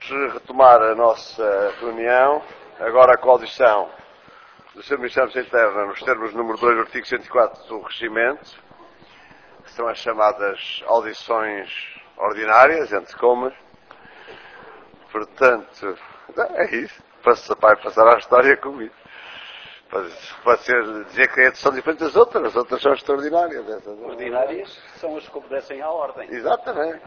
retomar a nossa reunião, agora com a audição do Sr. Ministro da Interna, nos termos número 2 do artigo 104 do Regimento, que são as chamadas audições ordinárias, entre comas. Portanto, é isso. Vai passar à história com isso. Pode ser dizer que são diferentes das outras, as outras são extraordinárias. Ordinárias são as que obedecem à ordem. Exatamente.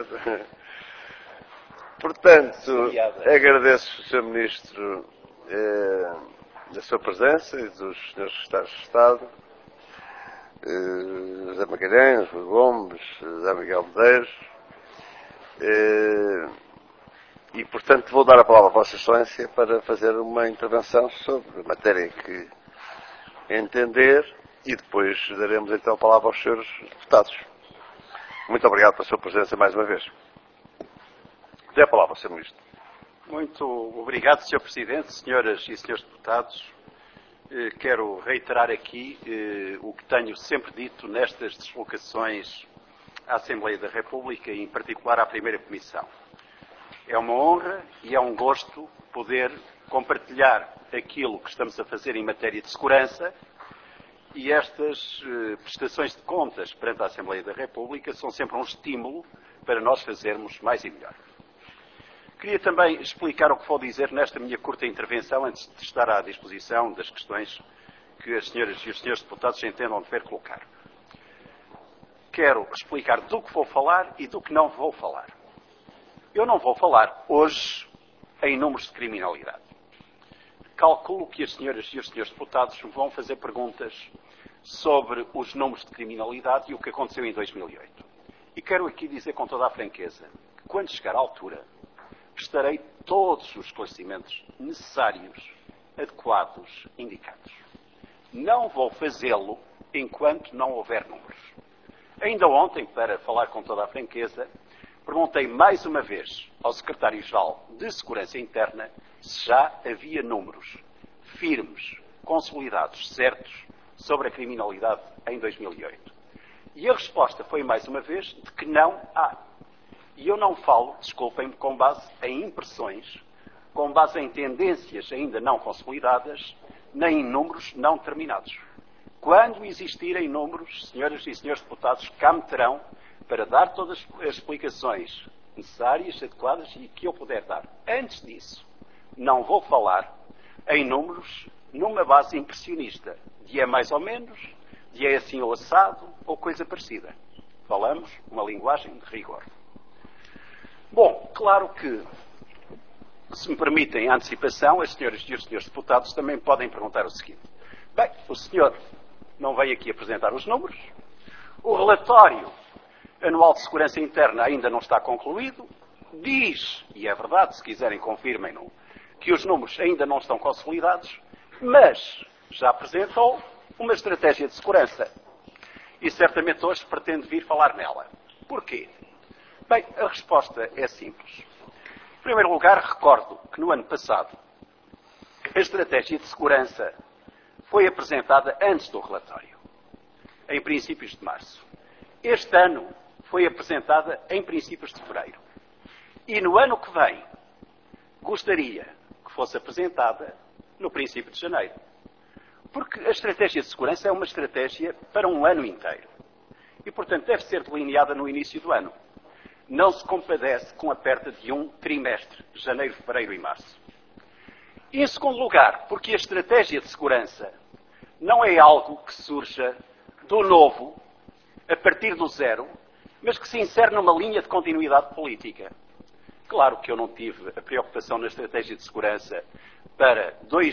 Portanto, agradeço ao Sr. Ministro a sua presença e dos Srs. Secretários de Estado, José Magalhães, Rui Gomes, José Miguel Medeiros, e, portanto, vou dar a palavra à Vossa Excelência para fazer uma intervenção sobre a matéria que entender e depois daremos então a palavra aos Srs. Deputados. Muito obrigado pela sua presença mais uma vez. Dê a palavra, Sr. Ministro. Muito obrigado, Sr. Presidente, Senhoras e Senhores Deputados. Quero reiterar aqui o que tenho sempre dito nestas deslocações à Assembleia da República e, em particular, à Primeira Comissão. É uma honra e é um gosto poder compartilhar aquilo que estamos a fazer em matéria de segurança, e estas prestações de contas perante a Assembleia da República são sempre um estímulo para nós fazermos mais e melhor. Queria também explicar o que vou dizer nesta minha curta intervenção antes de estar à disposição das questões que as senhoras e os senhores deputados entendam dever colocar. Quero explicar do que vou falar e do que não vou falar. Eu não vou falar hoje em números de criminalidade. Calculo que as senhoras e os senhores deputados vão fazer perguntas sobre os números de criminalidade e o que aconteceu em 2008. E quero aqui dizer com toda a franqueza que, quando chegar à altura, prestarei todos os esclarecimentos necessários, adequados, indicados. Não vou fazê-lo enquanto não houver números. Ainda ontem, para falar com toda a franqueza, perguntei mais uma vez ao Secretário-Geral de Segurança Interna se já havia números firmes, consolidados, certos, sobre a criminalidade em 2008. E a resposta foi, mais uma vez, de que não há. E eu não falo, desculpem-me, com base em impressões, com base em tendências ainda não consolidadas, nem em números não determinados. Quando existirem números, senhoras e senhores deputados, cá me terão para dar todas as explicações necessárias, adequadas e que eu puder dar. Antes disso, não vou falar em números numa base impressionista, de é mais ou menos, de é assim ou assado, ou coisa parecida. Falamos uma linguagem de rigor. Bom, claro que, se me permitem a antecipação, as senhoras e os senhores deputados também podem perguntar o seguinte. Bem, o senhor não veio aqui apresentar os números, o relatório anual de segurança interna ainda não está concluído, diz, e é verdade, se quiserem confirmem-no, que os números ainda não estão consolidados, mas já apresentou uma estratégia de segurança. E certamente hoje pretende vir falar nela. Porquê? Bem, a resposta é simples. Em primeiro lugar, recordo que no ano passado a estratégia de segurança foi apresentada antes do relatório, em princípios de março. Este ano foi apresentada em princípios de fevereiro. E no ano que vem, gostaria que fosse apresentada no princípio de janeiro. Porque a estratégia de segurança é uma estratégia para um ano inteiro. E, portanto, deve ser delineada no início do ano. Não se compadece com a perda de um trimestre, janeiro, fevereiro e março. E, em segundo lugar, porque a estratégia de segurança não é algo que surja do novo, a partir do zero, mas que se insere numa linha de continuidade política. Claro que eu não tive a preocupação na estratégia de segurança para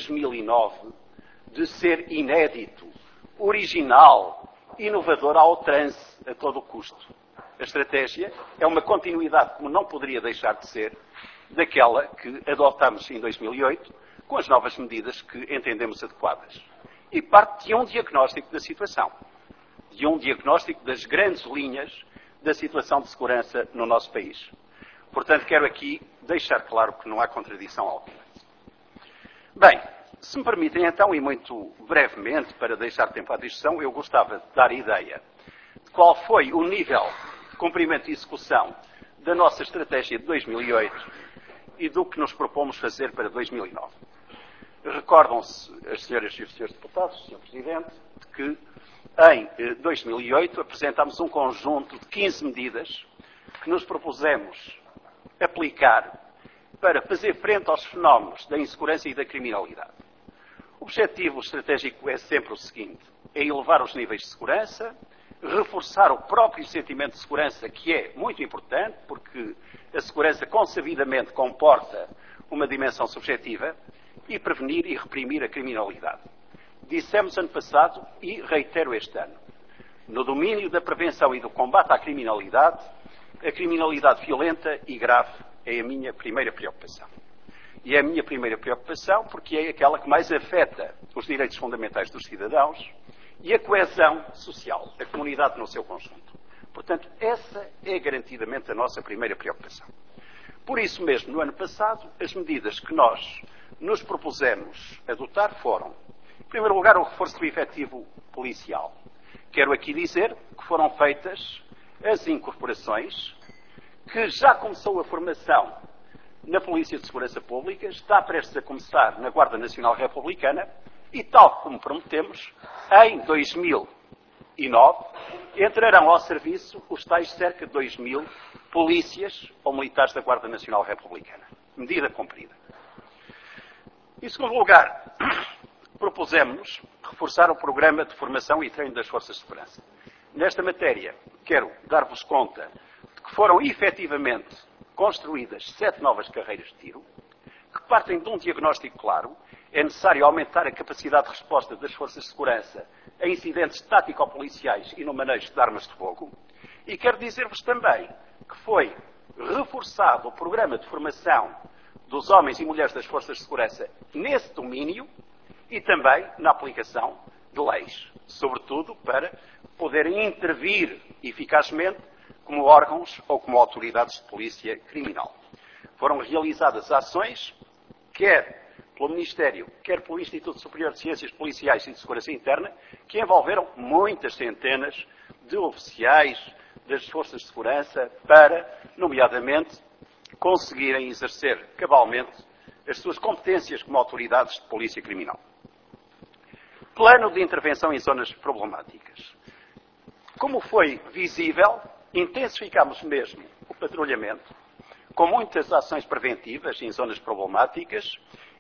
2009 de ser inédito, original, inovador ao trance a todo o custo. A estratégia é uma continuidade, como não poderia deixar de ser, daquela que adotámos em 2008, com as novas medidas que entendemos adequadas. E parte de um diagnóstico da situação, de um diagnóstico das grandes linhas da situação de segurança no nosso país. Portanto, quero aqui deixar claro que não há contradição alguma. Bem, se me permitem então, e muito brevemente, para deixar tempo à discussão, eu gostava de dar a ideia de qual foi o nível de cumprimento e execução da nossa estratégia de 2008 e do que nos propomos fazer para 2009. Recordam-se as senhoras e os senhores deputados, Sr. Presidente, de que em 2008 apresentámos um conjunto de 15 medidas que nos propusemos aplicar para fazer frente aos fenómenos da insegurança e da criminalidade. O objetivo estratégico é sempre o seguinte: é elevar os níveis de segurança, reforçar o próprio sentimento de segurança, que é muito importante, porque a segurança concebidamente comporta uma dimensão subjetiva, e prevenir e reprimir a criminalidade. Dissemos ano passado e reitero este ano: no domínio da prevenção e do combate à criminalidade, a criminalidade violenta e grave é a minha primeira preocupação. E é a minha primeira preocupação porque é aquela que mais afeta os direitos fundamentais dos cidadãos e a coesão social, a comunidade no seu conjunto. Portanto, essa é garantidamente a nossa primeira preocupação. Por isso mesmo, no ano passado, as medidas que nós nos propusemos adotar foram, em primeiro lugar, o reforço do efetivo policial. Quero aqui dizer que foram feitas as incorporações, que já começou a formação na Polícia de Segurança Pública, está prestes a começar na Guarda Nacional Republicana e, tal como prometemos, em 2009 entrarão ao serviço os tais cerca de 2.000 polícias ou militares da Guarda Nacional Republicana. Medida cumprida. Em segundo lugar, propusemos reforçar o programa de formação e treino das forças de segurança. Nesta matéria, quero dar-vos conta de que foram efetivamente construídas 7 novas carreiras de tiro, que partem de um diagnóstico claro. É necessário aumentar a capacidade de resposta das forças de segurança a incidentes tático-policiais e no manejo de armas de fogo. E quero dizer-vos também que foi reforçado o programa de formação dos homens e mulheres das forças de segurança nesse domínio e também na aplicação de leis, sobretudo para poderem intervir eficazmente como órgãos ou como autoridades de polícia criminal. Foram realizadas ações, quer pelo Ministério, quer pelo Instituto Superior de Ciências Policiais e de Segurança Interna, que envolveram muitas centenas de oficiais das forças de segurança para, nomeadamente, conseguirem exercer cabalmente as suas competências como autoridades de polícia criminal. Plano de intervenção em zonas problemáticas. Como foi visível, intensificamos mesmo o patrulhamento, com muitas ações preventivas em zonas problemáticas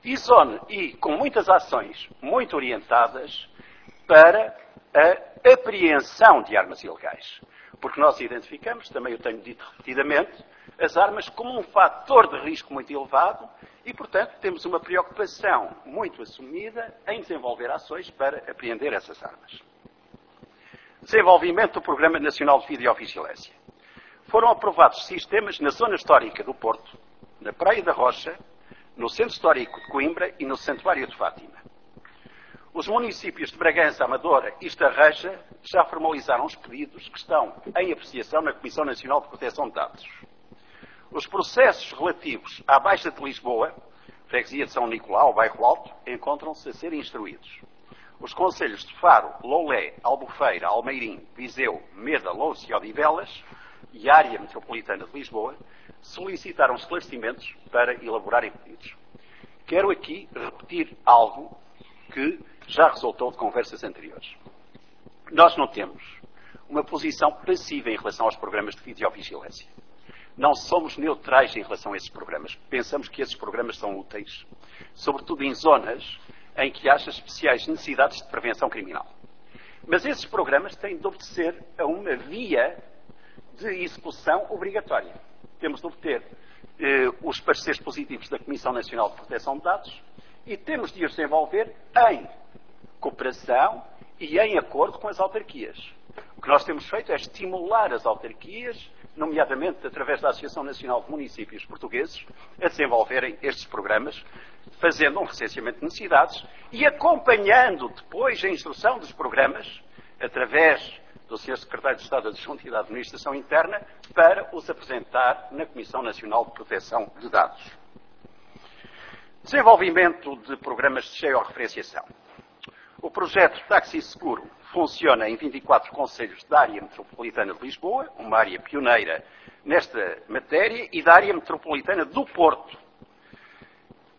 e com muitas ações muito orientadas para a apreensão de armas ilegais. Porque nós identificamos, também eu tenho dito repetidamente, as armas como um fator de risco muito elevado e, portanto, temos uma preocupação muito assumida em desenvolver ações para apreender essas armas. Desenvolvimento do Programa Nacional de Videovigilância. Foram aprovados sistemas na zona histórica do Porto, na Praia da Rocha, no Centro Histórico de Coimbra e no Santuário de Fátima. Os municípios de Bragança, Amadora e Estarreja já formalizaram os pedidos que estão em apreciação na Comissão Nacional de Proteção de Dados. Os processos relativos à Baixa de Lisboa, freguesia de São Nicolau, bairro Alto, encontram-se a ser instruídos. Os concelhos de Faro, Loulé, Albufeira, Almeirim, Viseu, Meda, Louça e Odivelas e a área metropolitana de Lisboa solicitaram esclarecimentos para elaborarem pedidos. Quero aqui repetir algo que já resultou de conversas anteriores. Nós não temos uma posição passiva em relação aos programas de videovigilância. Não somos neutrais em relação a esses programas. Pensamos que esses programas são úteis, sobretudo em zonas em que haja especiais necessidades de prevenção criminal. Mas esses programas têm de obedecer a uma via de execução obrigatória. Temos de obter os pareceres positivos da Comissão Nacional de Proteção de Dados e temos de os desenvolver em cooperação e em acordo com as autarquias. O que nós temos feito é estimular as autarquias, nomeadamente através da Associação Nacional de Municípios Portugueses, a desenvolverem estes programas, fazendo um recenseamento de necessidades e acompanhando depois a instrução dos programas, através do Sr. Secretário de Estado Adjunto da Administração Interna, para os apresentar na Comissão Nacional de Proteção de Dados. Desenvolvimento de programas de georreferenciação. O projeto Táxi Seguro funciona em 24 concelhos da área metropolitana de Lisboa, uma área pioneira nesta matéria, e da área metropolitana do Porto,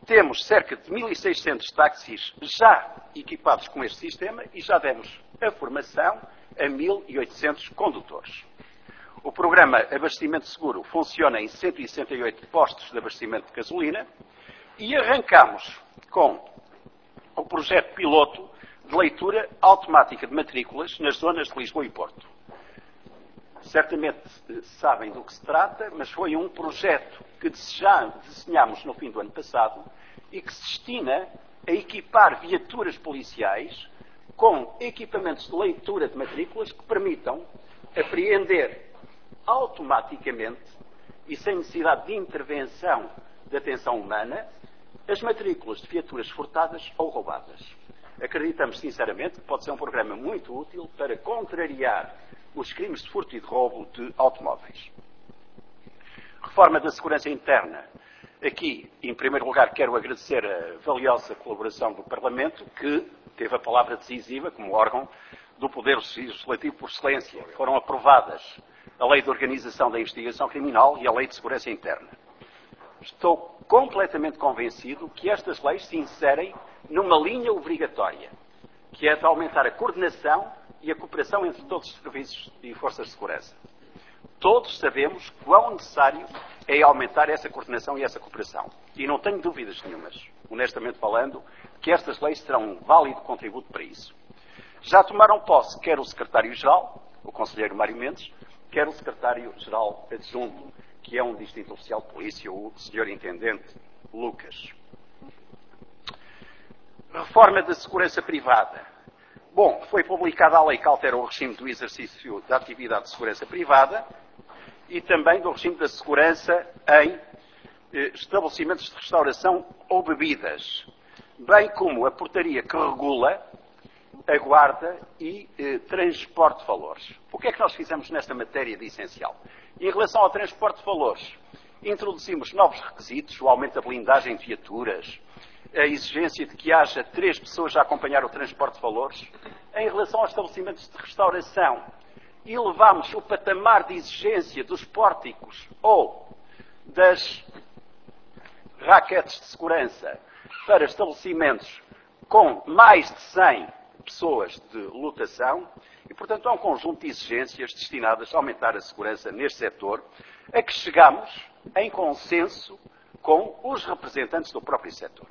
Temos cerca de 1.600 táxis já equipados com este sistema e já demos a formação a 1.800 condutores. O programa Abastecimento Seguro funciona em 168 postos de abastecimento de gasolina e arrancamos com o projeto piloto de leitura automática de matrículas nas zonas de Lisboa e Porto. Certamente sabem do que se trata, mas foi um projeto que já desenhámos no fim do ano passado e que se destina a equipar viaturas policiais com equipamentos de leitura de matrículas que permitam apreender automaticamente e sem necessidade de intervenção de atenção humana as matrículas de viaturas furtadas ou roubadas. Acreditamos sinceramente que pode ser um programa muito útil para contrariar os crimes de furto e de roubo de automóveis. Reforma da segurança interna. Aqui, em primeiro lugar, quero agradecer a valiosa colaboração do Parlamento, que teve a palavra decisiva como órgão do Poder Legislativo por excelência. Foram aprovadas a Lei de Organização da Investigação Criminal e a Lei de Segurança Interna. Estou completamente convencido que estas leis se inserem numa linha obrigatória, que é de aumentar a coordenação e a cooperação entre todos os serviços e forças de segurança. Todos sabemos quão necessário é aumentar essa coordenação e essa cooperação. E não tenho dúvidas nenhumas, honestamente falando, que estas leis serão um válido contributo para isso. Já tomaram posse quer o Secretário-Geral, o Conselheiro Mário Mendes, quer o Secretário-Geral Adjunto, que é um distinto oficial de polícia, o Sr. Intendente Lucas. Reforma da segurança privada. Bom, foi publicada a lei que altera o regime do exercício da atividade de segurança privada e também do regime da segurança em estabelecimentos de restauração ou bebidas, bem como a portaria que regula a guarda e transporte de valores. O que é que nós fizemos nesta matéria de essencial? Em relação ao transporte de valores, introduzimos novos requisitos, o aumento da blindagem de viaturas, a exigência de que haja 3 pessoas a acompanhar o transporte de valores. Em relação aos estabelecimentos de restauração, elevamos o patamar de exigência dos pórticos ou das raquetes de segurança para estabelecimentos com mais de 100 pessoas de lotação e, portanto, há um conjunto de exigências destinadas a aumentar a segurança neste setor, a que chegamos em consenso com os representantes do próprio setor.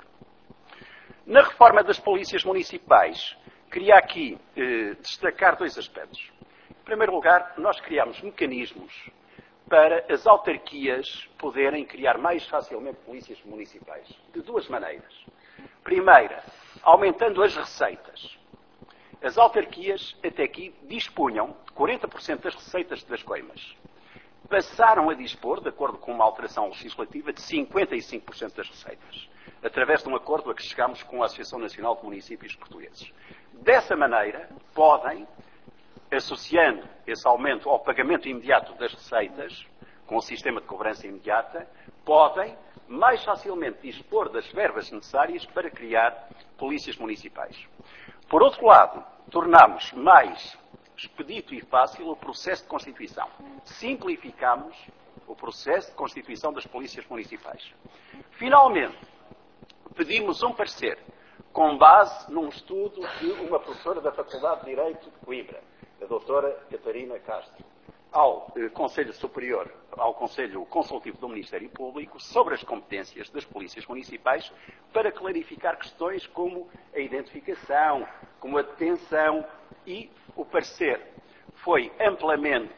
Na reforma das polícias municipais, queria aqui destacar 2 aspectos. Em primeiro lugar, nós criamos mecanismos para as autarquias poderem criar mais facilmente polícias municipais, de 2 maneiras. Primeira, aumentando as receitas. As autarquias, até aqui, dispunham de 40% das receitas das coimas. Passaram a dispor, de acordo com uma alteração legislativa, de 55% das receitas, através de um acordo a que chegámos com a Associação Nacional de Municípios Portugueses. Dessa maneira, podem, associando esse aumento ao pagamento imediato das receitas, com o sistema de cobrança imediata, podem mais facilmente dispor das verbas necessárias para criar polícias municipais. Por outro lado, tornamos mais expedito e fácil o processo de constituição. Simplificamos o processo de constituição das polícias municipais. Finalmente, pedimos um parecer com base num estudo de uma professora da Faculdade de Direito de Coimbra, a doutora Catarina Castro, ao Conselho Superior, ao Conselho Consultivo do Ministério Público, sobre as competências das polícias municipais, para clarificar questões como a identificação, como a detenção, e o parecer foi amplamente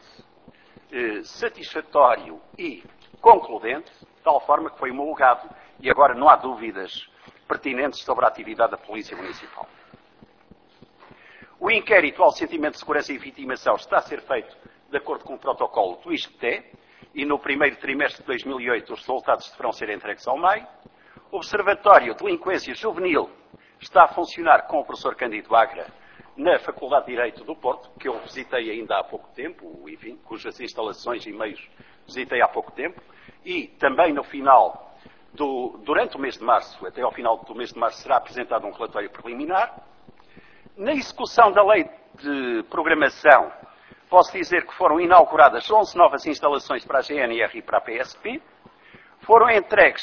satisfatório e concludente, de tal forma que foi homologado e agora não há dúvidas pertinentes sobre a atividade da Polícia Municipal. O inquérito ao sentimento de segurança e vitimação está a ser feito de acordo com o protocolo do ISCTE e no primeiro trimestre de 2008 os resultados deverão ser entregues ao MEI. O Observatório de Delinquência Juvenil está a funcionar com o professor Cândido Agra na Faculdade de Direito do Porto, que eu visitei ainda há pouco tempo, enfim, cujas instalações e meios visitei há pouco tempo, e também no final durante o mês de março, até ao final do mês de março, será apresentado um relatório preliminar. Na execução da lei de programação, posso dizer que foram inauguradas 11 novas instalações para a GNR e para a PSP, foram entregues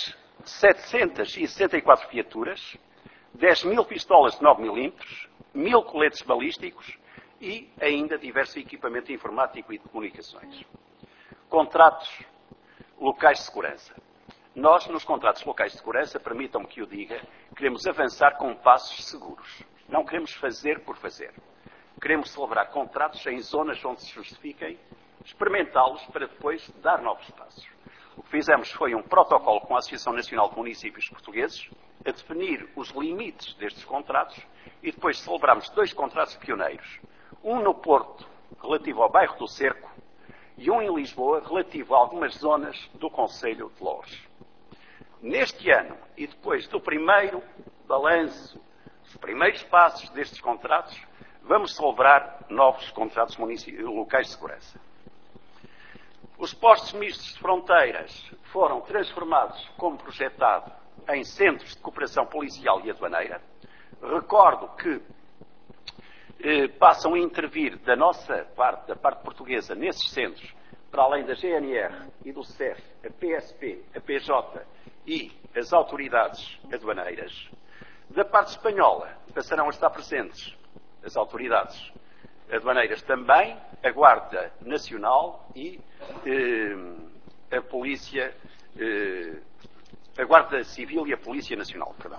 764 viaturas, 10.000 pistolas de 9 mm, 1.000 coletes balísticos e ainda diverso equipamento informático e de comunicações. Contratos locais de segurança. Nós, nos contratos locais de segurança, permitam-me que o diga, queremos avançar com passos seguros. Não queremos fazer por fazer. Queremos celebrar contratos em zonas onde se justifiquem, experimentá-los para depois dar novos passos. O que fizemos foi um protocolo com a Associação Nacional de Municípios Portugueses a definir os limites destes contratos e depois celebramos 2 contratos pioneiros. Um no Porto, relativo ao bairro do Cerco, e um em Lisboa, relativo a algumas zonas do Concelho de Loures. Neste ano, e depois do primeiro balanço, dos primeiros passos destes contratos, vamos celebrar novos contratos locais de segurança. Os postos mistos de fronteiras foram transformados, como projetado, em centros de cooperação policial e aduaneira. Recordo que passam a intervir da nossa parte, da parte portuguesa, nesses centros, para além da GNR e do CEF, a PSP, a PJ e as autoridades aduaneiras. Da parte espanhola, passarão a estar presentes as autoridades aduaneiras também, a Guarda Nacional e a Polícia, a Guarda Civil e a Polícia Nacional, perdão.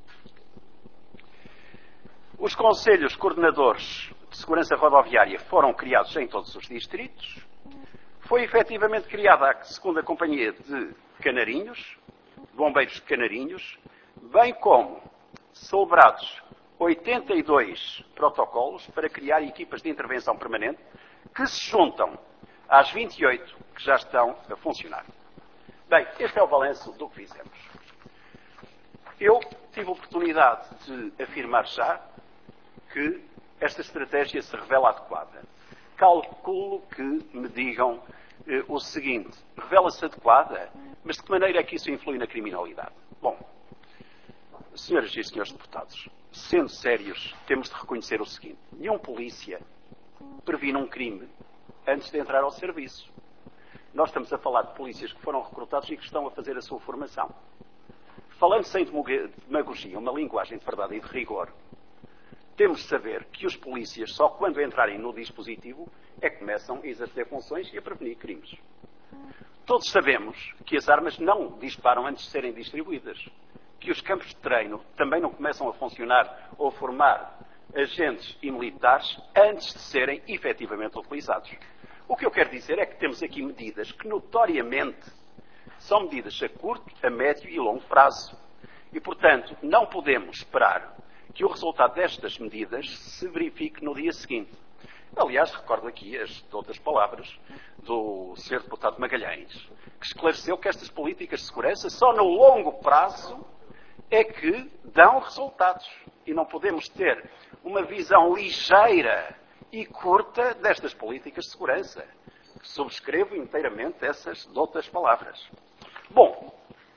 Os conselhos coordenadores de segurança rodoviária foram criados em todos os distritos. Foi efetivamente criada a segunda companhia de Canarinhos, bombeiros de Canarinhos, bem como celebrados 82 protocolos para criar equipas de intervenção permanente que se juntam às 28 que já estão a funcionar. Bem, este é o balanço do que fizemos. Eu tive a oportunidade de afirmar já que esta estratégia se revela adequada. Calculo que me digam o seguinte: revela-se adequada, mas de que maneira é que isso influi na criminalidade? Bom, senhoras e senhores deputados, sendo sérios, temos de reconhecer o seguinte: nenhum polícia previne um crime antes de entrar ao serviço. Nós estamos a falar de polícias que foram recrutados e que estão a fazer a sua formação. Falando sem demagogia, uma linguagem de verdade e de rigor, temos de saber que os polícias, só quando entrarem no dispositivo, é que começam a exercer funções e a prevenir crimes. Todos sabemos que as armas não disparam antes de serem distribuídas, que os campos de treino também não começam a funcionar ou a formar agentes e militares antes de serem efetivamente utilizados. O que eu quero dizer é que temos aqui medidas que notoriamente são medidas a curto, a médio e longo prazo. E, portanto, não podemos esperar que o resultado destas medidas se verifique no dia seguinte. Aliás, recordo aqui as outras palavras do Sr. Deputado Magalhães, que esclareceu que estas políticas de segurança só no longo prazo é que dão resultados. E não podemos ter uma visão ligeira e curta destas políticas de segurança. Subscrevo inteiramente essas outras palavras. Bom,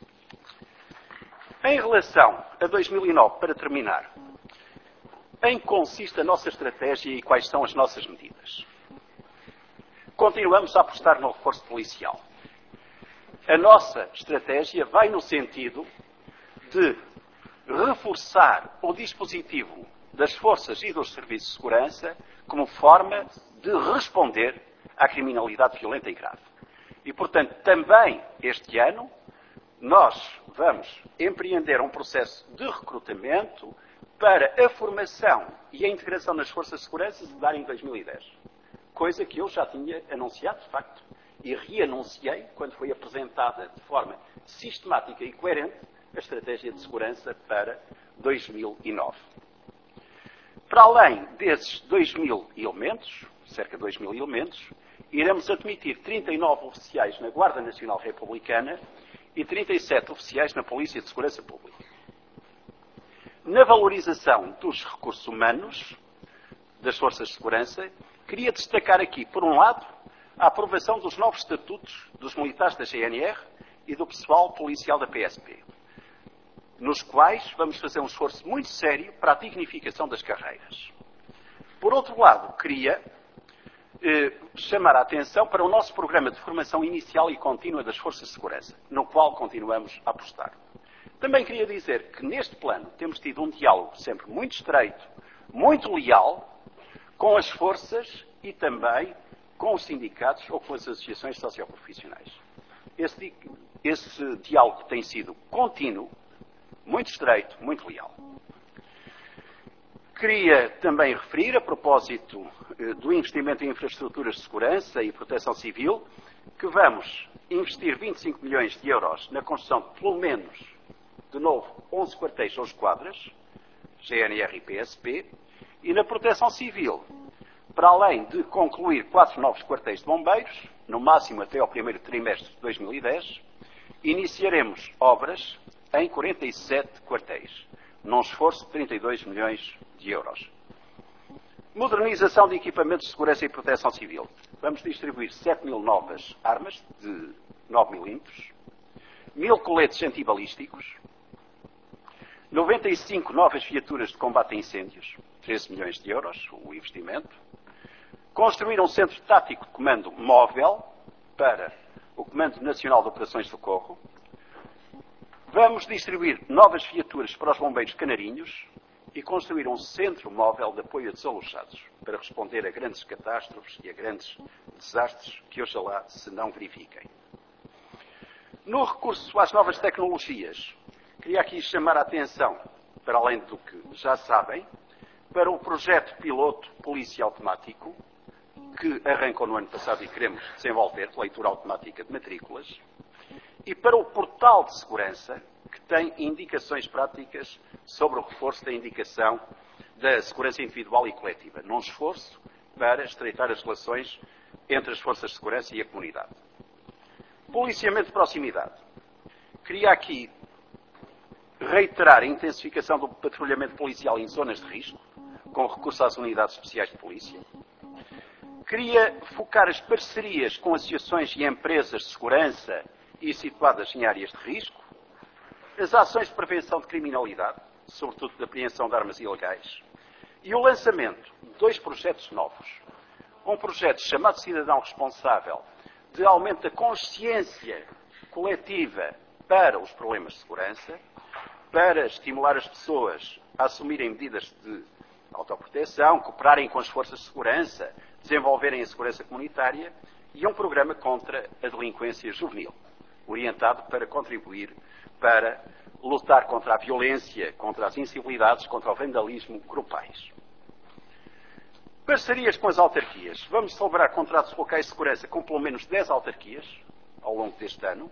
em relação a 2009, para terminar, em que consiste a nossa estratégia e quais são as nossas medidas? Continuamos a apostar no reforço policial. A nossa estratégia vai no sentido de reforçar o dispositivo das forças e dos serviços de segurança como forma de responder à criminalidade violenta e grave. E, portanto, também este ano, nós vamos empreender um processo de recrutamento para a formação e a integração nas forças de segurança se dar em 2010. Coisa que eu já tinha anunciado, de facto, e reanunciei quando foi apresentada de forma sistemática e coerente a estratégia de segurança para 2009. Para além desses 2.000 elementos, cerca de 2.000 elementos, iremos admitir 39 oficiais na Guarda Nacional Republicana e 37 oficiais na Polícia de Segurança Pública. Na valorização dos recursos humanos das forças de segurança, queria destacar aqui, por um lado, a aprovação dos novos estatutos dos militares da GNR e do pessoal policial da PSP, nos quais vamos fazer um esforço muito sério para a dignificação das carreiras. Por outro lado, queria chamar a atenção para o nosso programa de formação inicial e contínua das forças de segurança, no qual continuamos a apostar. Também queria dizer que neste plano temos tido um diálogo sempre muito estreito, muito leal, com as forças e também com os sindicatos ou com as associações socioprofissionais. Esse diálogo tem sido contínuo, muito estreito, muito leal. Queria também referir, a propósito do investimento em infraestruturas de segurança e proteção civil, que vamos investir 25 milhões de euros na construção de, pelo menos, de novo, 11 quartéis ou esquadras, GNR e PSP, e na proteção civil, para além de concluir 4 novos quartéis de bombeiros, no máximo até ao primeiro trimestre de 2010, iniciaremos obras em 47 quartéis, num esforço de 32 milhões de euros. Modernização de equipamentos de segurança e proteção civil. Vamos distribuir 7 mil novas armas de 9 mm, 1000 coletes antibalísticos, 95 novas viaturas de combate a incêndios, 13 milhões de euros, o investimento. Construir um centro tático de comando móvel para o Comando Nacional de Operações de Socorro. Vamos distribuir novas viaturas para os bombeiros canarinhos e construir um centro móvel de apoio a desalojados para responder a grandes catástrofes e a grandes desastres que oxalá se não verifiquem. No recurso às novas tecnologias, queria aqui chamar a atenção, para além do que já sabem, para o projeto piloto Polícia Automático, que arrancou no ano passado e queremos desenvolver, leitura automática de matrículas, e para o portal de segurança, que tem indicações práticas sobre o reforço da indicação da segurança individual e coletiva, num esforço para estreitar as relações entre as forças de segurança e a comunidade. Policiamento de proximidade. Queria aqui reiterar a intensificação do patrulhamento policial em zonas de risco, com recurso às unidades especiais de polícia. Queria focar as parcerias com associações e empresas de segurança e situadas em áreas de risco, as ações de prevenção de criminalidade, sobretudo de apreensão de armas ilegais, e o lançamento de 2 projetos novos. Um projeto chamado Cidadão Responsável, de aumento da consciência coletiva para os problemas de segurança, para estimular as pessoas a assumirem medidas de autoproteção, cooperarem com as forças de segurança, desenvolverem a segurança comunitária, e um programa contra a delinquência juvenil, orientado para contribuir para lutar contra a violência, contra as incivilidades, contra o vandalismo grupais. Parcerias com as autarquias. Vamos celebrar contratos locais de segurança com pelo menos 10 autarquias ao longo deste ano.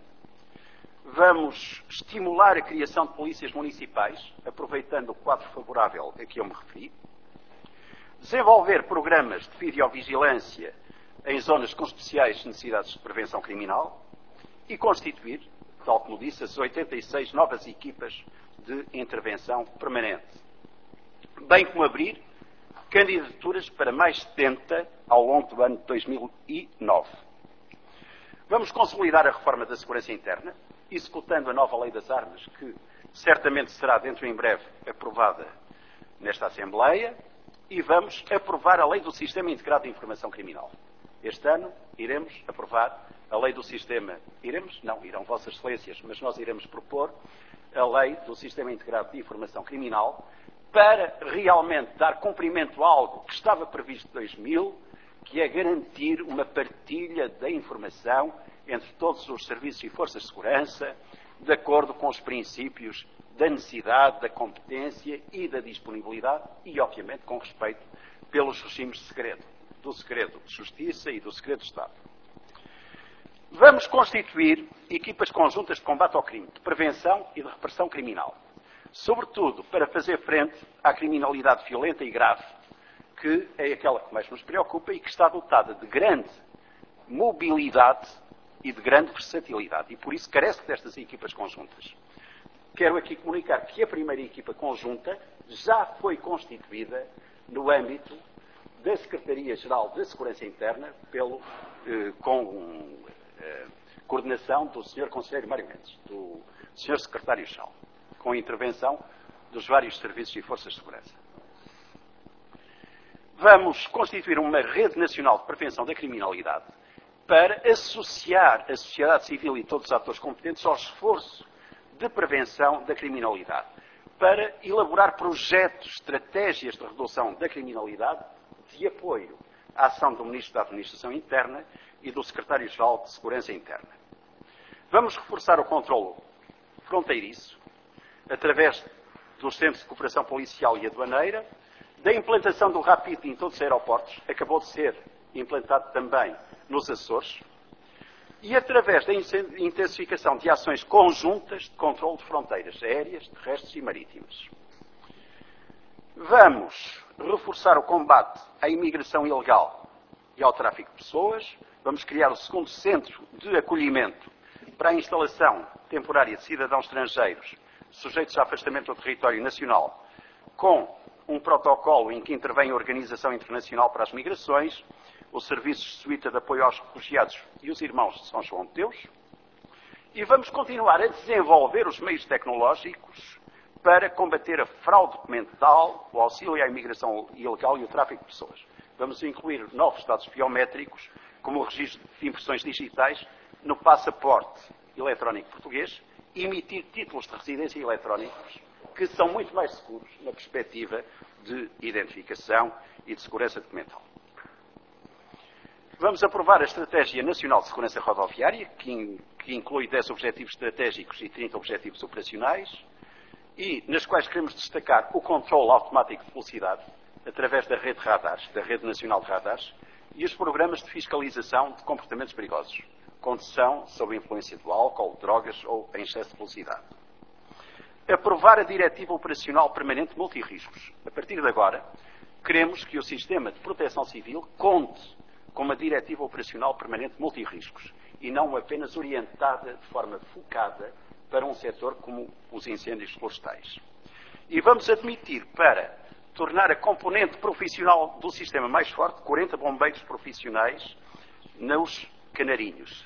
Vamos estimular a criação de polícias municipais, aproveitando o quadro favorável a que eu me referi. Desenvolver programas de videovigilância em zonas com especiais necessidades de prevenção criminal e constituir, tal como disse, as 86 novas equipas de intervenção permanente. Bem como abrir candidaturas para mais 70 ao longo do ano de 2009. Vamos consolidar a reforma da segurança interna, executando a nova lei das armas, que certamente será dentro em breve aprovada nesta Assembleia, e vamos aprovar a lei do Sistema Integrado de Informação Criminal. Este ano iremos aprovar a lei do sistema, irão Vossas Excelências, mas nós iremos propor a lei do Sistema Integrado de Informação Criminal para realmente dar cumprimento a algo que estava previsto em 2000, que é garantir uma partilha da informação entre todos os serviços e forças de segurança, de acordo com os princípios da necessidade, da competência e da disponibilidade e, obviamente, com respeito pelos regimes de segredo, do segredo de justiça e do segredo de Estado. Vamos constituir equipas conjuntas de combate ao crime, de prevenção e de repressão criminal, sobretudo para fazer frente à criminalidade violenta e grave, que é aquela que mais nos preocupa e que está dotada de grande mobilidade e de grande versatilidade, e por isso carece destas equipas conjuntas. Quero aqui comunicar que a primeira equipa conjunta já foi constituída no âmbito da Secretaria-Geral da Segurança Interna, com coordenação do Sr. Conselheiro Mário Mendes, do Sr. Secretário-Geral, com a intervenção dos vários serviços e forças de segurança. Vamos constituir uma rede nacional de prevenção da criminalidade para associar a sociedade civil e todos os atores competentes ao esforço de prevenção da criminalidade, para elaborar projetos, estratégias de redução da criminalidade, de apoio à ação do Ministro da Administração Interna e do Secretário-Geral de Segurança Interna. Vamos reforçar o controlo fronteiriço, através dos Centros de Cooperação Policial e Aduaneira, da implantação do Rapid em todos os aeroportos, acabou de ser implantado também nos Açores, e através da intensificação de ações conjuntas de controle de fronteiras aéreas, terrestres e marítimas. Vamos reforçar o combate à imigração ilegal e ao tráfico de pessoas. Vamos criar o segundo centro de acolhimento para a instalação temporária de cidadãos estrangeiros sujeitos a afastamento do território nacional, com um protocolo em que intervém a Organização Internacional para as Migrações, o Serviço Jesuíta de Apoio aos Refugiados e os Irmãos de São João de Deus. E vamos continuar a desenvolver os meios tecnológicos para combater a fraude documental, o auxílio à imigração ilegal e o tráfico de pessoas. Vamos incluir novos dados biométricos, como o registro de impressões digitais no passaporte eletrónico português, e emitir títulos de residência eletrónicos, que são muito mais seguros na perspectiva de identificação e de segurança documental. Vamos aprovar a Estratégia Nacional de Segurança Rodoviária, que inclui 10 objetivos estratégicos e 30 objetivos operacionais, e nas quais queremos destacar o controle automático de velocidade, através da rede de radares, da Rede Nacional de Radares, e os programas de fiscalização de comportamentos perigosos, condução sob a influência do álcool, drogas ou em excesso de velocidade. Aprovar a Diretiva Operacional Permanente Multirriscos. A partir de agora, queremos que o Sistema de Proteção Civil conte com uma Diretiva Operacional Permanente Multirriscos e não apenas orientada de forma focada para um setor como os incêndios florestais. E vamos admitir, para tornar a componente profissional do sistema mais forte, 40 bombeiros profissionais nos Canarinhos,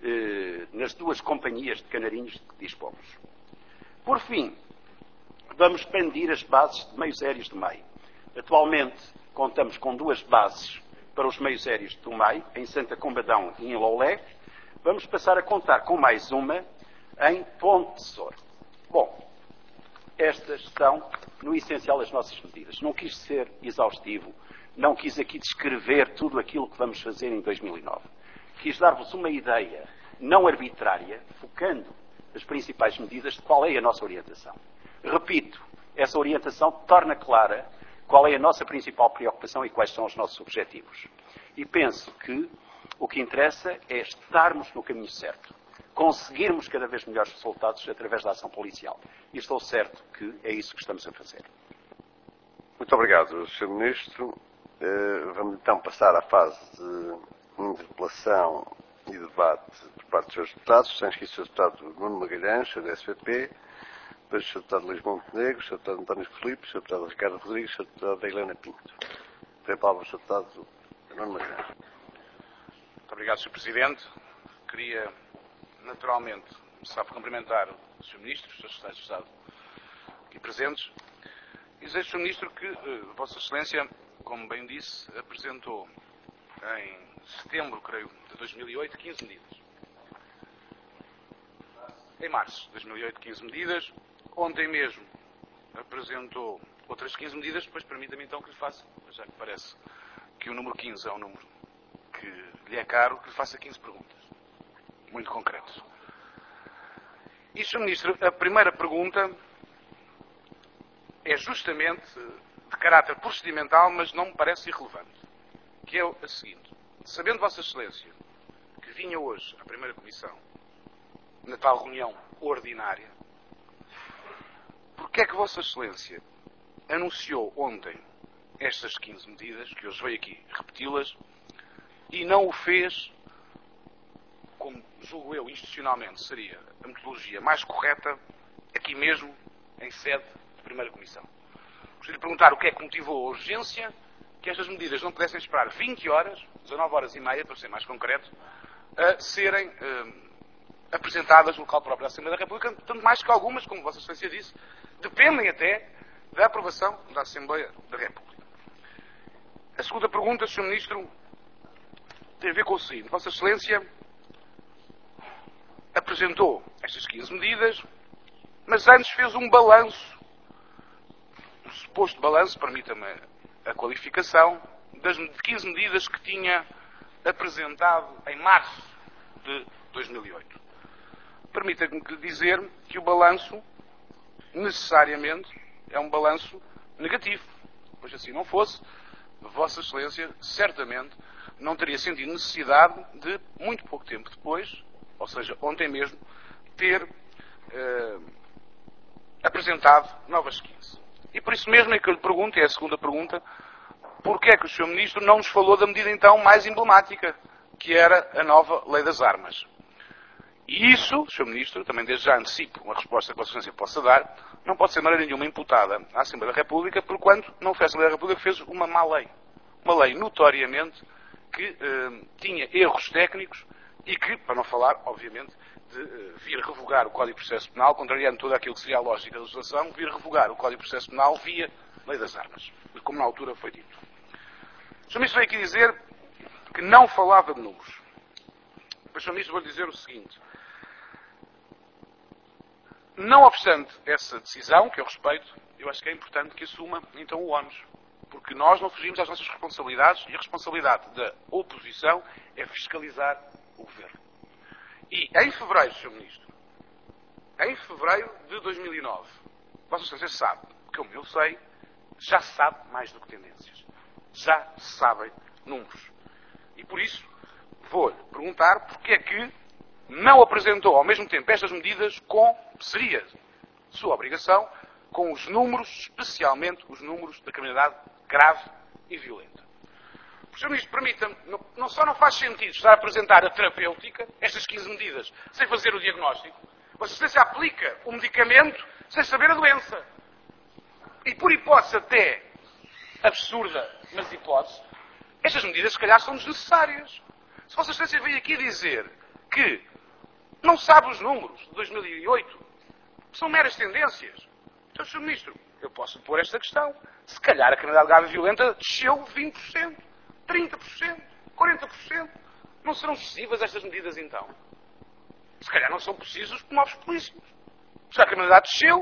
nas 2 companhias de Canarinhos de que dispomos. Por fim, vamos expandir as bases de meios aéreos do MAI. Atualmente, contamos com 2 bases para os meios aéreos do MAI, em Santa Combadão e em Loulé. Vamos passar a contar com mais uma em Ponte de Sor. Bom, estas são, no essencial, as nossas medidas. Não quis ser exaustivo, não quis aqui descrever tudo aquilo que vamos fazer em 2009. Quis dar-vos uma ideia não arbitrária, focando as principais medidas de qual é a nossa orientação. Repito, essa orientação torna clara qual é a nossa principal preocupação e quais são os nossos objetivos. E penso que o que interessa é estarmos no caminho certo, conseguirmos cada vez melhores resultados através da ação policial. E estou certo que é isso que estamos a fazer. Muito obrigado, Sr. Ministro. Vamos então passar à fase de interpelação e debate por parte dos senhores deputados. Está inscrito o Sr. Deputado Nuno Magalhães, Sr. SVP, depois o Sr. Deputado Luís Montenegro, o Sr. Deputado António Filipe, o Sr. Deputado Ricardo Rodrigues, o Sr. Deputado Helena Pinto. Tem a palavra o Sr. Deputado Nuno Magalhães. Muito obrigado, Sr. Presidente. Queria, naturalmente, começar por cumprimentar o Sr. Ministro, os Srs. Secretários de Estado aqui presentes, e dizer, Sr. Ministro, que Vossa Excelência, como bem disse, apresentou em setembro, creio, de 2008, 15 medidas. Em março de 2008, 15 medidas. Ontem mesmo apresentou outras 15 medidas, depois permita-me então que lhe faça, já que parece que o número 15 é um número que lhe é caro, que lhe faça 15 perguntas, muito concretas. E, Sr. Ministro, a primeira pergunta é justamente de caráter procedimental, mas não me parece irrelevante, que é a seguinte. Sabendo Vossa Excelência que vinha hoje à primeira comissão, na tal reunião ordinária, porque é que Vossa Excelência anunciou ontem estas 15 medidas, que hoje veio aqui repeti-las, e não o fez, como julgo eu, institucionalmente seria a metodologia mais correta, aqui mesmo, em sede de primeira comissão? Gostaria de perguntar o que é que motivou a urgência que estas medidas não pudessem esperar 20 horas, 19 horas e meia, para ser mais concreto, a serem apresentadas no local próprio da Assembleia da República, tanto mais que algumas, como Vossa Excelência disse, dependem até da aprovação da Assembleia da República. A segunda pergunta, Sr. Ministro, tem a ver com o seguinte. Vossa Excelência apresentou estas 15 medidas mas antes fez um balanço, um suposto balanço, permita-me a qualificação, das 15 medidas que tinha apresentado em março de 2008. Permita-me dizer que o balanço, necessariamente, é um balanço negativo. Pois assim não fosse, Vossa Excelência certamente não teria sentido necessidade de, muito pouco tempo depois, ou seja, ontem mesmo, ter apresentado novas 15. E por isso mesmo é que eu lhe pergunto, é a segunda pergunta, porquê é que o Sr. Ministro não nos falou da medida então mais emblemática, que era a nova Lei das Armas? E isso, Sr. Ministro, também desde já antecipo uma resposta que Vossa Excelência possa dar, não pode ser de maneira nenhuma imputada à Assembleia da República, porquanto não foi a Assembleia da República que fez uma má lei. Uma lei notoriamente que tinha erros técnicos e que, para não falar, obviamente, de vir revogar o Código de Processo Penal, contrariando toda aquilo que seria a lógica da legislação, vir revogar o Código de Processo Penal via Lei das Armas, como na altura foi dito. O Sr. Ministro veio aqui dizer que não falava de números. Mas, Sr. Ministro, vou-lhe dizer o seguinte. Não obstante essa decisão, que eu respeito, eu acho que é importante que assuma, então, o ónus. Porque nós não fugimos às nossas responsabilidades e a responsabilidade da oposição é fiscalizar o Governo. E em fevereiro, Sr. Ministro, em fevereiro de 2009, Vossa Excelência sabe, como eu sei, já sabe mais do que tendências. Já sabem números. E por isso, vou-lhe perguntar porque é que não apresentou ao mesmo tempo estas medidas com, seria sua obrigação, com os números, especialmente os números da criminalidade grave e violenta. Sr. Ministro, permita-me, não só não faz sentido estar a apresentar a terapêutica, estas 15 medidas, sem fazer o diagnóstico, Vossa Excelência aplica o medicamento sem saber a doença. E por hipótese até absurda, mas hipótese, estas medidas se calhar são desnecessárias. Se Vossa Excelência veio aqui dizer que não sabe os números de 2008, são meras tendências. Então, Sr. Ministro, eu posso pôr esta questão. Se calhar a criminalidade grave e violenta desceu 20%, 30%, 40%. Não serão excessivas estas medidas então? Se calhar não são precisos os novos polícias. Se a criminalidade desceu.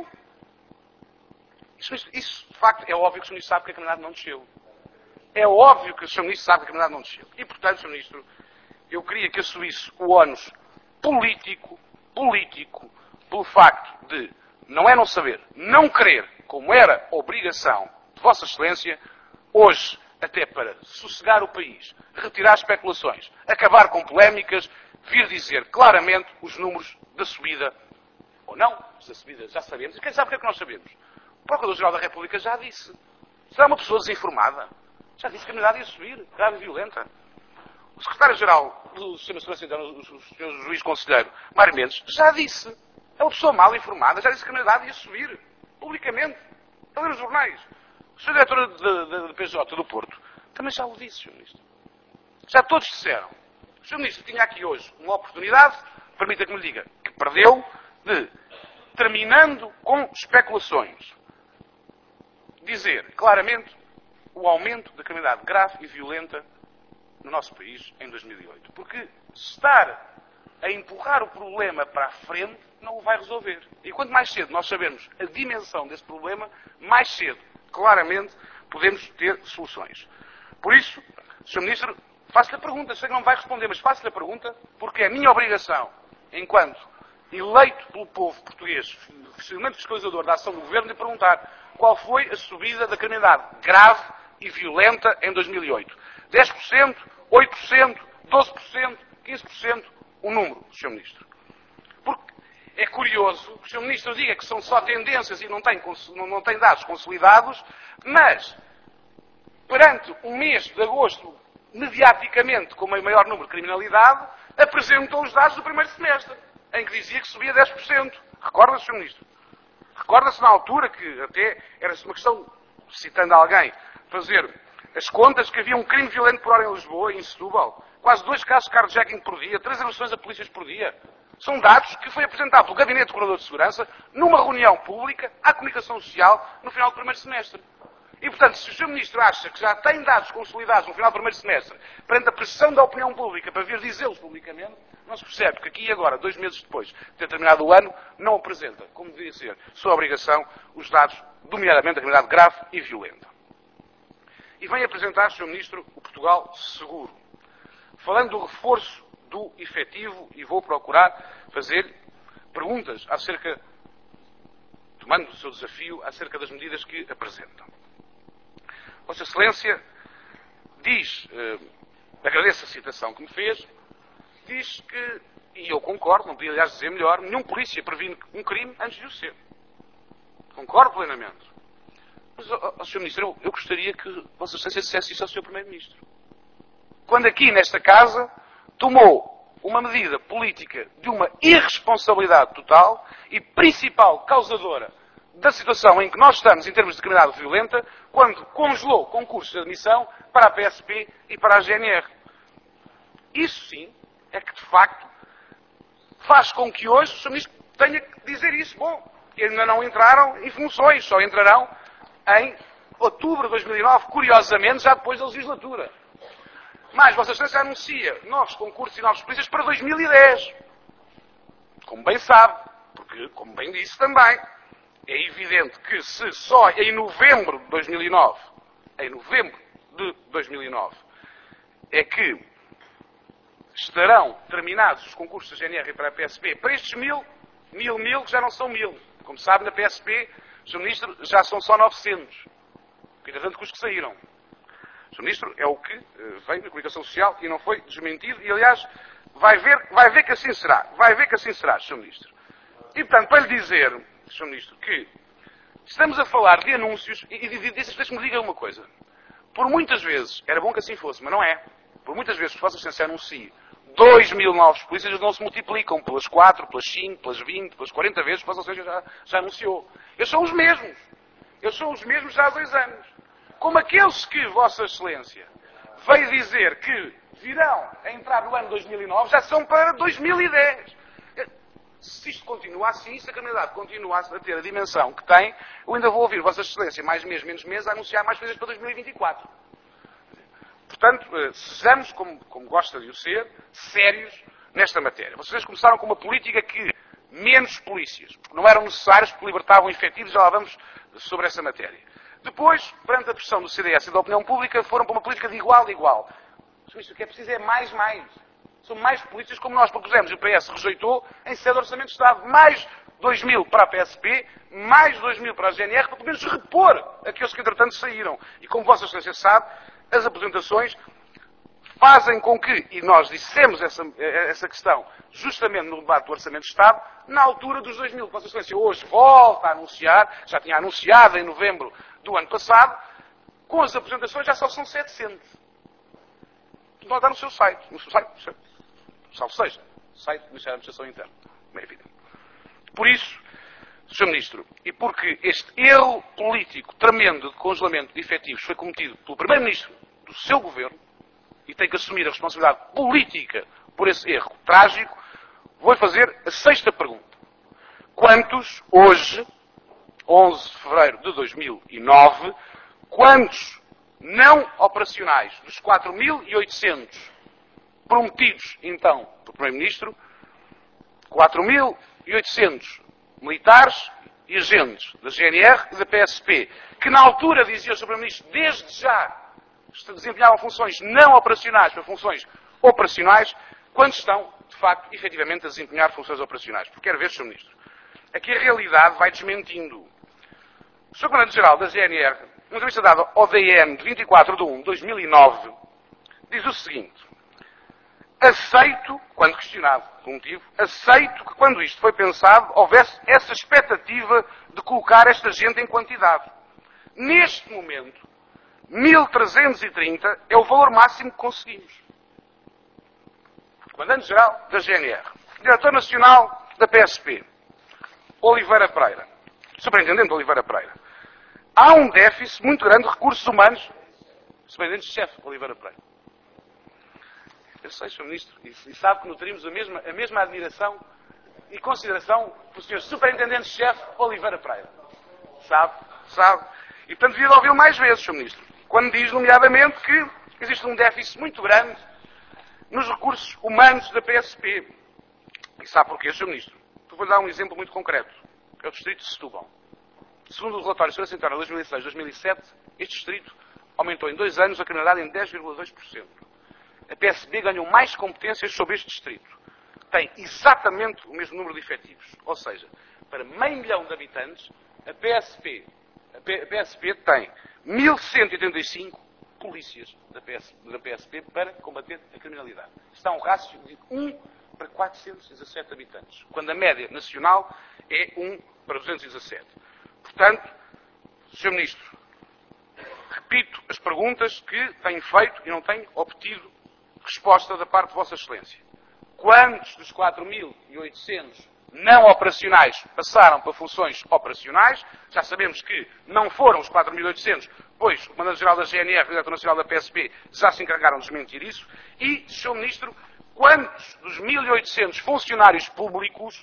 Isso, de facto, é óbvio que o Sr. Ministro sabe que a criminalidade não desceu. É óbvio que o Sr. Ministro sabe que a criminalidade não desceu. E, portanto, Sr. Ministro, eu queria que assumisse o ónus político, pelo facto de, não é não saber, não querer, como era obrigação de Vossa Excelência, hoje, até para sossegar o país, retirar especulações, acabar com polémicas, vir dizer claramente os números da subida, ou não, da subida já sabemos, e quem sabe o que é que nós sabemos? O Procurador-Geral da República já disse. Será uma pessoa desinformada? Já disse que a criminalidade ia subir, grave e violenta. O Secretário-Geral do Sistema de Segurança Interna, o Sr. Juiz Conselheiro, Mário Mendes, já disse. É uma pessoa mal informada, já disse que a criminalidade ia subir, publicamente. Está a ler os jornais. O Sr. Diretor da PJ do Porto também já o disse, Sr. Ministro. Já todos disseram. O Sr. Ministro tinha aqui hoje uma oportunidade, permita que me diga, que perdeu, de, terminando com especulações, dizer claramente o aumento da criminalidade grave e violenta no nosso país em 2008. Porque estar a empurrar o problema para a frente não o vai resolver. E quanto mais cedo nós sabermos a dimensão desse problema, mais cedo, claramente, podemos ter soluções. Por isso, Sr. Ministro, faço-lhe a pergunta, sei que não vai responder, mas faço-lhe a pergunta, porque é a minha obrigação, enquanto eleito pelo povo português, finalmente fiscalizador da ação do Governo, de perguntar qual foi a subida da criminalidade grave e violenta em 2008. 10%, 8%, 12%, 15%, o número, Sr. Ministro. Porque é curioso que o Sr. Ministro diga que são só tendências e não tem dados consolidados, mas, perante o mês de agosto, mediaticamente, com o maior número de criminalidade, apresentou os dados do primeiro semestre, em que dizia que subia 10%. Recorda-se, Sr. Ministro? Recorda-se na altura que até era uma questão, citando alguém, fazer as contas que havia um crime violento por hora em Lisboa, em Setúbal, quase 2 casos de carjacking por dia, 3 agressões a polícias por dia. São dados que foi apresentado pelo Gabinete do Coordenador de Segurança numa reunião pública à comunicação social no final do primeiro semestre. E, portanto, se o Sr. Ministro acha que já tem dados consolidados no final do primeiro semestre, perante a pressão da opinião pública para vir dizê-los publicamente, não se percebe que aqui e agora, 2 meses depois de ter terminado o ano, não apresenta, como devia ser sua obrigação, os dados, nomeadamente da criminalidade grave e violenta. E vem apresentar, Sr. Ministro, o Portugal seguro, falando do reforço do efetivo, e vou procurar fazer perguntas acerca, tomando o seu desafio, acerca das medidas que apresentam. Vossa Excelência diz, agradeço a citação que me fez, diz que, e eu concordo, não podia aliás dizer melhor, nenhum polícia previne um crime antes de o ser. Concordo plenamente. Mas, Sr. Ministro, eu gostaria que Vossa Excelência dissesse isso ao Sr. Primeiro-Ministro. Quando aqui nesta casa tomou uma medida política de uma irresponsabilidade total e principal causadora da situação em que nós estamos em termos de criminalidade violenta, quando congelou concursos de admissão para a PSP e para a GNR. Isso sim é que, de facto, faz com que hoje o Sr. Ministro tenha que dizer isso. Bom, ainda não entraram em funções, só entrarão em outubro de 2009, curiosamente, já depois da legislatura. Mas Vossa Excelência anuncia novos concursos e novos polícias para 2010. Como bem sabe, porque, como bem disse também, é evidente que se só em novembro de 2009, é que estarão terminados os concursos da GNR para a PSP, para estes mil que já não são 1000. Como sabe, na PSP, Sr. Ministro, já são só 900. Entretanto, com os que saíram. O Sr. Ministro é o que vem da comunicação social e não foi desmentido. E, aliás, vai ver que assim será. Vai ver que assim será, Sr. Ministro. E, portanto, para lhe dizer, Sr. Ministro, que estamos a falar de anúncios, e deixe-me dizer uma coisa. Por muitas vezes, era bom que assim fosse, mas não é. Por muitas vezes que Vossa Excelência anuncie 2.000 novos polícias, eles não se multiplicam pelas 4, pelas 5, pelas 20, pelas 40 vezes que Vossa Excelência já anunciou. Eles são os mesmos. Eles são os mesmos já há 2 anos. Como aqueles que Vossa Excelência veio dizer que virão a entrar no ano 2009, já são para 2010. Se isto continua assim, se a criminalidade continua a ter a dimensão que tem, eu ainda vou ouvir Vossa Excelência, mais mês, menos mês, a anunciar mais coisas para 2024. Portanto, sejamos, como gosta de o ser, sérios nesta matéria. Vocês começaram com uma política que menos polícias, porque não eram necessários, porque libertavam efetivos, já lá vamos sobre essa matéria. Depois, perante a pressão do CDS e da opinião pública, foram para uma política de igual a igual. Isto que é preciso é mais. São mais polícias como nós propusemos. E o PS rejeitou em sede do Orçamento de Estado. Mais 2.000 para a PSP, mais 2.000 para a GNR, para pelo menos repor aqueles que entretanto saíram. E como Vossa Excelência sabe, as apresentações fazem com que, e nós dissemos essa questão justamente no debate do Orçamento de Estado, na altura dos 2.000, que Vossa Excelência hoje volta a anunciar, já tinha anunciado em novembro do ano passado, com as apresentações já só são 700. Não está no seu site, salvo seja, site do Ministério da Administração Interna, como é evidente. Por isso, Sr. Ministro, e porque este erro político tremendo de congelamento de efetivos foi cometido pelo Primeiro-Ministro do seu Governo, e tem que assumir a responsabilidade política por esse erro trágico, vou-lhe fazer a 6ª pergunta. Quantos, hoje, 11 de fevereiro de 2009, quantos não operacionais dos 4.800 prometidos, então, pelo Primeiro-Ministro, 4.800 militares e agentes da GNR e da PSP, que na altura, dizia o Sr. Primeiro-Ministro, desde já desempenhavam funções não operacionais para funções operacionais, quando estão, de facto, efetivamente a desempenhar funções operacionais. Porque quero ver, Sr. Ministro, aqui a realidade vai desmentindo. O Sr. Comandante-Geral da GNR, numa entrevista dada ao DN de 24 de 1 de 2009, diz o seguinte: aceito, quando questionado pelo motivo, aceito que quando isto foi pensado houvesse essa expectativa de colocar esta gente em quantidade. Neste momento, 1.330 é o valor máximo que conseguimos. Comandante-Geral da GNR, Diretor Nacional da PSP, Oliveira Pereira, Superintendente Oliveira Pereira. Há um déficit muito grande de recursos humanos. Superintendente-Chefe Oliveira Pereira. Eu sei, Sr. Ministro, e sabe que nutrimos a mesma admiração e consideração pelo Sr. Superintendente-Chefe Oliveira Pereira. Sabe. E, portanto, devia ouvi-lo mais vezes, Sr. Ministro, quando diz, nomeadamente, que existe um déficit muito grande nos recursos humanos da PSP. E sabe porquê, Sr. Ministro? Vou-lhe dar um exemplo muito concreto. É o distrito de Setúbal. Segundo o relatório de Segurança Interna 2006-2007, este distrito aumentou em 2 anos a criminalidade em 10,2%. A PSB ganhou mais competências sobre este distrito. Tem exatamente o mesmo número de efetivos. Ou seja, para meio milhão de habitantes, a PSP tem 1.185 polícias da PSP para combater a criminalidade. Está um rácio de 1 para 417 habitantes, quando a média nacional é 1 para 217. Portanto, Sr. Ministro, repito as perguntas que tenho feito e não tenho obtido resposta da parte de Vossa Excelência. Quantos dos 4.800 não operacionais passaram para funções operacionais? Já sabemos que não foram os 4.800, pois o Comandante-Geral da GNR e o Diretor Nacional da PSP já se encarregaram de desmentir isso. E, Sr. Ministro, quantos dos 1.800 funcionários públicos,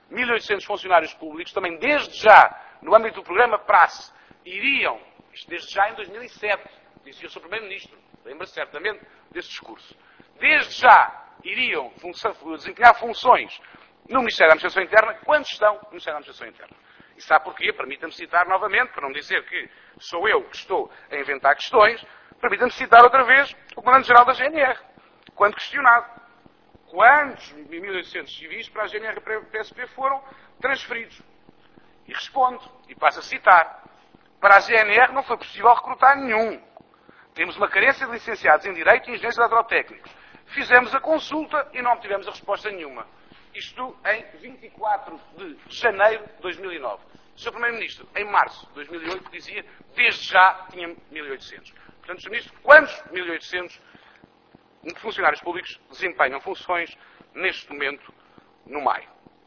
também desde já, no âmbito do programa PRACE, iriam, isto desde já em 2007, disse o Sr. Primeiro-Ministro, lembra-se certamente desse discurso, desde já iriam desempenhar funções no Ministério da Administração Interna, quantos estão no Ministério da Administração Interna? E sabe porquê? Permita-me citar novamente, para não dizer que sou eu que estou a inventar questões, permita-me citar outra vez o Comandante-Geral da GNR, quando questionado. Quantos 1.800 civis para a GNR e PSP foram transferidos? E respondo, e passo a citar, para a GNR não foi possível recrutar nenhum. Temos uma carência de licenciados em Direito e Engenheiros Eletrotécnicos. Fizemos a consulta e não obtivemos a resposta nenhuma. Isto em 24 de janeiro de 2009. O Sr. Primeiro-Ministro, em março de 2008, dizia, desde já tinha 1.800. Portanto, Sr. Ministro, quantos 1.800 funcionários públicos desempenham funções neste momento no MAI?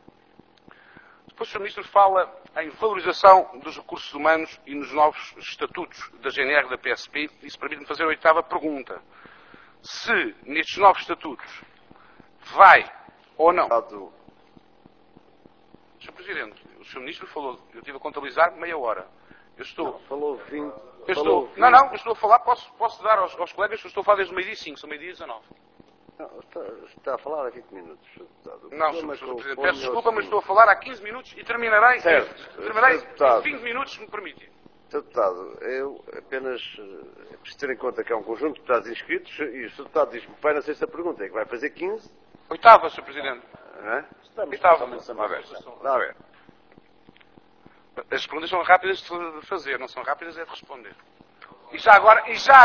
Depois o Sr. Ministro fala em valorização dos recursos humanos e nos novos estatutos da GNR e da PSP. Isso permite-me fazer a 8ª pergunta. Se nestes novos estatutos vai ou não... Sr. Presidente, o Sr. Ministro falou, eu estive a contabilizar meia hora. Eu estou... Não, falou 20... Eu estou a falar, posso dar aos colegas, eu estou a falar desde o meio-dia 5, são meio-dia 19. Não, está a falar há 20 minutos, Sr. Deputado. Não, Sr. Presidente, peço desculpa, mas estou a falar há 15 minutos e terminarei em 20 minutos, se me permite. Sr. Deputado, eu apenas preciso ter em conta que há um conjunto de deputados inscritos e o Sr. Deputado diz-me que vai na 6ª pergunta, é que vai fazer 15. 8ª, Sr. Presidente. Não é? Estamos totalmente a ver. As perguntas são rápidas de fazer, não são rápidas é de responder. E já agora,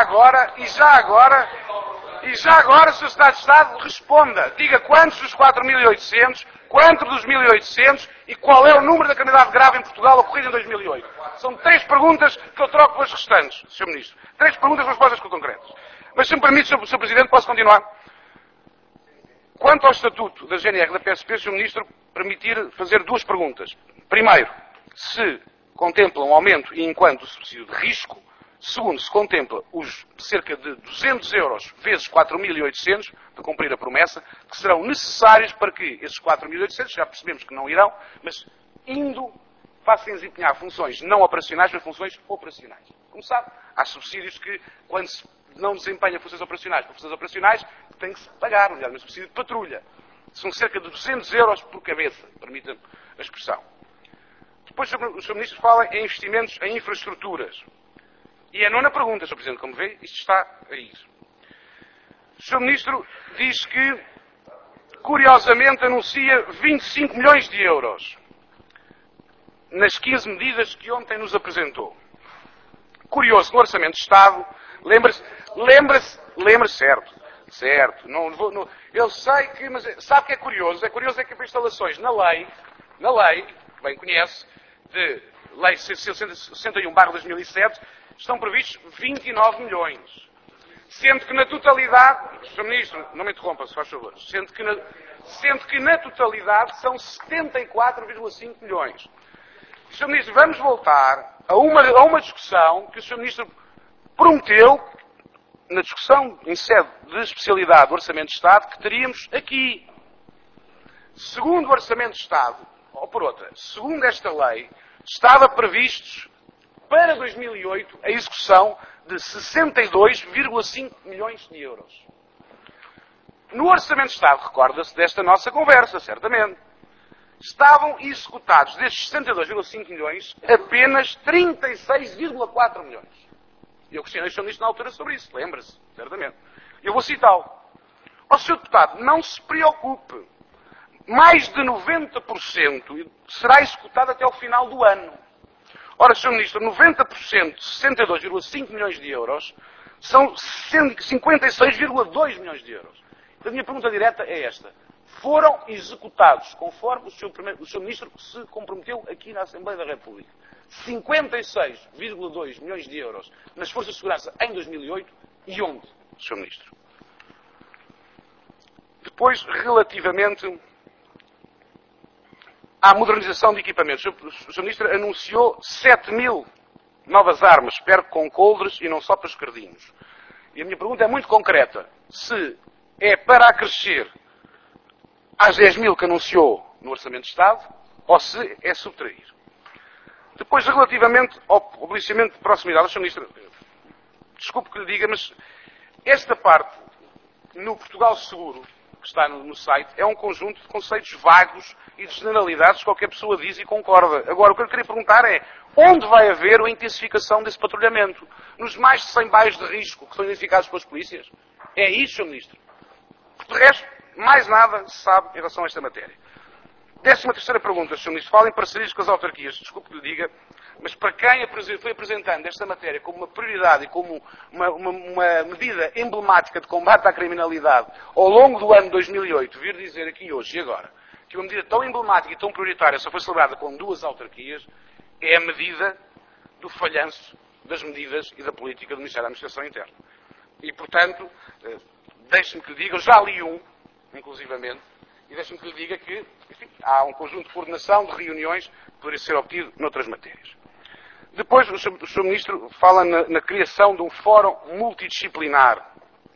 Sr. Secretário de Estado, responda. Diga quantos dos 4.800, quantos dos 1.800 e qual é o número da criminalidade grave em Portugal ocorrido em 2008. São 3 perguntas que eu troco pelas restantes, Sr. Ministro. 3 perguntas com respostas concretas. Mas se me permite, Sr. Presidente, posso continuar? Quanto ao estatuto da GNR e da PSP, Sr. Ministro, permitir fazer 2 perguntas. Primeiro, se contempla um aumento e enquanto o subsídio de risco. Segundo, se contempla os cerca de 200 euros vezes 4.800, para cumprir a promessa, que serão necessários para que esses 4.800, já percebemos que não irão, mas passem a desempenhar funções não operacionais, mas funções operacionais. Como sabe, há subsídios que, quando se não desempenha funções operacionais, tem que se pagar, nomeadamente subsídio de patrulha. São cerca de 200 euros por cabeça, permita-me a expressão. Depois, o Sr. Ministro fala em investimentos em infraestruturas. E a 9ª pergunta, Sr. Presidente, como vê, isto está a ir. O Sr. Ministro diz que, curiosamente, anuncia 25 milhões de euros nas 15 medidas que ontem nos apresentou. Curioso, no Orçamento de Estado, lembra-se, certo, eu sei que, mas sabe o que é curioso? É curioso é que para instalações na lei, que bem conhece, de Lei 61/2007, estão previstos 29 milhões. Sendo que na totalidade, Sr. Ministro, não me interrompa, se faz favor, sendo que na totalidade são 74,5 milhões. Sr. Ministro, vamos voltar a uma discussão que o Sr. Ministro prometeu, na discussão em sede de especialidade do Orçamento de Estado, que teríamos aqui. Segundo o Orçamento de Estado, ou por outra, segundo esta lei, estava previstos para 2008 a execução de 62,5 milhões de euros. No Orçamento de Estado, recorda-se desta nossa conversa, certamente. Estavam executados destes 62,5 milhões apenas 36,4 milhões. Eu questionei o Sr. Ministro na altura sobre isso, lembra-se, certamente. Eu vou citá-lo. Ó Sr. Deputado, não se preocupe. Mais de 90% será executado até o final do ano. Ora, Sr. Ministro, 90% de 62,5 milhões de euros são 56,2 milhões de euros. A minha pergunta direta é esta. Foram executados, conforme o Sr. Ministro se comprometeu aqui na Assembleia da República, 56,2 milhões de euros nas Forças de Segurança em 2008 e onde, Sr. Ministro? Depois, relativamente à modernização de equipamentos, o Sr. Ministro anunciou 7.000 novas armas, espero que com coldres e não só para escardinhos. E a minha pergunta é muito concreta. Se é para acrescer às 10.000 que anunciou no Orçamento de Estado, ou se é subtrair. Depois, relativamente ao policiamento de proximidade, Sr. Ministro, desculpe que lhe diga, mas esta parte, no Portugal Seguro, que está no site, é um conjunto de conceitos vagos e de generalidades que qualquer pessoa diz e concorda. Agora, o que eu queria perguntar é, onde vai haver a intensificação desse patrulhamento? Nos mais de 100 bairros de risco que são identificados pelas polícias? É isso, Sr. Ministro? De resto, mais nada se sabe em relação a esta matéria. 13ª pergunta, Sr. Ministro. Fala em parcerias com as autarquias. Desculpe que lhe diga, mas para quem foi apresentando esta matéria como uma prioridade e como uma medida emblemática de combate à criminalidade ao longo do ano 2008, vir dizer aqui hoje e agora que uma medida tão emblemática e tão prioritária só foi celebrada com 2 autarquias, é a medida do falhanço das medidas e da política do Ministério da Administração Interna. E, portanto, deixe-me que lhe diga, eu já li inclusivamente, e deixe-me que lhe diga que, enfim, há um conjunto de coordenação, de reuniões, que poderia ser obtido noutras matérias. Depois, o Sr. Ministro fala na criação de um fórum multidisciplinar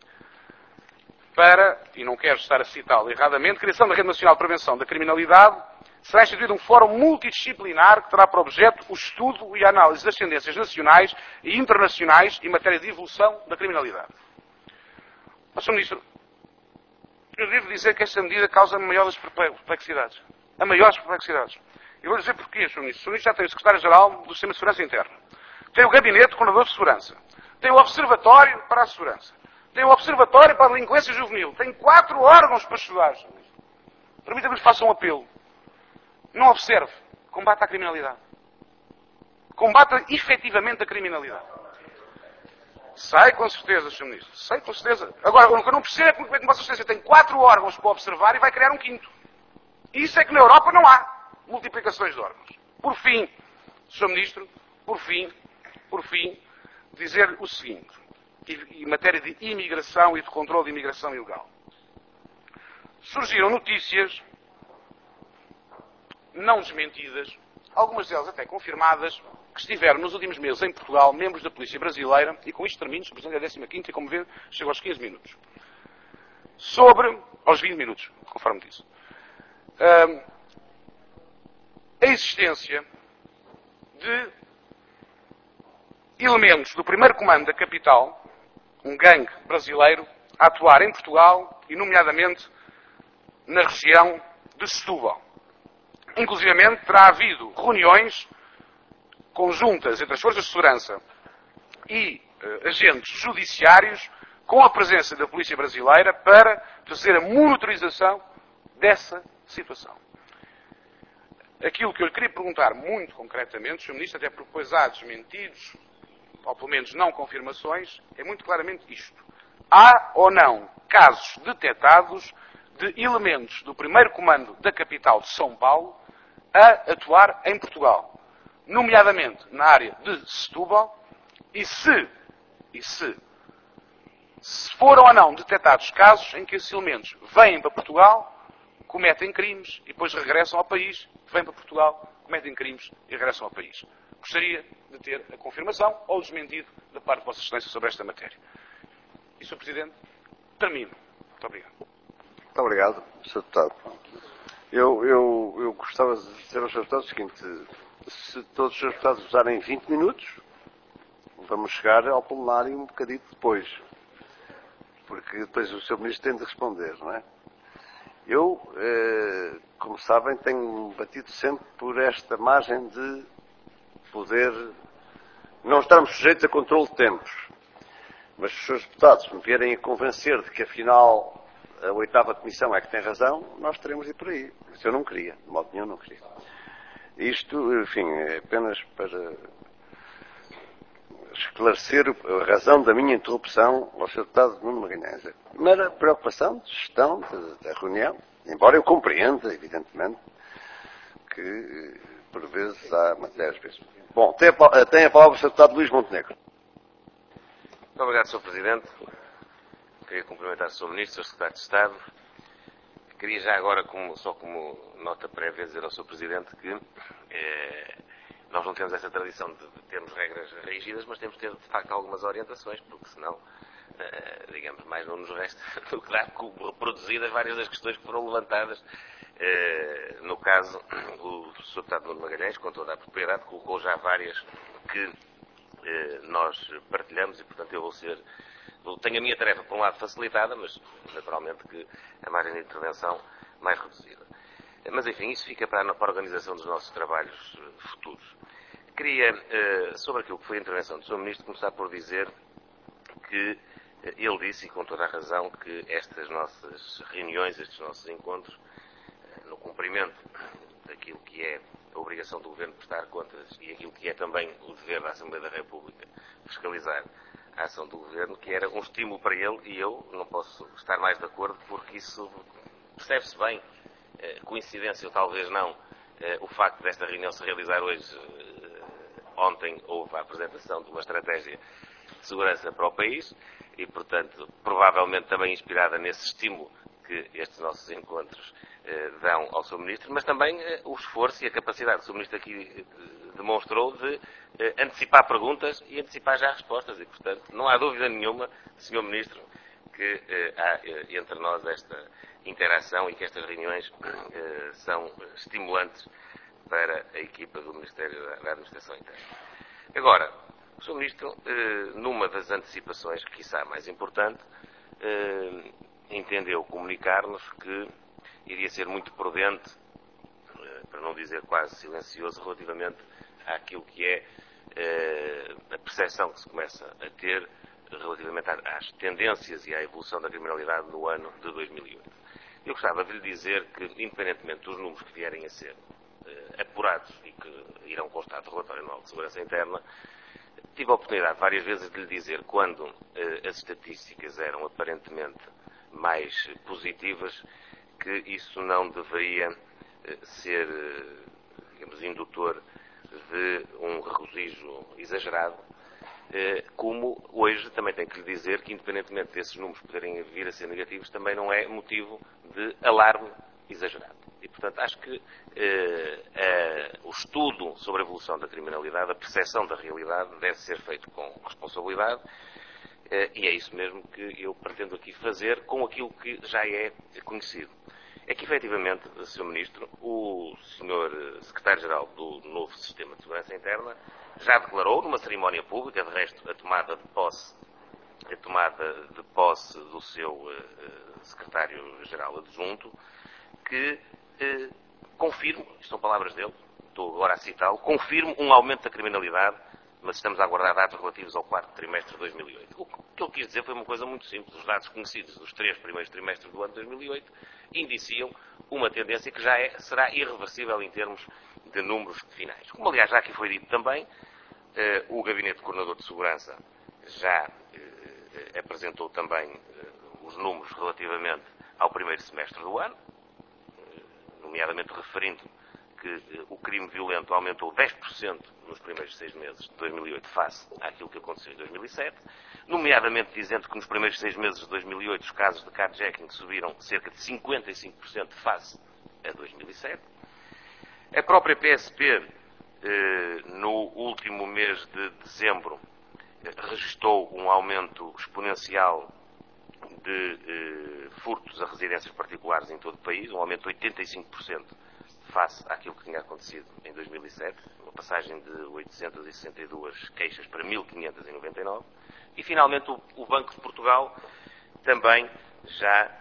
para, e não quero estar a citá-lo erradamente, criação da Rede Nacional de Prevenção da Criminalidade, será instituído um fórum multidisciplinar que terá por objeto o estudo e a análise das tendências nacionais e internacionais em matéria de evolução da criminalidade. Mas, Sr. Ministro, eu devo dizer que esta medida causa maiores perplexidades. A maiores perplexidades. E vou dizer porquê, Sr. Ministro. O Sr. Ministro já tem o Secretário-Geral do Sistema de Segurança Interna. Tem o Gabinete Coordenador de Segurança. Tem o Observatório para a Segurança. Tem o Observatório para a Delinquência Juvenil. Tem 4 órgãos para estudar, Sr. Ministro. Permita-me que lhe faça um apelo. Não observe. Combata a criminalidade. Combata efetivamente a criminalidade. Sei com certeza, Sr. Ministro. Sei com certeza. Agora, o que eu não percebo é como é que Vossa Excelência tem 4 órgãos para observar e vai criar um 5º. Isso é que na Europa não há multiplicações de órgãos. Por fim, Sr. Ministro, por fim, dizer o seguinte, em matéria de imigração e de controle de imigração ilegal. Surgiram notícias, não desmentidas, algumas delas até confirmadas, que estiveram nos últimos meses em Portugal membros da Polícia Brasileira, e com isto termino, Sr. Presidente, é a 15ª e, como vê, chego aos 15 minutos. Aos 20 minutos, conforme disse. A existência de elementos do primeiro comando da capital, um gangue brasileiro, a atuar em Portugal e, nomeadamente, na região de Setúbal. Inclusivamente, terá havido reuniões conjuntas entre as forças de segurança e agentes judiciários com a presença da Polícia Brasileira para fazer a monitorização dessa situação. Aquilo que eu lhe queria perguntar muito concretamente, Sr. Ministro, até porque depois há desmentidos, ou pelo menos não confirmações, é muito claramente isto. Há ou não casos detectados de elementos do primeiro comando da capital de São Paulo a atuar em Portugal, nomeadamente na área de Setúbal, e se foram ou não detectados casos em que esses elementos vêm para Portugal, cometem crimes e depois regressam ao país, vêm para Portugal, cometem crimes e regressam ao país. Gostaria de ter a confirmação ou o desmentido da parte de Vossa Excelência sobre esta matéria. E, Sr. Presidente, termino. Muito obrigado. Muito obrigado, Sr. Deputado. Eu gostava de dizer aos seus deputados o seguinte: se todos os seus deputados usarem 20 minutos, vamos chegar ao plenário um bocadinho depois. Porque depois o Sr. Ministro tem de responder, não é? Eu, como sabem, tenho batido sempre por esta margem de poder não estarmos sujeitos a controle de tempos. Mas se os seus deputados me vierem a convencer de que afinal a 8ª Comissão é que tem razão, nós teremos de ir por aí. Isso eu não queria, de modo nenhum não queria. Isto, enfim, é apenas para esclarecer a razão da minha interrupção ao Sr. Deputado Nuno Magalhães. Mera preocupação de gestão da reunião, embora eu compreenda, evidentemente, que por vezes há matérias. Bom, tem a palavra o Sr. Deputado Luís Montenegro. Muito obrigado, Sr. Presidente. Queria cumprimentar o Sr. Ministro, o Sr. Secretário de Estado. Queria já agora, só como nota prévia, dizer ao Sr. Presidente que nós não temos essa tradição de termos regras rígidas, mas temos de ter, de facto, algumas orientações, porque senão, digamos, mais não nos resta do que dar reproduzidas várias das questões que foram levantadas. No caso, o Sr. Deputado Nuno Magalhães, com toda a propriedade, colocou já várias que nós partilhamos e, portanto, tenho a minha tarefa, por um lado, facilitada, mas, naturalmente, que a margem de intervenção mais reduzida. Mas, enfim, isso fica para a organização dos nossos trabalhos futuros. Queria, sobre aquilo que foi a intervenção do Sr. Ministro, começar por dizer que ele disse, e com toda a razão, que estas nossas reuniões, estes nossos encontros, no cumprimento daquilo que é a obrigação do Governo de prestar contas e aquilo que é também o dever da Assembleia da República fiscalizar a ação do Governo, que era um estímulo para ele, e eu não posso estar mais de acordo, porque isso percebe-se bem, coincidência ou talvez não, o facto desta reunião se realizar hoje. Ontem houve a apresentação de uma estratégia de segurança para o país e, portanto, provavelmente também inspirada nesse estímulo que estes nossos encontros dão ao Sr. Ministro, mas também o esforço e a capacidade que o Sr. Ministro aqui demonstrou de antecipar perguntas e antecipar já respostas. E, portanto, não há dúvida nenhuma, Sr. Ministro, que há entre nós esta interação e que estas reuniões são estimulantes para a equipa do Ministério da Administração Interna. Agora, o Sr. Ministro, numa das antecipações, quiçá mais importante, entendeu comunicar-nos que iria ser muito prudente, para não dizer quase silencioso, relativamente àquilo que é a percepção que se começa a ter relativamente às tendências e à evolução da criminalidade no ano de 2008. Eu gostava de lhe dizer que, independentemente dos números que vierem a ser apurados e que irão constar do relatório anual de segurança interna, tive a oportunidade várias vezes de lhe dizer, quando as estatísticas eram aparentemente mais positivas, que isso não deveria ser, digamos, indutor de um regozijo exagerado, como hoje também tenho que lhe dizer que, independentemente desses números poderem vir a ser negativos, também não é motivo de alarme exagerado. E, portanto, acho que o estudo sobre a evolução da criminalidade, a percepção da realidade, deve ser feito com responsabilidade, e é isso mesmo que eu pretendo aqui fazer com aquilo que já é conhecido. É que, efetivamente, Sr. Ministro, o Sr. Secretário-Geral do novo Sistema de Segurança Interna já declarou, numa cerimónia pública, de resto, a tomada de posse do seu Secretário-Geral adjunto, que confirmo, isto são palavras dele, estou agora a citá-lo, confirmo um aumento da criminalidade, mas estamos a aguardar dados relativos ao 4º trimestre de 2008. O que ele quis dizer foi uma coisa muito simples. Os dados conhecidos dos 3 primeiros trimestres do ano de 2008 indiciam uma tendência que será irreversível em termos de números finais. Como, aliás, já aqui foi dito também, o Gabinete Coordenador de Segurança já apresentou também os números relativamente ao primeiro semestre do ano, nomeadamente referindo que o crime violento aumentou 10% nos primeiros 6 meses de 2008 face àquilo que aconteceu em 2007, nomeadamente dizendo que nos primeiros 6 meses de 2008 os casos de carjacking subiram cerca de 55% face a 2007. A própria PSP, no último mês de dezembro, registrou um aumento exponencial de furtos a residências particulares em todo o país, um aumento de 85% face àquilo que tinha acontecido em 2007, uma passagem de 862 queixas para 1.599, e finalmente o Banco de Portugal também já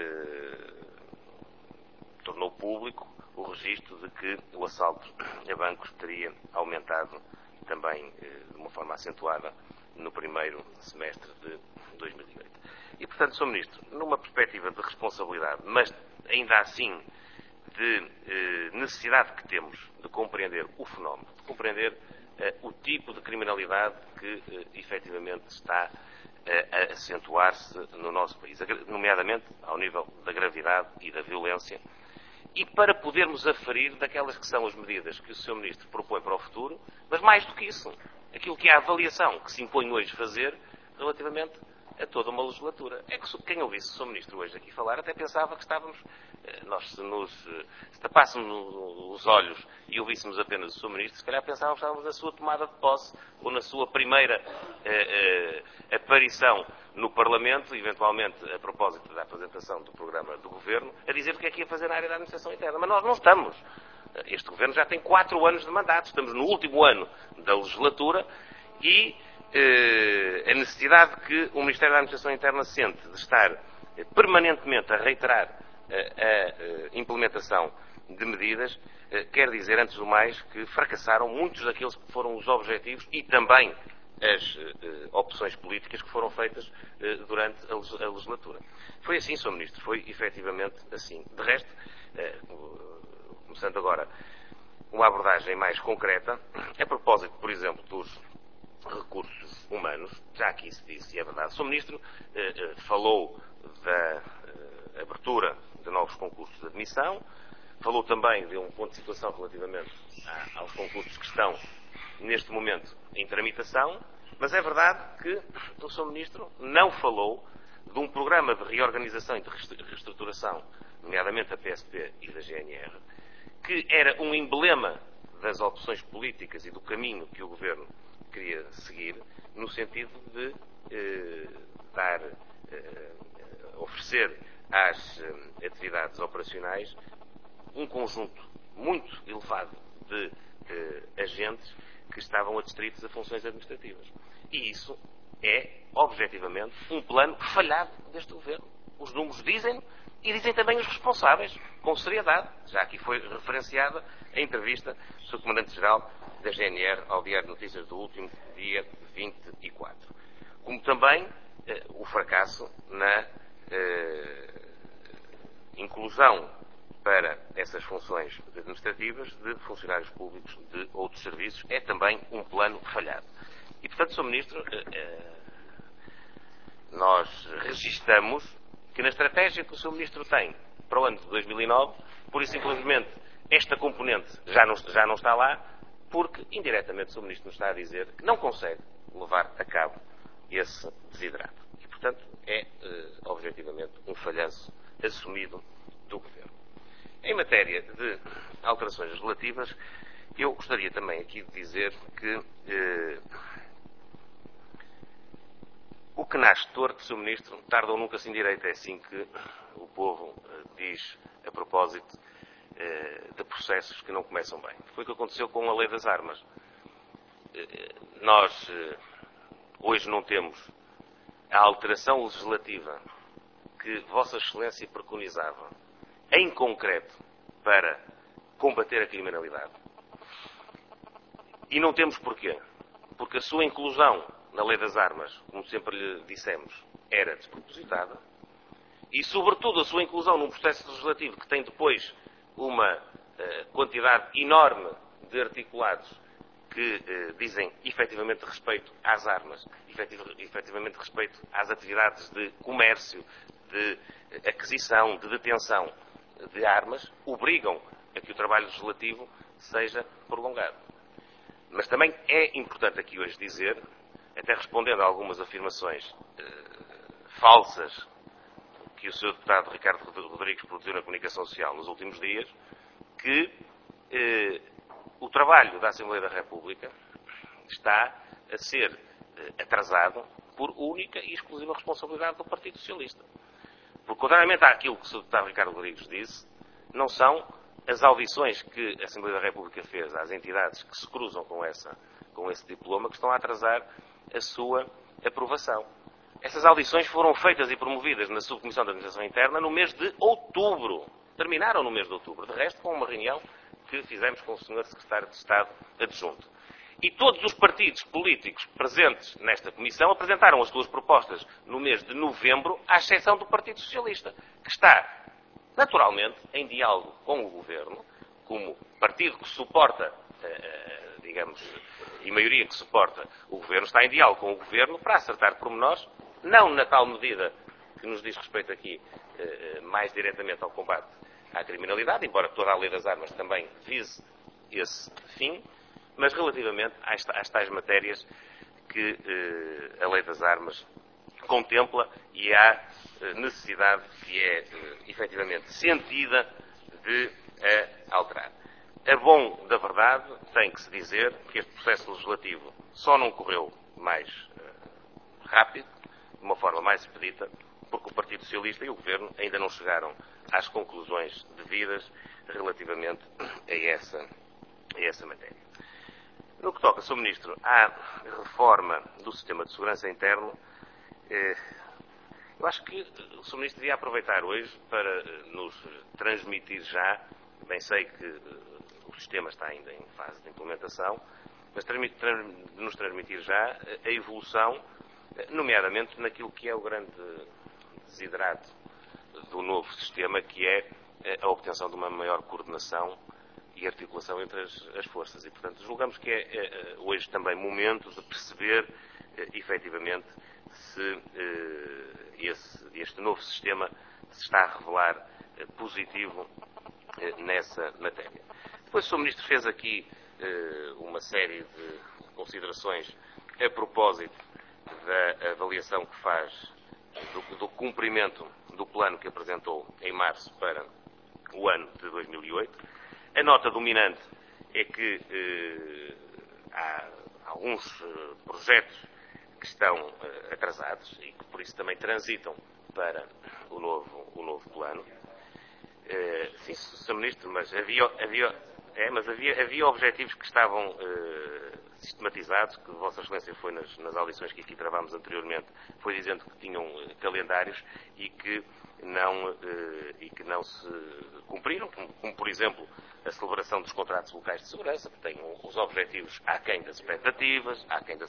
tornou público o registro de que o assalto a bancos teria aumentado também de uma forma acentuada no primeiro semestre de 2008. E, portanto, Sr. Ministro, numa perspectiva de responsabilidade, mas ainda assim de necessidade que temos de compreender o fenómeno, de compreender o tipo de criminalidade que efetivamente está a acentuar-se no nosso país, nomeadamente ao nível da gravidade e da violência, e para podermos aferir daquelas que são as medidas que o Sr. Ministro propõe para o futuro, mas mais do que isso, aquilo que é a avaliação que se impõe hoje fazer relativamente a toda uma legislatura. É que quem ouvisse o Sr. Ministro hoje aqui falar até pensava que estávamos, se tapássemos os olhos e ouvíssemos apenas o Sr. Ministro, se calhar pensávamos que estávamos na sua tomada de posse ou na sua primeira aparição no Parlamento, eventualmente a propósito da apresentação do programa do Governo, a dizer o que é que ia fazer na área da administração interna. Mas nós não estamos. Este Governo já tem 4 anos de mandato, estamos no último ano da legislatura e a necessidade que o Ministério da Administração Interna sente de estar permanentemente a reiterar a implementação de medidas, quer dizer, antes do mais, que fracassaram muitos daqueles que foram os objetivos e também as opções políticas que foram feitas durante a legislatura. Foi assim, Sr. Ministro, foi efetivamente assim. De resto, começando agora uma abordagem mais concreta, a propósito, por exemplo, dos recursos humanos, já aqui se disse, e é verdade, o Sr. Ministro falou da abertura de novos concursos de admissão, falou também de um ponto de situação relativamente aos concursos que estão neste momento em tramitação, mas é verdade que o Sr. Ministro não falou de um programa de reorganização e de reestruturação, nomeadamente da PSP e da GNR, que era um emblema das opções políticas e do caminho que o Governo queria seguir, no sentido de oferecer às atividades operacionais um conjunto muito elevado de agentes que estavam adstritos a funções administrativas. E isso é, objetivamente, um plano falhado deste Governo. Os números dizem e dizem também os responsáveis, com seriedade. Já aqui foi referenciada a entrevista do Sr. Comandante-Geral da GNR ao Diário de Notícias do último dia 24. Como também o fracasso na inclusão para essas funções administrativas de funcionários públicos de outros serviços é também um plano falhado. E, portanto, Sr. Ministro, nós registamos que na estratégia que o Sr. Ministro tem para o ano de 2009, pura e simplesmente esta componente já não está lá, porque indiretamente o Sr. Ministro nos está a dizer que não consegue levar a cabo esse desidrato. E, portanto, é objetivamente um falhanço assumido do Governo. Em matéria de alterações legislativas, eu gostaria também aqui de dizer que o que nasce torto, Sr. Ministro, tarda ou nunca se endireita. É assim que o povo diz a propósito de processos que não começam bem. Foi o que aconteceu com a Lei das Armas. Nós hoje não temos a alteração legislativa que Vossa Excelência preconizava, em concreto, para combater a criminalidade. E não temos porquê. Porque a sua inclusão na Lei das Armas, como sempre lhe dissemos, era despropositada. E, sobretudo, a sua inclusão num processo legislativo que tem depois uma quantidade enorme de articulados que dizem efetivamente respeito às armas, efetivamente respeito às atividades de comércio, de aquisição, de detenção de armas, obrigam a que o trabalho legislativo seja prolongado. Mas também é importante aqui hoje dizer, até respondendo a algumas afirmações falsas que o Sr. Deputado Ricardo Rodrigues produziu na comunicação social nos últimos dias, que o trabalho da Assembleia da República está a ser atrasado por única e exclusiva responsabilidade do Partido Socialista. Porque, contrariamente àquilo que o Sr. Deputado Ricardo Rodrigues disse, não são as audições que a Assembleia da República fez às entidades que se cruzam com esse diploma que estão a atrasar a sua aprovação. Essas audições foram feitas e promovidas na Subcomissão de Administração Interna no mês de outubro. Terminaram no mês de outubro. De resto, com uma reunião que fizemos com o Sr. Secretário de Estado Adjunto. E todos os partidos políticos presentes nesta comissão apresentaram as suas propostas no mês de novembro, à exceção do Partido Socialista, que está, naturalmente, em diálogo com o Governo, como partido que suporta, digamos, e maioria que suporta o Governo, está em diálogo com o Governo para acertar pormenores, não na tal medida que nos diz respeito aqui mais diretamente ao combate à criminalidade, embora toda a lei das armas também vise esse fim, mas relativamente às tais matérias que a lei das armas contempla e há necessidade que é efetivamente sentida de alterar. A bom da verdade tem que se dizer que este processo legislativo só não correu mais rápido, de uma forma mais expedita, porque o Partido Socialista e o Governo ainda não chegaram às conclusões devidas relativamente a essa matéria. No que toca, Sr. Ministro, à reforma do sistema de segurança interno, eu acho que o Sr. Ministro devia aproveitar hoje para nos transmitir já, bem sei que o sistema está ainda em fase de implementação, mas nos transmitir já a evolução, nomeadamente naquilo que é o grande desidrato do novo sistema, que é a obtenção de uma maior coordenação e articulação entre as forças. E, portanto, julgamos que é hoje também momento de perceber, efetivamente, se este novo sistema se está a revelar positivo nessa matéria. Depois o Sr. Ministro fez aqui uma série de considerações a propósito da avaliação que faz do cumprimento do plano que apresentou em março para o ano de 2008. A nota dominante é que há alguns projetos que estão atrasados e que por isso também transitam para o novo plano. Sim, Sr. Ministro, mas havia objetivos que estavam sistematizados, que Vossa Excelência foi nas audições que aqui travámos anteriormente, foi dizendo que tinham calendários e que não se cumpriram, como por exemplo a celebração dos contratos locais de segurança, que têm os objetivos aquém das expectativas,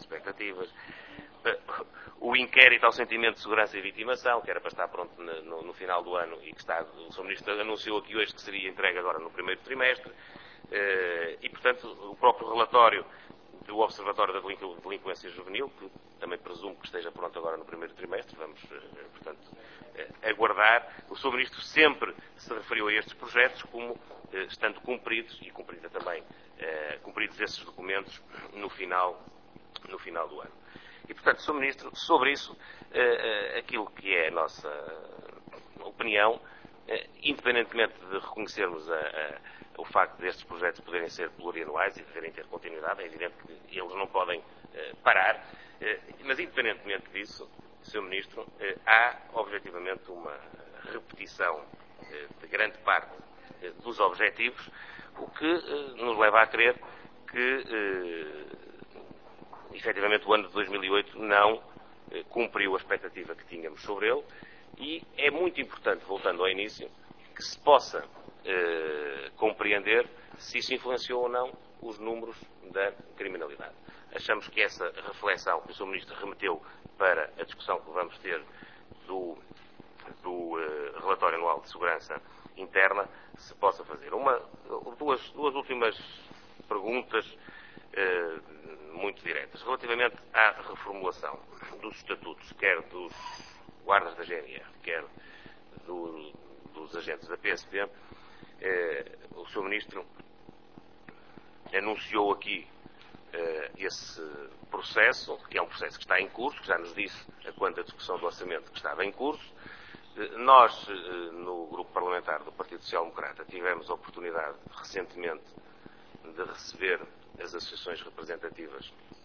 o inquérito ao sentimento de segurança e vitimação, que era para estar pronto no final do ano e que o Sr. Ministro anunciou aqui hoje que seria entregue agora no primeiro trimestre, e portanto o próprio relatório do Observatório da Delinquência Juvenil, que também presumo que esteja pronto agora no primeiro trimestre, vamos, portanto, aguardar. O Sr. Ministro sempre se referiu a estes projetos como estando cumpridos, e cumpridos esses documentos no final do ano. E, portanto, Sr. Ministro, sobre isso, aquilo que é a nossa opinião, independentemente de reconhecermos o facto destes projetos poderem ser plurianuais e deverem ter continuidade, é evidente que eles não podem parar, mas independentemente disso, Sr. Ministro, há objetivamente uma repetição de grande parte dos objetivos, o que nos leva a crer que efetivamente o ano de 2008 não cumpriu a expectativa que tínhamos sobre ele, e é muito importante, voltando ao início, que se possa compreender se isso influenciou ou não os números da criminalidade. Achamos que essa reflexão que o Sr. Ministro remeteu para a discussão que vamos ter do relatório anual de segurança interna se possa fazer. Duas últimas perguntas muito diretas. Relativamente à reformulação dos estatutos, quer dos guardas da GNR, quer dos agentes da PSP, o Sr. Ministro anunciou aqui esse processo, que é um processo que está em curso, que já nos disse quanto à discussão do orçamento que estava em curso. Nós, no grupo parlamentar do Partido Social Democrata, tivemos a oportunidade recentemente de receber as associações representativas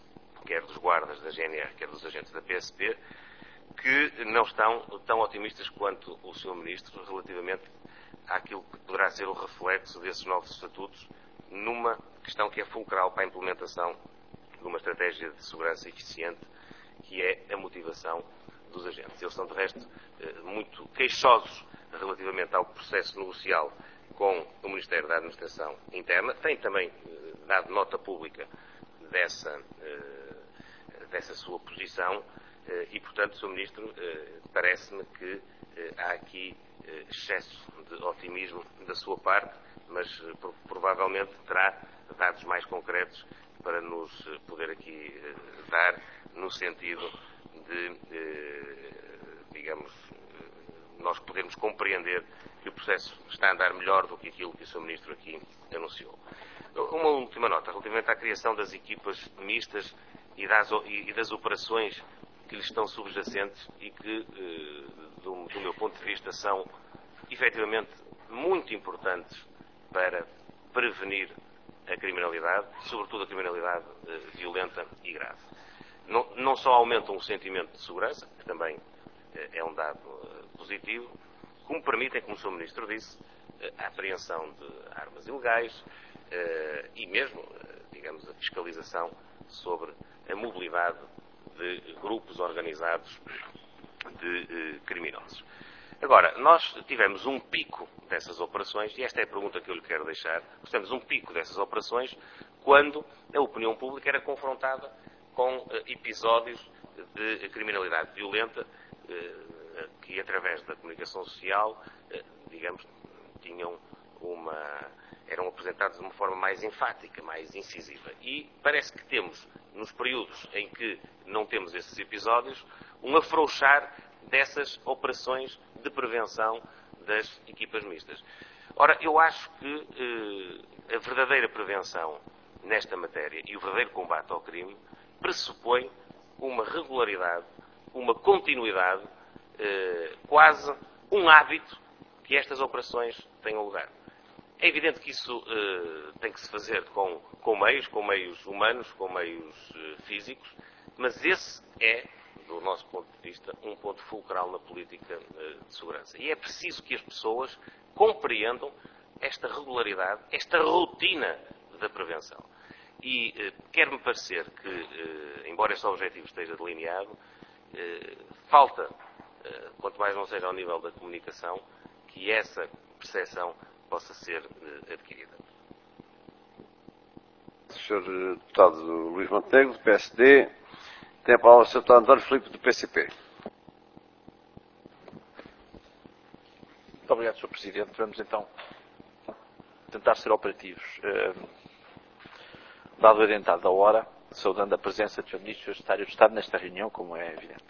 quer dos guardas da GNR, quer dos agentes da PSP, que não estão tão otimistas quanto o Sr. Ministro relativamente àquilo que poderá ser o reflexo desses novos estatutos numa questão que é fulcral para a implementação de uma estratégia de segurança eficiente, que é a motivação dos agentes. Eles são, de resto, muito queixosos relativamente ao processo negocial com o Ministério da Administração Interna. Têm também dado nota pública dessa sua posição e, portanto, Sr. Ministro, parece-me que há aqui excesso de otimismo da sua parte, mas provavelmente terá dados mais concretos para nos poder aqui dar no sentido de, digamos, nós podermos compreender que o processo está a andar melhor do que aquilo que o Sr. Ministro aqui anunciou. Uma última nota, relativamente à criação das equipas mistas e das operações que lhes estão subjacentes e que, do meu ponto de vista, são efetivamente muito importantes para prevenir a criminalidade, sobretudo a criminalidade violenta e grave. Não só aumentam o sentimento de segurança, que também é um dado positivo, como permitem, como o Sr. Ministro disse, a apreensão de armas ilegais e mesmo, digamos, a fiscalização sobre a mobilidade de grupos organizados de criminosos. Agora, nós tivemos um pico dessas operações, e esta é a pergunta que eu lhe quero deixar, tivemos um pico dessas operações quando a opinião pública era confrontada com episódios de criminalidade violenta que, através da comunicação social, digamos, eram apresentados de uma forma mais enfática, mais incisiva. E parece que temos, nos períodos em que não temos esses episódios, um afrouxar dessas operações de prevenção das equipas mistas. Ora, eu acho que a verdadeira prevenção nesta matéria e o verdadeiro combate ao crime pressupõe uma regularidade, uma continuidade, quase um hábito que estas operações tenham lugar. É evidente que isso tem que se fazer com meios humanos, com meios físicos, mas esse é, do nosso ponto de vista, um ponto fulcral na política de segurança. E é preciso que as pessoas compreendam esta regularidade, esta rotina da prevenção. E quer-me parecer que, embora esse objetivo esteja delineado, falta, quanto mais não seja ao nível da comunicação, que essa percepção possa ser adquirida. Sr. Deputado Luís Montenegro, do PSD, tem a palavra o Sr. Deputado António Filipe, do PCP. Muito obrigado, Sr. Presidente. Vamos então tentar ser operativos. Dado o adiantado da hora, saudando a presença do Sr. Ministro e do Sr. Secretário de Estado nesta reunião, como é evidente.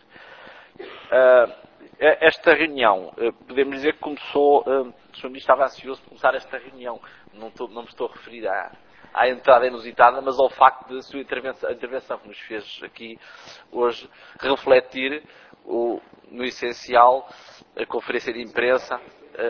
Esta reunião, podemos dizer que começou, o Sr. Ministro estava ansioso por começar esta reunião. Não me estou a referir à entrada inusitada, mas ao facto de a sua intervenção que nos fez aqui hoje refletir no essencial a conferência de imprensa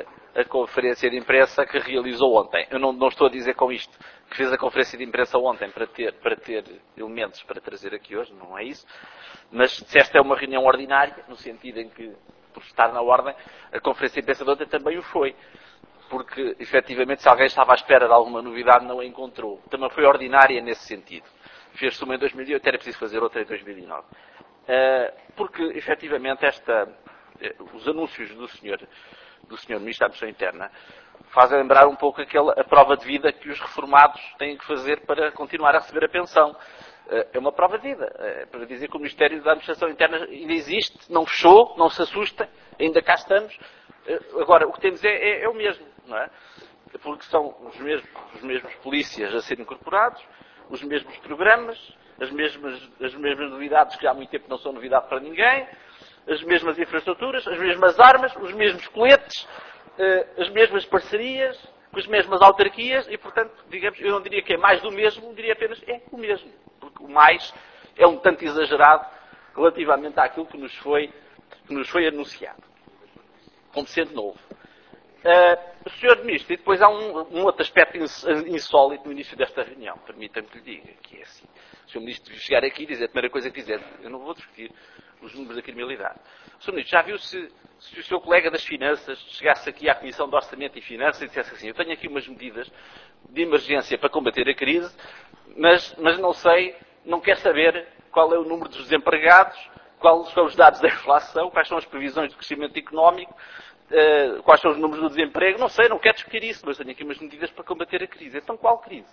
que realizou ontem. Eu não estou a dizer com isto que fez a conferência de imprensa ontem para ter elementos para trazer aqui hoje, não é isso. Mas se esta é uma reunião ordinária, no sentido em que, por estar na ordem, a conferência de imprensa de ontem também o foi. Porque, efetivamente, se alguém estava à espera de alguma novidade, não a encontrou. Também foi ordinária nesse sentido. Fez-se uma em 2008, era preciso fazer outra em 2009. Porque, efetivamente, os anúncios do senhor Ministro da Administração Interna fazem lembrar um pouco a prova de vida que os reformados têm que fazer para continuar a receber a pensão. É uma prova de vida. Para dizer que o Ministério da Administração Interna ainda existe, não fechou, não se assustem, ainda cá estamos. Agora, o que temos é o mesmo, não é? Porque são os mesmos polícias a serem incorporados, os mesmos programas, as mesmas novidades que há muito tempo não são novidade para ninguém, as mesmas infraestruturas, as mesmas armas, os mesmos coletes, as mesmas parcerias, com as mesmas autarquias e, portanto, digamos, eu não diria que é mais do mesmo, diria apenas é o mesmo. Porque o mais é um tanto exagerado relativamente àquilo que nos foi anunciado, como sendo novo. Sr. Ministro, e depois há um outro aspecto insólito no início desta reunião, permita-me que lhe diga, que é assim. O Sr. Ministro chegar aqui e dizer, a primeira coisa que dizer, eu não vou discutir os números da criminalidade. Sr. Ministro, já viu se o seu colega das Finanças chegasse aqui à Comissão de Orçamento e Finanças e dissesse assim, eu tenho aqui umas medidas de emergência para combater a crise, mas não sei, não quer saber qual é o número dos desempregados, quais são os dados da inflação, quais são as previsões de crescimento económico, quais são os números do desemprego, não sei, não quero discutir isso, mas tenho aqui umas medidas para combater a crise. Então qual crise?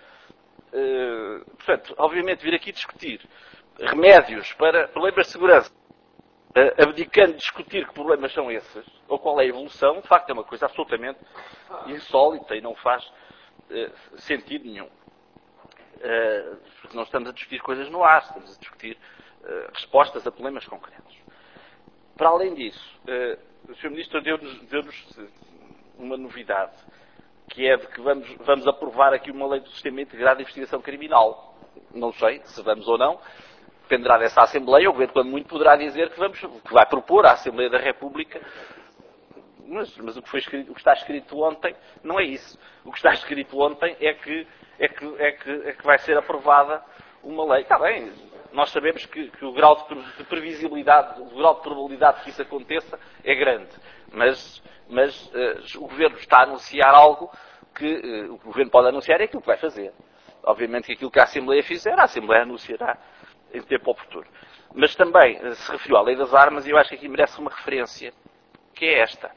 Portanto, obviamente vir aqui discutir remédios para problemas de segurança, abdicando de discutir que problemas são esses, ou qual é a evolução, de facto é uma coisa absolutamente insólita e não faz sentido nenhum. Porque não estamos a discutir coisas no ar, estamos a discutir respostas a problemas concretos. Para além disso, o Sr. Ministro deu-nos uma novidade, que é de que vamos aprovar aqui uma lei do Sistema Integrado de Investigação Criminal. Não sei se vamos ou não, dependerá dessa Assembleia, o Governo, quando muito, poderá dizer que vai propor à Assembleia da República, mas o que está escrito ontem não é isso. O que está escrito ontem é que vai ser aprovada uma lei. Está bem, nós sabemos que o grau de previsibilidade, o grau de probabilidade que isso aconteça é grande. Mas o Governo está a anunciar algo que o Governo pode anunciar é aquilo que vai fazer. Obviamente que aquilo que a Assembleia fizer, a Assembleia anunciará em tempo oportuno. Mas também se referiu à Lei das Armas e eu acho que aqui merece uma referência, que é esta.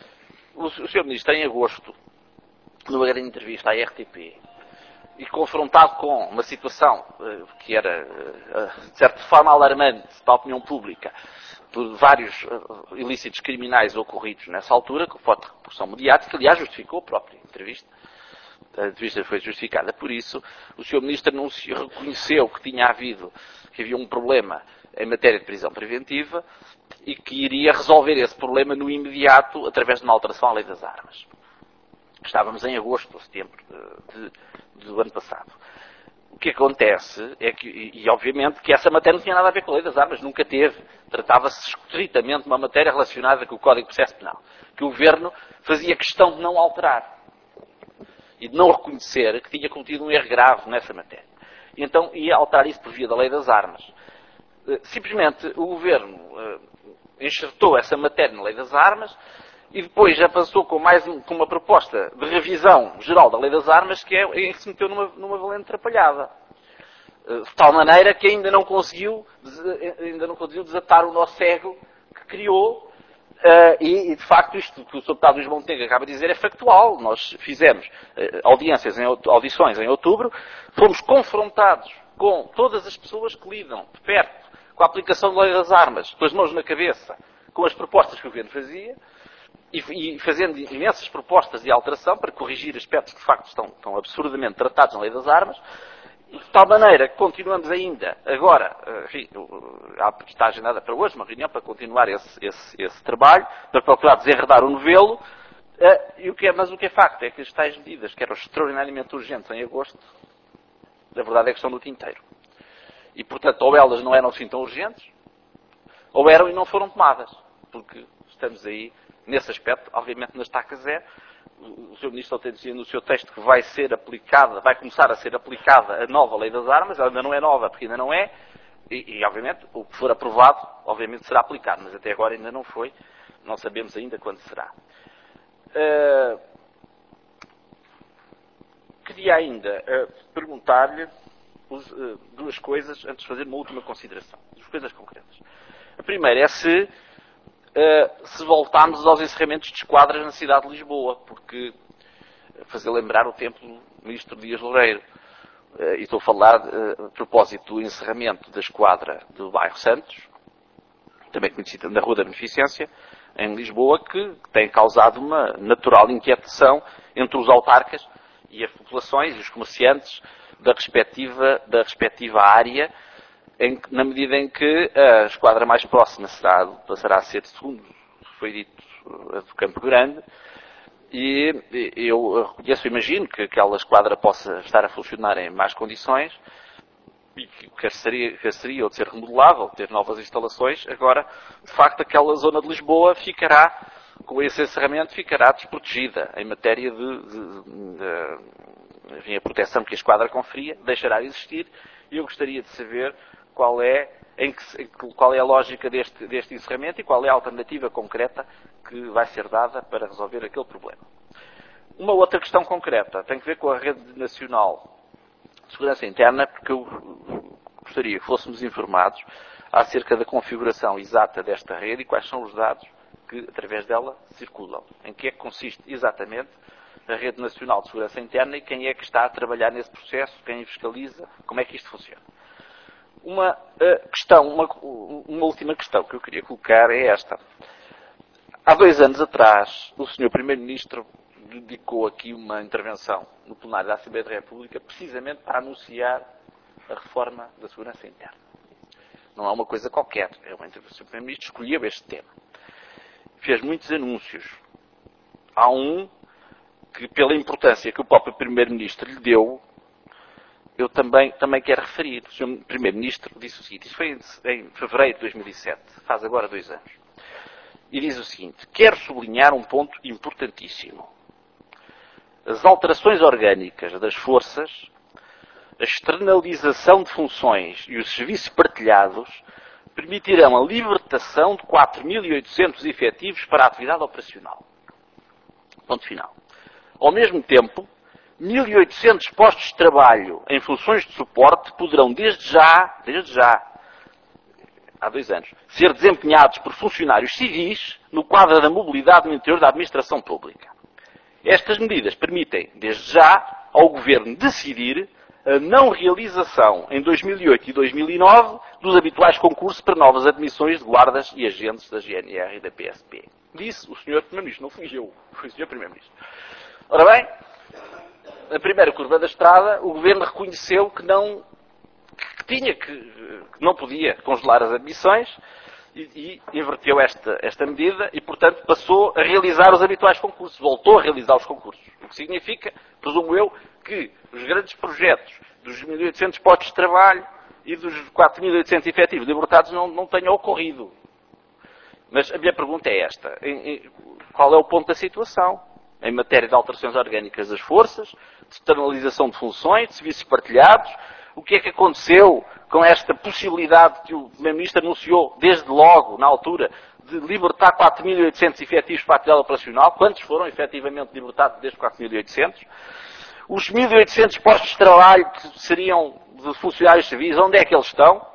O Sr. Ministro, em agosto, numa grande entrevista à RTP, e confrontado com uma situação que era, de certa forma, alarmante para a opinião pública, por vários ilícitos criminais ocorridos nessa altura, com forte repercussão mediática, aliás, justificou a própria entrevista. A entrevista foi justificada por isso. O Sr. Ministro reconheceu que havia um problema em matéria de prisão preventiva e que iria resolver esse problema no imediato através de uma alteração à Lei das Armas. Estávamos em agosto ou setembro do ano passado. O que acontece é que, e obviamente, que essa matéria não tinha nada a ver com a Lei das Armas, nunca teve. Tratava-se estritamente de uma matéria relacionada com o Código de Processo Penal, que o Governo fazia questão de não alterar e de não reconhecer que tinha cometido um erro grave nessa matéria. E então ia alterar isso por via da Lei das Armas. Simplesmente o Governo enxertou essa matéria na Lei das Armas e depois já passou com uma proposta de revisão geral da Lei das Armas em que se meteu numa valente atrapalhada. De tal maneira que ainda não conseguiu desatar o nó cego que criou. E, de facto, isto que o Sr. Deputado Luís Montenegro acaba de dizer é factual. Nós fizemos audições em outubro, fomos confrontados com todas as pessoas que lidam de perto com a aplicação da Lei das Armas, com as mãos na cabeça, com as propostas que o Governo fazia, e fazendo imensas propostas de alteração para corrigir aspectos que, de facto, estão absurdamente tratados na Lei das Armas, de tal maneira que continuamos ainda, agora, enfim, está agendada para hoje uma reunião para continuar esse trabalho, para procurar desenredar o novelo, mas o que é facto é que as tais medidas que eram extraordinariamente urgentes em agosto, a verdade é que estão no tinteiro. E, portanto, ou elas não eram assim tão urgentes, ou eram e não foram tomadas, porque estamos aí, nesse aspecto, obviamente na estaca zero. O Sr. Ministro tem dito no seu texto que vai começar a ser aplicada a nova Lei das Armas. Ela ainda não é nova, porque ainda não é, e obviamente, o que for aprovado, obviamente será aplicado, mas até agora ainda não foi, não sabemos ainda quando será. Queria ainda perguntar-lhe duas coisas, antes de fazer uma última consideração, duas coisas concretas. A primeira é se voltarmos aos encerramentos de esquadras na cidade de Lisboa, porque fazer lembrar o tempo do Ministro Dias Loureiro. E estou a falar a propósito do encerramento da esquadra do bairro Santos, também conhecida na Rua da Beneficência, em Lisboa, que tem causado uma natural inquietação entre os autarcas e as populações e os comerciantes da respectiva área, na medida em que a esquadra mais próxima passará a ser, segundo foi dito, a do Campo Grande, e eu reconheço, imagino que aquela esquadra possa estar a funcionar em más condições e que careceria ou de ser remodelada ou de ter novas instalações. Agora, de facto, aquela zona de Lisboa ficará com esse encerramento ficará desprotegida em matéria enfim, a proteção que a esquadra conferia deixará de existir, e eu gostaria de saber qual é a lógica deste encerramento e qual é a alternativa concreta que vai ser dada para resolver aquele problema. Uma outra questão concreta tem que ver com a Rede Nacional de Segurança Interna, porque eu gostaria que fôssemos informados acerca da configuração exata desta rede e quais são os dados que, através dela, circulam. Em que é que consiste exatamente a Rede Nacional de Segurança Interna e quem é que está a trabalhar nesse processo, quem fiscaliza, como é que isto funciona. Uma última questão que eu queria colocar é esta. Há 2 anos atrás, o Sr. Primeiro-Ministro dedicou aqui uma intervenção no plenário da Assembleia da República precisamente para anunciar a reforma da segurança interna. Não é uma coisa qualquer, é uma intervenção. O Primeiro-Ministro escolheu este tema. Fez muitos anúncios. Há um que, pela importância que o próprio Primeiro-Ministro lhe deu, eu também quero referir. O Sr. Primeiro-Ministro disse o seguinte, isso foi em fevereiro de 2007, faz agora 2 anos, e diz o seguinte: quero sublinhar um ponto importantíssimo. As alterações orgânicas das forças, a externalização de funções e os serviços partilhados permitirão a libertação de 4.800 efetivos para a atividade operacional. Ponto final. Ao mesmo tempo, 1.800 postos de trabalho em funções de suporte poderão desde já, há 2 anos, ser desempenhados por funcionários civis no quadro da mobilidade no interior da administração pública. Estas medidas permitem, desde já, ao Governo decidir a não realização em 2008 e 2009 dos habituais concursos para novas admissões de guardas e agentes da GNR e da PSP. Disse o Sr. Primeiro-Ministro, não fui eu, foi o Sr. Primeiro-Ministro. Ora bem, na primeira curva da estrada, o Governo reconheceu que não podia congelar as admissões e inverteu esta medida e, portanto, passou a realizar os habituais concursos. Voltou a realizar os concursos. O que significa, presumo eu, que os grandes projetos dos 1.800 postos de trabalho e dos 4.800 efetivos libertados não tenham ocorrido. Mas a minha pergunta é esta. Qual é o ponto da situação? Em matéria de alterações orgânicas das forças, de externalização de funções, de serviços partilhados, o que é que aconteceu com esta possibilidade que o Primeiro-Ministro anunciou desde logo, na altura, de libertar 4.800 efetivos para a atividade operacional? Quantos foram efetivamente libertados desde 4.800? Os 1.800 postos de trabalho que seriam de funcionários civis, onde é que eles estão?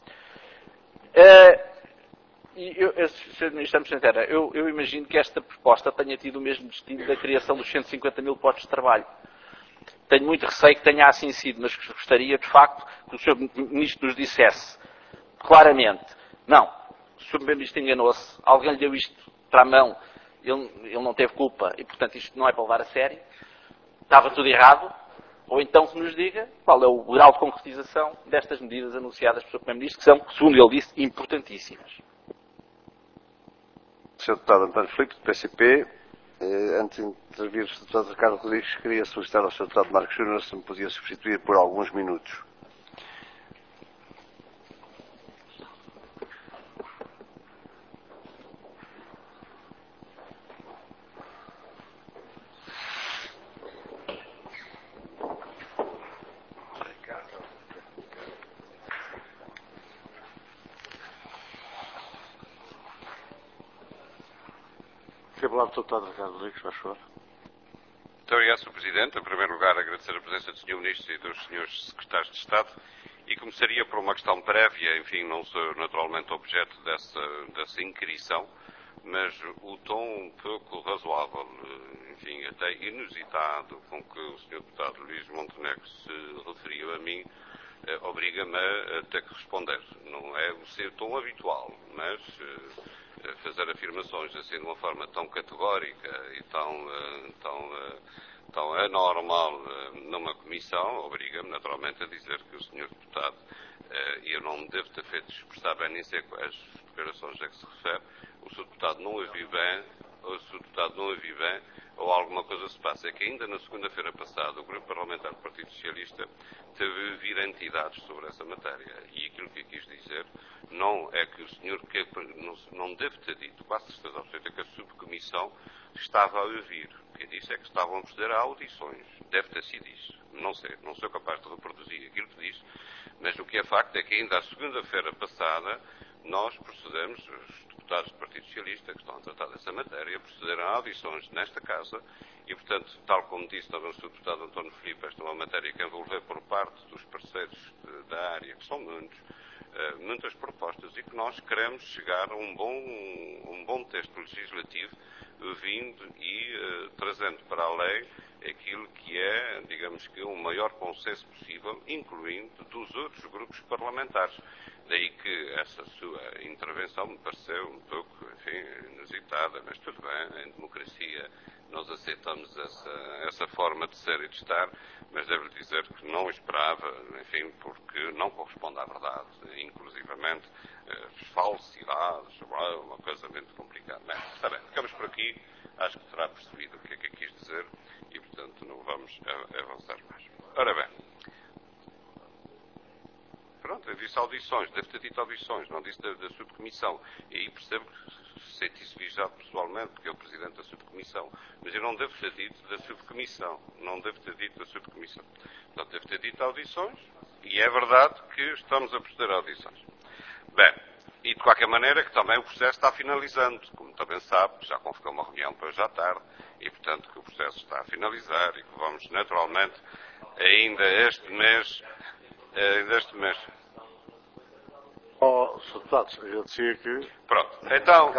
Sr. Ministro, eu imagino que esta proposta tenha tido o mesmo destino da criação dos 150.000 postos de trabalho. Tenho muito receio que tenha assim sido, mas gostaria, de facto, que o Sr. Ministro nos dissesse claramente: não, o Sr. Primeiro-Ministro enganou-se, alguém lhe deu isto para a mão, ele não teve culpa e, portanto, isto não é para levar a sério, estava tudo errado, ou então que nos diga qual é o grau de concretização destas medidas anunciadas pelo Sr. Primeiro-Ministro, que são, segundo ele disse, importantíssimas. Sr. Deputado António Filipe, do PCP, antes de intervir o Sr. Deputado Ricardo Rodrigues, queria solicitar ao Sr. Deputado Marcos Júnior se me podia substituir por alguns minutos. Sr. Deputado Ricardo Rodrigues, faz favor. Muito obrigado, Sr. Presidente. Em primeiro lugar, agradecer a presença do Sr. Ministro e dos Srs. Secretários de Estado e começaria por uma questão prévia. Enfim, não sou naturalmente objeto dessa inquirição, mas o tom um pouco razoável, enfim, até inusitado com que o Sr. Deputado Luís Montenegro se referiu a mim, obriga-me a ter que responder. Não é o seu tom habitual, mas fazer afirmações assim de uma forma tão categórica e tão anormal numa comissão obriga-me naturalmente a dizer que o Sr. Deputado, eu não me devo ter feito expressar bem, nem sei quais declarações é que se refere, o Sr. Deputado não a viu bem, ou alguma coisa se passa. É que ainda na segunda-feira passada o Grupo Parlamentar do Partido Socialista teve vir entidades sobre essa matéria. E aquilo que eu quis dizer não é que o senhor não deve ter dito, quase certeza absoluta, que a subcomissão estava a ouvir. Quem disse é que estavam a proceder a audições. Deve ter sido isso. Não sei, não sou capaz de reproduzir aquilo que disse, mas o que é facto é que ainda a segunda-feira passada nós procedemos, os deputados do Partido Socialista que estão a tratar dessa matéria, procederam a audições nesta Casa e, portanto, tal como disse também o Sr. Deputado António Filipe, esta é uma matéria que envolve por parte dos parceiros da área, que são muitas propostas e que nós queremos chegar a um bom texto legislativo vindo e trazendo para a lei aquilo que é, digamos que, o maior consenso possível, incluindo dos outros grupos parlamentares. Daí que essa sua intervenção me pareceu um pouco, enfim, inusitada, mas tudo bem, em democracia nós aceitamos essa forma de ser e de estar, mas devo dizer que não esperava, enfim, porque não corresponde à verdade, inclusivamente falsidades, uma coisa muito complicada. Mas, está bem, ficamos por aqui, acho que terá percebido o que é que eu quis dizer e, portanto, não vamos avançar mais. Ora bem, pronto, eu disse audições, deve ter dito audições, não disse da subcomissão. E aí percebo que sente isso vigiado pessoalmente, porque é o Presidente da subcomissão. Mas eu não devo ter dito da subcomissão. Não devo ter dito da subcomissão. Portanto, devo ter dito audições, e é verdade que estamos a proceder a audições. Bem, e de qualquer maneira que também o processo está finalizando. Como também sabe, já convocou uma reunião para hoje à tarde, e portanto que o processo está a finalizar e que vamos naturalmente ainda este mês. Sr. Deputado, agradecia que... Pronto, então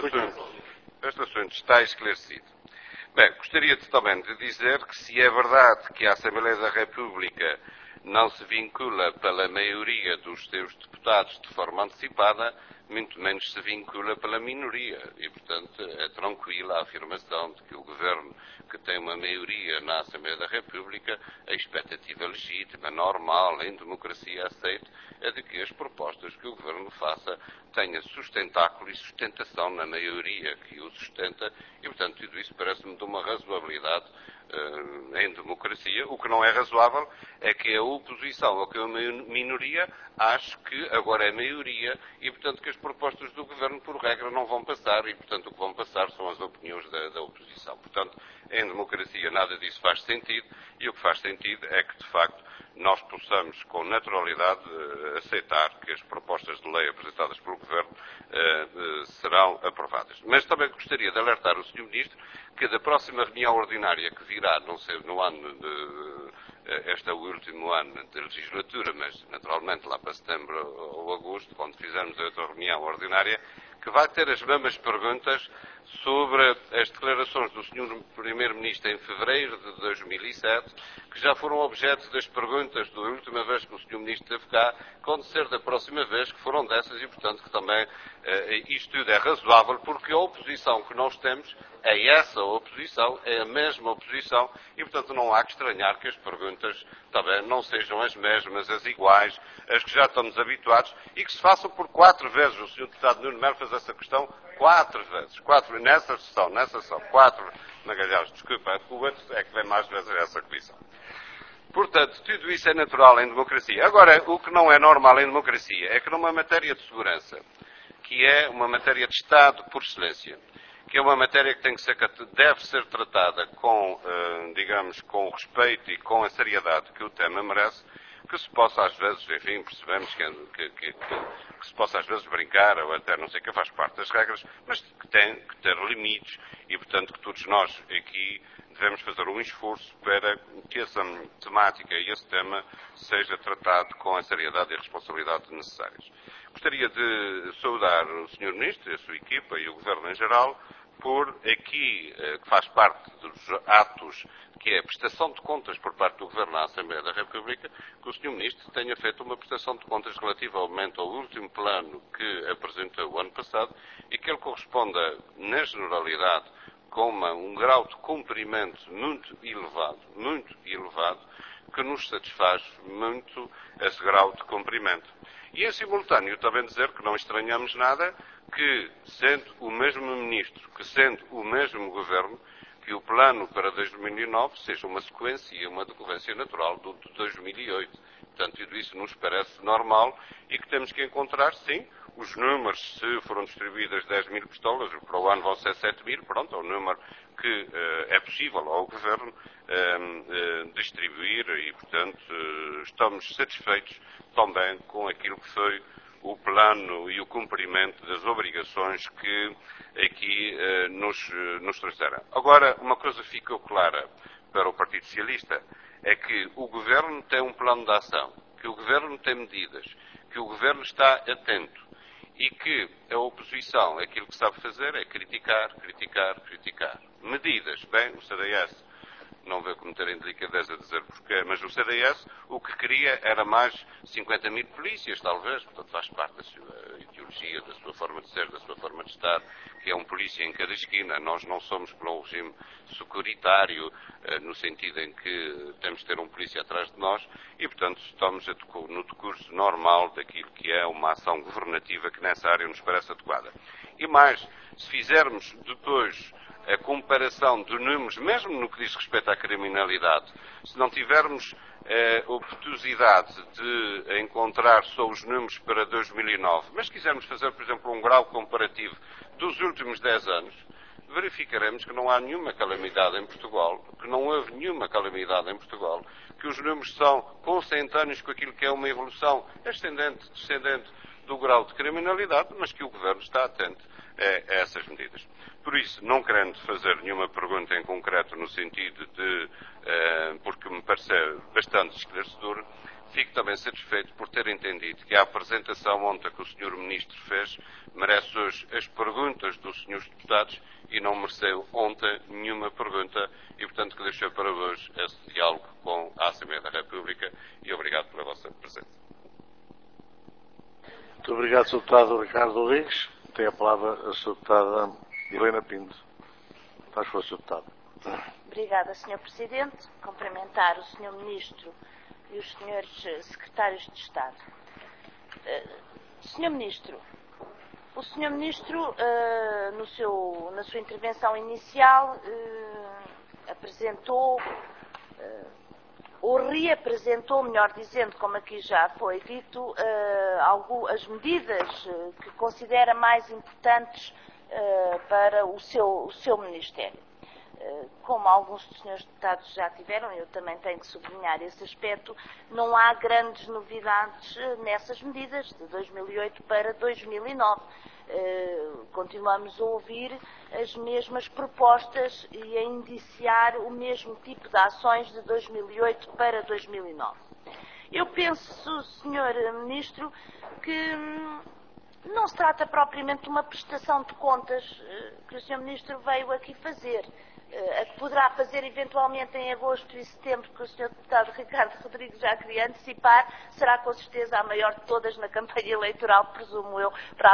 este assunto está esclarecido. Bem, gostaria também de dizer que se é verdade que a Assembleia da República não se vincula pela maioria dos seus deputados de forma antecipada, muito menos se vincula pela minoria. E, portanto, é tranquila a afirmação de que o Governo, que tem uma maioria na Assembleia da República, a expectativa legítima, normal, em democracia aceite, é de que as propostas que o Governo faça tenha sustentáculo e sustentação na maioria que o sustenta, e, portanto, tudo isso parece-me de uma razoabilidade em democracia. O que não é razoável é que a oposição ou que a minoria ache que agora é maioria e, portanto, que as propostas do Governo, por regra, não vão passar e, portanto, o que vão passar são as opiniões da oposição. Portanto, em democracia nada disso faz sentido e o que faz sentido é que, de facto, nós possamos, com naturalidade, aceitar que as propostas de lei apresentadas pelo Governo serão aprovadas. Mas também gostaria de alertar o Sr. Ministro que da próxima reunião ordinária que virá, não sei, no ano este é o último ano de legislatura, mas naturalmente lá para setembro ou agosto, quando fizermos a outra reunião ordinária, que vai ter as mesmas perguntas sobre as declarações do Sr. Primeiro-Ministro em fevereiro de 2007, que já foram objeto das perguntas da última vez que o Sr. Ministro esteve cá, quando ser da próxima vez, que foram dessas e, portanto, que também isto tudo é razoável, porque a oposição que nós temos é essa oposição, é a mesma oposição, e, portanto, não há que estranhar que as perguntas também não sejam as mesmas, as iguais, as que já estamos habituados, e que se façam por 4 vezes. O Sr. Deputado Nuno Melo fez essa questão 4 vezes, nessa sessão, 4 Magalhães, desculpa, o outro é que vem mais vezes a essa comissão. Portanto, tudo isso é natural em democracia. Agora, o que não é normal em democracia é que numa matéria de segurança, que é uma matéria de Estado por excelência, que é uma matéria que deve ser tratada com, digamos, com o respeito e com a seriedade que o tema merece, que se possa às vezes, enfim, percebemos que se possa às vezes brincar, ou até não sei o que, faz parte das regras, mas que tem que ter limites e, portanto, que todos nós aqui devemos fazer um esforço para que essa temática e esse tema seja tratado com a seriedade e a responsabilidade necessárias. Gostaria de saudar o Sr. Ministro, a sua equipa e o Governo em geral, por aqui, que faz parte dos atos, que é a prestação de contas por parte do Governo à Assembleia da República, que o Sr. Ministro tenha feito uma prestação de contas relativamente ao último plano que apresentou o ano passado e que ele corresponda, na generalidade, com um grau de cumprimento muito elevado, que nos satisfaz muito esse grau de cumprimento. E, em simultâneo, também dizer que não estranhamos nada que, sendo o mesmo Ministro, que sendo o mesmo Governo, que o plano para 2009 seja uma sequência e uma decorrência natural do de 2008. Portanto, tudo isso nos parece normal e que temos que encontrar, sim, os números, se foram distribuídas 10 mil pistolas, para o ano vão ser 7 mil, pronto, é o número que é possível ao Governo distribuir e, portanto, estamos satisfeitos também com aquilo que foi o plano e o cumprimento das obrigações que aqui nos trouxeram. Agora, uma coisa ficou clara para o Partido Socialista, é que o Governo tem um plano de ação, que o Governo tem medidas, que o Governo está atento e que a oposição, aquilo que sabe fazer é criticar, criticar, criticar. Medidas, bem, o CDS, não vou cometer a indelicadeza de dizer porquê, mas o CDS o que queria era mais 50 mil polícias, talvez, portanto faz parte da sua ideologia, da sua forma de ser, da sua forma de estar, que é um polícia em cada esquina. Nós não somos para um regime securitário, no sentido em que temos de ter um polícia atrás de nós, e portanto estamos no decurso normal daquilo que é uma ação governativa que nessa área nos parece adequada. E mais, se fizermos depois a comparação de números, mesmo no que diz respeito à criminalidade, se não tivermos obtusidade de encontrar só os números para 2009, mas quisermos fazer, por exemplo, um grau comparativo dos últimos 10 anos, verificaremos que não há nenhuma calamidade em Portugal, que não houve nenhuma calamidade em Portugal, que os números são consentâneos com aquilo que é uma evolução ascendente, descendente do grau de criminalidade, mas que o Governo está atento a essas medidas. Por isso, não querendo fazer nenhuma pergunta em concreto no sentido de, porque me parece bastante esclarecedor, fico também satisfeito por ter entendido que a apresentação ontem que o Sr. Ministro fez merece hoje as perguntas dos Srs. Deputados e não mereceu ontem nenhuma pergunta e, portanto, que deixou para hoje esse diálogo com a Assembleia da República e obrigado pela vossa presença. Muito obrigado, Sr. Deputado Ricardo Rodrigues. Tem a palavra a Sra. Deputada Helena Pinto. Faz favor, Sr. Deputado. Obrigada, Sr. Presidente. Cumprimentar o Sr. Ministro e os Srs. Secretários de Estado. Sr. Ministro, o Sr. Ministro, na sua intervenção inicial, apresentou, ou reapresentou, melhor dizendo, como aqui já foi dito, as medidas que considera mais importantes para o seu Ministério. Como alguns dos senhores deputados já tiveram, eu também tenho que sublinhar esse aspecto, não há grandes novidades nessas medidas de 2008 para 2009. Continuamos a ouvir as mesmas propostas e a indiciar o mesmo tipo de ações de 2008 para 2009. Eu penso, Sr. Ministro, que não se trata propriamente de uma prestação de contas que o Sr. Ministro veio aqui fazer. A que poderá fazer eventualmente em agosto e setembro, que o Sr. Deputado Ricardo Rodrigues já queria antecipar, será com certeza a maior de todas na campanha eleitoral, presumo eu, para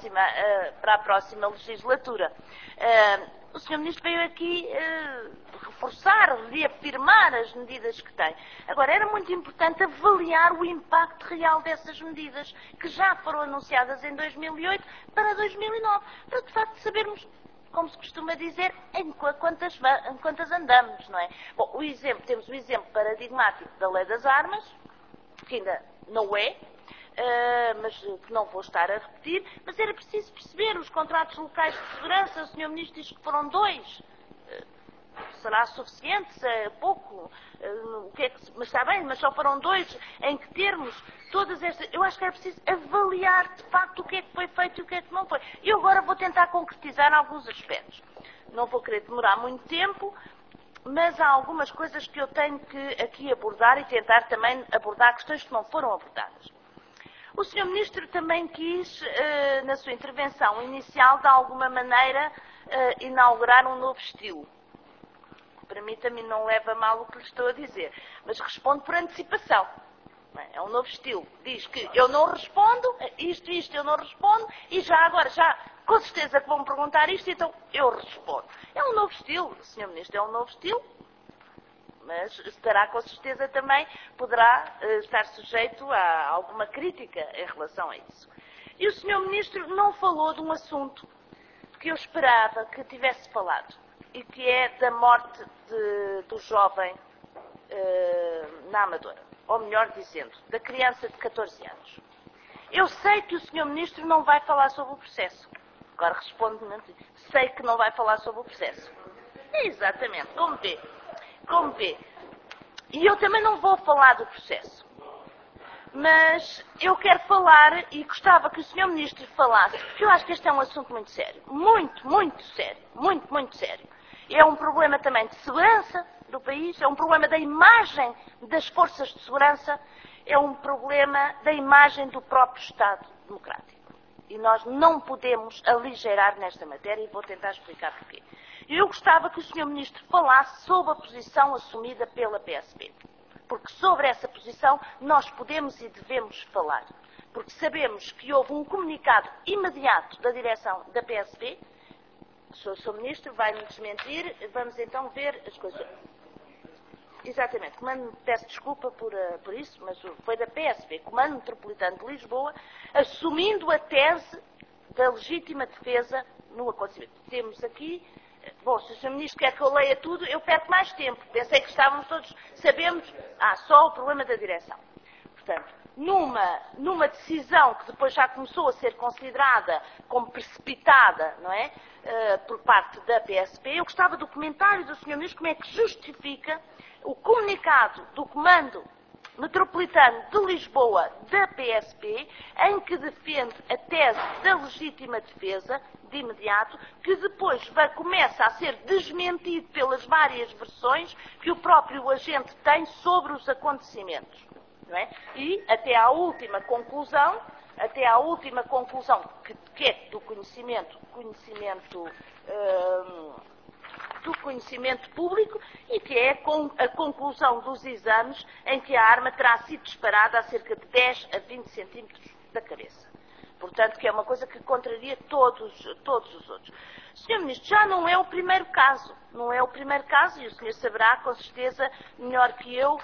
a próxima legislatura. O Sr. Ministro veio aqui reforçar, reafirmar as medidas que tem. Agora, era muito importante avaliar o impacto real dessas medidas, que já foram anunciadas em 2008 para 2009, para de facto sabermos, como se costuma dizer, em quantas andamos, não é? Bom, temos o exemplo paradigmático da Lei das Armas, que ainda não é, mas que não vou estar a repetir, mas era preciso perceber os contratos locais de segurança. O Sr. Ministro diz que foram 2. Será suficiente? Se é pouco? Mas está bem, mas só foram 2. Em que termos todas estas... Eu acho que era preciso avaliar de facto o que é que foi feito e o que é que não foi. E eu agora vou tentar concretizar alguns aspectos. Não vou querer demorar muito tempo, mas há algumas coisas que eu tenho que aqui abordar e tentar também abordar questões que não foram abordadas. O Sr. Ministro também quis, na sua intervenção inicial, de alguma maneira, inaugurar um novo estilo. Permita-me, não leva a mal o que lhe estou a dizer, mas respondo por antecipação. É um novo estilo. Diz que eu não respondo, isto eu não respondo, e com certeza que vão me perguntar isto, então eu respondo. É um novo estilo, Sr. Ministro, é um novo estilo, mas estará com certeza também, poderá estar sujeito a alguma crítica em relação a isso. E o Sr. Ministro não falou de um assunto que eu esperava que tivesse falado. e que é da morte do jovem na Amadora. Ou melhor dizendo, da criança de 14 anos. Eu sei que o Sr. Ministro não vai falar sobre o processo. Agora responde-me, sei que não vai falar sobre o processo. Exatamente, como vê. E eu também não vou falar do processo. Mas eu quero falar e gostava que o Sr. Ministro falasse, porque eu acho que este é um assunto muito sério. Muito sério. Muito sério. É um problema também de segurança do país, é um problema da imagem das forças de segurança, é um problema da imagem do próprio Estado democrático. E nós não podemos aligeirar nesta matéria e vou tentar explicar porquê. Eu gostava que o Sr. Ministro falasse sobre a posição assumida pela PSP. Porque sobre essa posição nós podemos e devemos falar. Porque sabemos que houve um comunicado imediato da direção da PSP. O Sr. Ministro vai-me desmentir. Vamos então ver as coisas. Exatamente. Peço desculpa por isso, mas foi da PSP, Comando Metropolitano de Lisboa, assumindo a tese da legítima defesa no acontecimento. Temos aqui... Bom, se o Sr. Ministro quer que eu leia tudo, eu perco mais tempo. Pensei que estávamos todos... Sabemos... só o problema da direção. Portanto, numa decisão que depois já começou a ser considerada como precipitada, não é? Por parte da PSP, eu gostava do comentário do Sr. Ministro como é que justifica o comunicado do Comando Metropolitano de Lisboa da PSP, em que defende a tese da legítima defesa, de imediato, que depois começa a ser desmentido pelas várias versões que o próprio agente tem sobre os acontecimentos. Não é? E até à última conclusão, que é do conhecimento público e que é a conclusão dos exames em que a arma terá sido disparada a cerca de 10 a 20 centímetros da cabeça. Portanto, que é uma coisa que contraria todos os outros. Sr. Ministro, já não é o primeiro caso. Não é o primeiro caso, e o senhor saberá, com certeza, melhor que eu,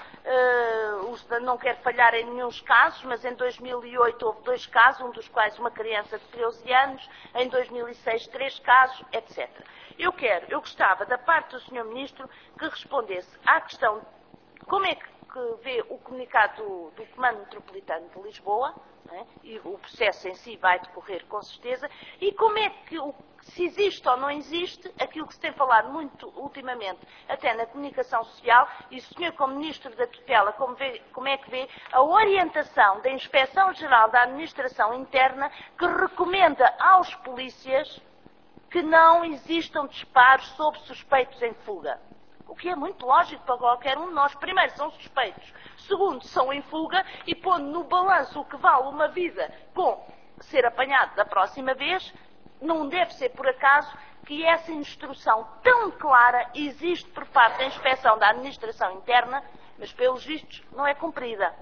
não quero falhar em nenhum casos, mas em 2008 houve 2 casos, um dos quais uma criança de 13 anos, em 2006 3 casos, etc. Eu gostava, da parte do Sr. Ministro, que respondesse à questão de como é que vê o comunicado do Comando Metropolitano de Lisboa, né? E o processo em si vai decorrer com certeza, e como é que, se existe ou não existe, aquilo que se tem falado muito ultimamente, até na comunicação social, e o senhor como Ministro da Tutela, como é que vê a orientação da Inspeção-Geral da Administração Interna, que recomenda aos polícias que não existam disparos sobre suspeitos em fuga. O que é muito lógico para qualquer um de nós. Primeiro, são suspeitos. Segundo, são em fuga e pondo no balanço o que vale uma vida com ser apanhado da próxima vez, não deve ser por acaso que essa instrução tão clara existe por parte da Inspeção da Administração Interna, mas pelos vistos não é cumprida.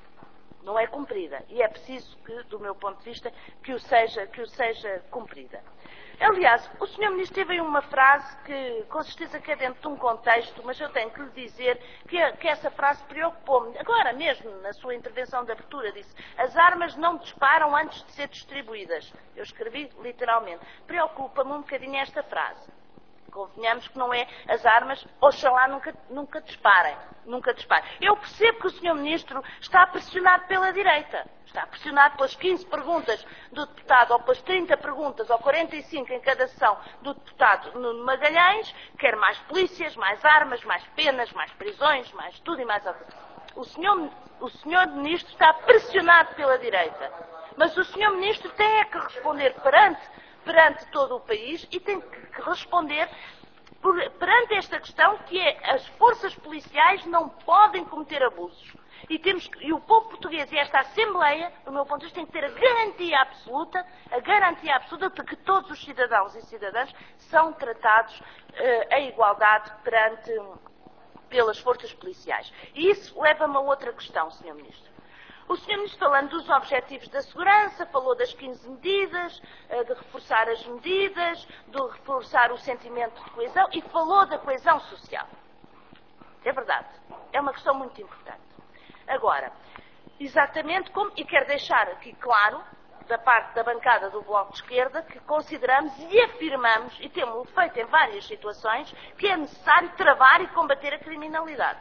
Não é cumprida. E é preciso que, do meu ponto de vista, que o seja cumprida. Aliás, o Sr. Ministro teve aí uma frase que, com certeza que é dentro de um contexto, mas eu tenho que lhe dizer que essa frase preocupou-me. Agora mesmo, na sua intervenção de abertura, disse: as armas não disparam antes de ser distribuídas. Eu escrevi literalmente. Preocupa-me um bocadinho esta frase. Convenhamos que não é as armas, oxalá nunca disparem. Nunca disparem. Eu percebo que o Sr. Ministro está pressionado pela direita. Está pressionado pelas 15 perguntas do deputado, ou pelas 30 perguntas, ou 45 em cada sessão do deputado Nuno Magalhães, quer mais polícias, mais armas, mais penas, mais prisões, mais tudo e mais algo. O Sr. Ministro está pressionado pela direita. Mas o Sr. Ministro tem que responder perante todo o país e tem que responder perante esta questão que é: as forças policiais não podem cometer abusos. E o povo português e esta Assembleia, do meu ponto de vista, tem que ter a garantia absoluta de que todos os cidadãos e cidadãs são tratados em igualdade pelas forças policiais. E isso leva-me a outra questão, Sr. Ministro. O Sr. Ministro, falando dos objetivos da segurança, falou das 15 medidas, de reforçar as medidas, de reforçar o sentimento de coesão e falou da coesão social. É verdade. É uma questão muito importante. Agora, exatamente como, e quero deixar aqui claro da parte da bancada do Bloco de Esquerda, que consideramos e afirmamos, e temos feito em várias situações, que é necessário travar e combater a criminalidade.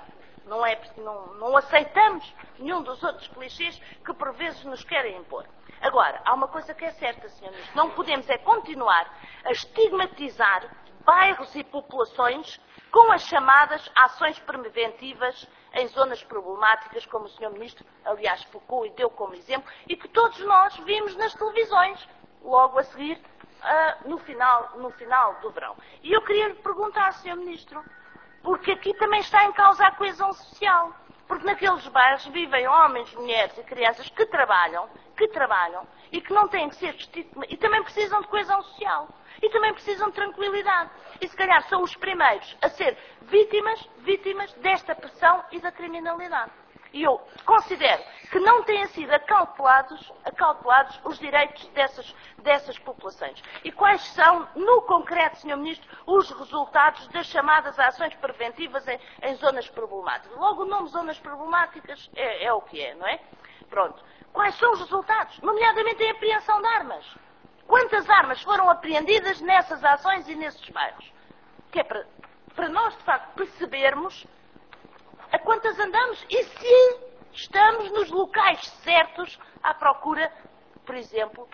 Não aceitamos nenhum dos outros clichês que por vezes nos querem impor. Agora, há uma coisa que é certa, Sr. Ministro, não podemos é continuar a estigmatizar bairros e populações com as chamadas ações preventivas em zonas problemáticas, como o Sr. Ministro, aliás, focou e deu como exemplo, e que todos nós vimos nas televisões, logo a seguir, no final do verão. E eu queria lhe perguntar, Sr. Ministro, porque aqui também está em causa a coesão social, porque naqueles bairros vivem homens, mulheres e crianças que trabalham e que não têm que ser e também precisam de coesão social. E também precisam de tranquilidade. E se calhar são os primeiros a ser vítimas desta pressão e da criminalidade. E eu considero que não têm sido acautelados os direitos dessas populações. E quais são, no concreto, Sr. Ministro, os resultados das chamadas ações preventivas em zonas problemáticas? Logo o nome zonas problemáticas é o que é, não é? Pronto. Quais são os resultados? Nomeadamente em apreensão de armas. Quantas armas foram apreendidas nessas ações e nesses bairros? Que é para nós, de facto, percebermos a quantas andamos e se estamos nos locais certos à procura, por exemplo,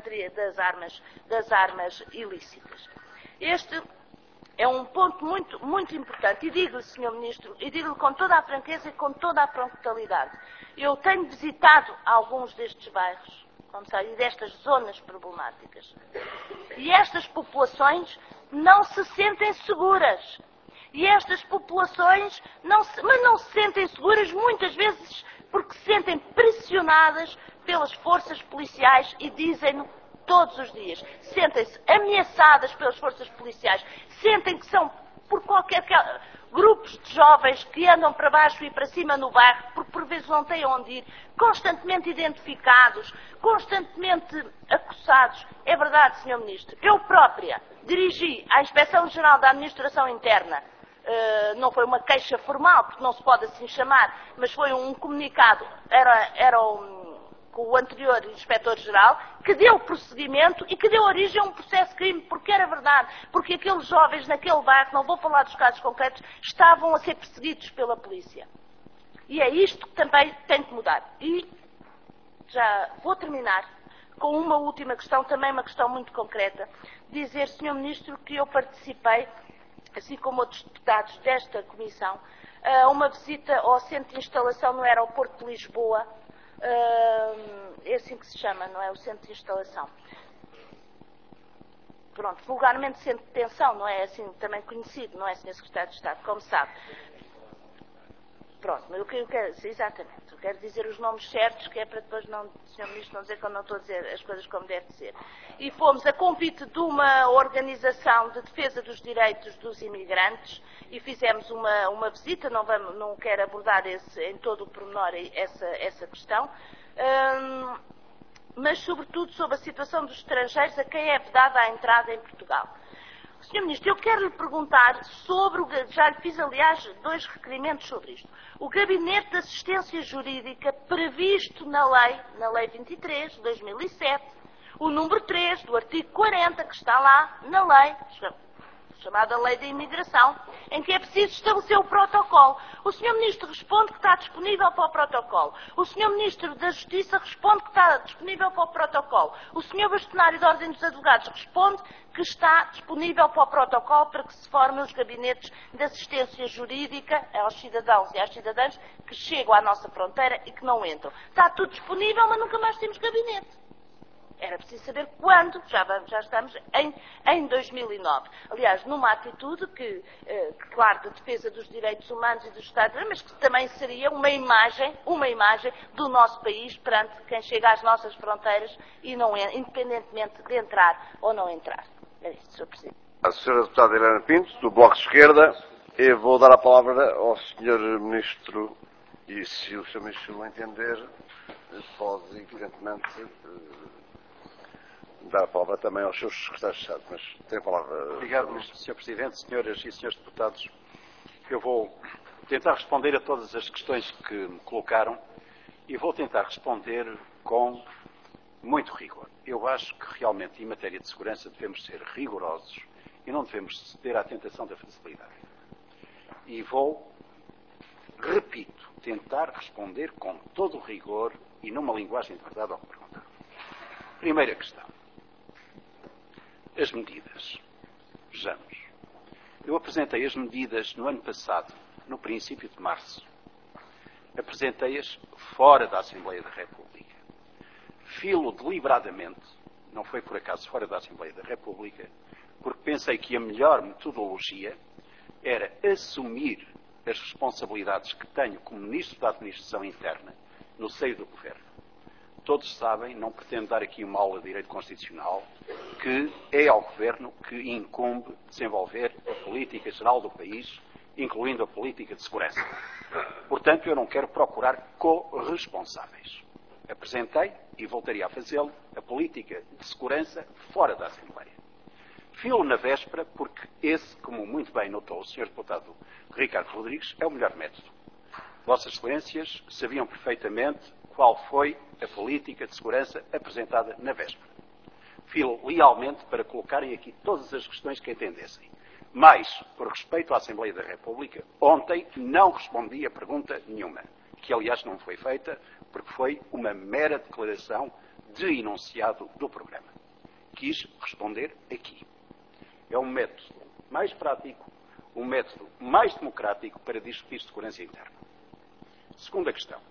das armas ilícitas. Este é um ponto muito, muito importante. E digo-lhe, Sr. Ministro, e digo-lhe com toda a franqueza e com toda a frontalidade, eu tenho visitado alguns destes bairros, como sabe, e destas zonas problemáticas. E estas populações não se sentem seguras. E estas populações não se sentem seguras muitas vezes porque se sentem pressionadas pelas forças policiais e dizem-no todos os dias. Sentem-se ameaçadas pelas forças policiais. Sentem que são por grupos de jovens que andam para baixo e para cima no bairro, porque por vezes não têm onde ir, constantemente identificados, constantemente acossados. É verdade, Sr. Ministro. Eu própria dirigi à Inspeção-Geral da Administração Interna, não foi uma queixa formal, porque não se pode assim chamar, mas foi um comunicado, com o anterior Inspetor-Geral, que deu prosseguimento e que deu origem a um processo de crime, porque era verdade, porque aqueles jovens naquele bairro, não vou falar dos casos concretos, estavam a ser perseguidos pela polícia. E é isto que também tem que mudar. E já vou terminar com uma última questão, também uma questão muito concreta. Dizer, Sr. Ministro, que eu participei, assim como outros deputados desta comissão, a uma visita ao centro de instalação no aeroporto de Lisboa. É assim que se chama, não é? O centro de instalação. Pronto, vulgarmente centro de detenção, não é? Assim também conhecido, não é, Sr. Secretário de Estado, como sabe. Pronto, mas eu quero, exatamente, eu quero dizer os nomes certos, que é para depois o Sr. Ministro não dizer que eu não estou a dizer as coisas como deve ser. E fomos a convite de uma organização de defesa dos direitos dos imigrantes e fizemos uma visita, não quero abordar em todo o pormenor essa questão, mas sobretudo sobre a situação dos estrangeiros a quem é vedada a entrada em Portugal. Sr. Ministro, eu quero lhe perguntar já lhe fiz, aliás, 2 requerimentos sobre isto. O Gabinete de Assistência Jurídica previsto na Lei 23, de 2007, o número 3 do artigo 40, que está lá na lei, chamada Lei da Imigração, em que é preciso estabelecer o protocolo. O Sr. Ministro responde que está disponível para o protocolo. O Sr. Ministro da Justiça responde que está disponível para o protocolo. O Sr. Bastonário da Ordem dos Advogados responde que está disponível para o protocolo para que se formem os gabinetes de assistência jurídica aos cidadãos e às cidadãs que chegam à nossa fronteira e que não entram. Está tudo disponível, mas nunca mais temos gabinete. Era preciso saber quando, já estamos em 2009. Aliás, numa atitude que, claro, de defesa dos direitos humanos e dos Estados, mas que também seria uma imagem do nosso país perante quem chega às nossas fronteiras e não é, independentemente de entrar ou não entrar. É isso, Sr. Presidente. A Sra. Deputada Helena Pinto, do Bloco de Esquerda, eu vou dar a palavra ao Sr. Ministro e, se o Sr. Ministro não entender, pode, evidentemente, dar a palavra também aos seus secretários de Estado, mas tem a palavra. Obrigado, Sr. Presidente, senhoras e senhores deputados. Eu vou tentar responder a todas as questões que me colocaram e vou tentar responder com muito rigor. Eu acho que realmente em matéria de segurança devemos ser rigorosos e não devemos ceder à tentação da facilidade. E vou, repito, tentar responder com todo o rigor e numa linguagem de verdade ao que perguntaram. Primeira questão. As medidas. Vejamos. Eu apresentei as medidas no ano passado, no princípio de março. Apresentei-as fora da Assembleia da República. Filo deliberadamente, não foi por acaso fora da Assembleia da República, porque pensei que a melhor metodologia era assumir as responsabilidades que tenho como Ministro da Administração Interna no seio do Governo. Todos sabem, não pretendo dar aqui uma aula de Direito Constitucional, que é ao Governo que incumbe desenvolver a política geral do país, incluindo a política de segurança. Portanto, eu não quero procurar corresponsáveis. Apresentei, e voltaria a fazê-lo, a política de segurança fora da Assembleia. Filo na véspera, porque esse, como muito bem notou o Sr. Deputado Ricardo Rodrigues, é o melhor método. Vossas Excelências sabiam perfeitamente qual foi a política de segurança apresentada na véspera. Filo lealmente para colocarem aqui todas as questões que entendessem. Mas, por respeito à Assembleia da República, ontem não respondi a pergunta nenhuma, que aliás não foi feita, porque foi uma mera declaração de enunciado do programa. Quis responder aqui. É um método mais prático, um método mais democrático para discutir segurança interna. Segunda questão.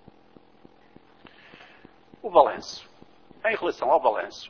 O balanço. Em relação ao balanço,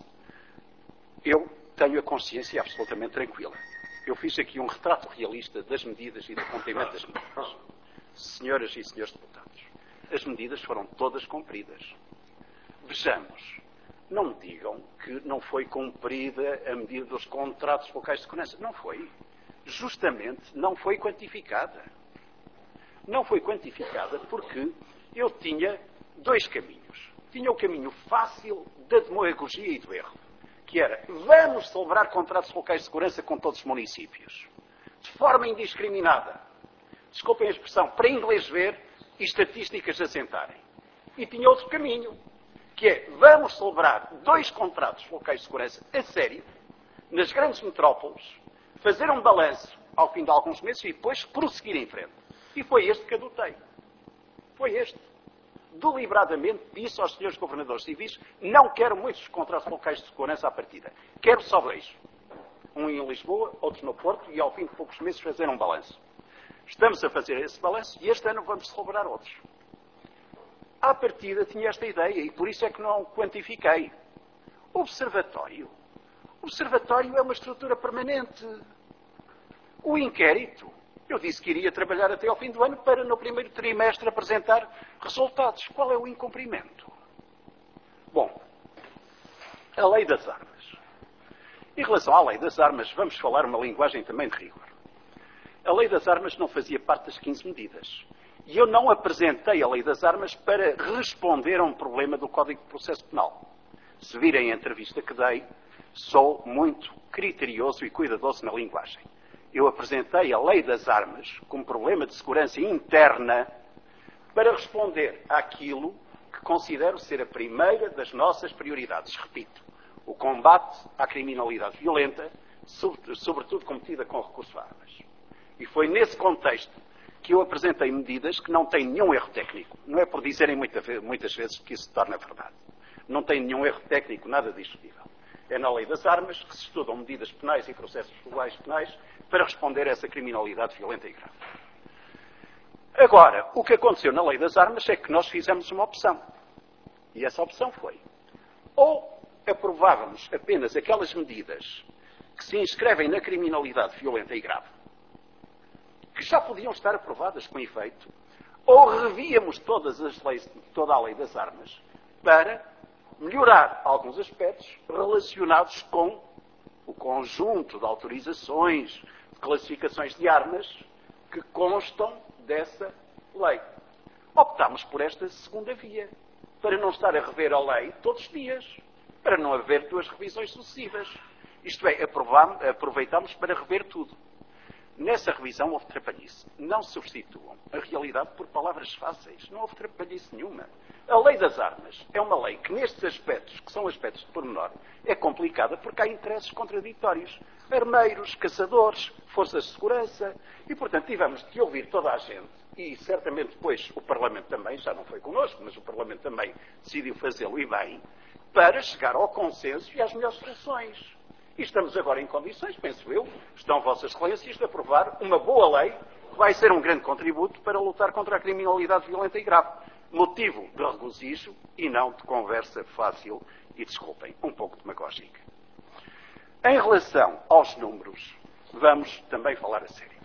eu tenho a consciência absolutamente tranquila. Eu fiz aqui um retrato realista das medidas e do cumprimento das medidas. Senhoras e senhores deputados, as medidas foram todas cumpridas. Vejamos, não me digam que não foi cumprida a medida dos contratos locais de segurança. Não foi. Justamente não foi quantificada. Não foi quantificada porque eu tinha dois caminhos. Tinha o caminho fácil da demagogia e do erro, que era, vamos celebrar contratos locais de segurança com todos os municípios, de forma indiscriminada. Desculpem a expressão, para inglês ver e estatísticas assentarem. E tinha outro caminho, que é, vamos celebrar 2 contratos locais de segurança a sério, nas grandes metrópoles, fazer um balanço ao fim de alguns meses e depois prosseguir em frente. E foi este que adotei. Foi este. Deliberadamente disse aos senhores governadores civis, não quero muitos contratos locais de segurança à partida. Quero só 2. Um em Lisboa, outro no Porto, e ao fim de poucos meses fazer um balanço. Estamos a fazer esse balanço e este ano vamos celebrar outros. À partida tinha esta ideia e por isso é que não quantifiquei. Observatório. Observatório é uma estrutura permanente. O inquérito. Eu disse que iria trabalhar até ao fim do ano para, no primeiro trimestre, apresentar resultados. Qual é o incumprimento? Bom, a lei das armas. Em relação à lei das armas, vamos falar uma linguagem também de rigor. A lei das armas não fazia parte das 15 medidas. E eu não apresentei a lei das armas para responder a um problema do Código de Processo Penal. Se virem a entrevista que dei, sou muito criterioso e cuidadoso na linguagem. Eu apresentei a lei das armas como problema de segurança interna para responder àquilo que considero ser a primeira das nossas prioridades. Repito, o combate à criminalidade violenta, sobretudo cometida com recurso a armas. E foi nesse contexto que eu apresentei medidas que não têm nenhum erro técnico. Não é por dizerem muitas vezes que isso se torna verdade. Não tem nenhum erro técnico, nada discutível. É na lei das armas que se estudam medidas penais e processos legais penais para responder a essa criminalidade violenta e grave. Agora, o que aconteceu na lei das armas é que nós fizemos uma opção. E essa opção foi, ou aprovávamos apenas aquelas medidas que se inscrevem na criminalidade violenta e grave, que já podiam estar aprovadas com efeito, ou revíamos toda a lei das armas para melhorar alguns aspectos relacionados com o conjunto de autorizações, de classificações de armas que constam dessa lei. Optámos por esta segunda via, para não estar a rever a lei todos os dias, para não haver 2 revisões sucessivas. Isto é, aproveitámos para rever tudo. Nessa revisão houve trapalhice. Não substituam a realidade por palavras fáceis. Não houve trapalhice nenhuma. A lei das armas é uma lei que nestes aspectos, que são aspectos de pormenor, é complicada porque há interesses contraditórios. Armeiros, caçadores, forças de segurança, e portanto tivemos de ouvir toda a gente, e certamente depois o Parlamento também, já não foi connosco, mas o Parlamento também decidiu fazê-lo e bem, para chegar ao consenso e às melhores soluções. E estamos agora em condições, penso eu, estão vossas excelências, de aprovar uma boa lei que vai ser um grande contributo para lutar contra a criminalidade violenta e grave. Motivo de regozijo e não de conversa fácil e, desculpem, um pouco demagógica. Em relação aos números, vamos também falar a sério.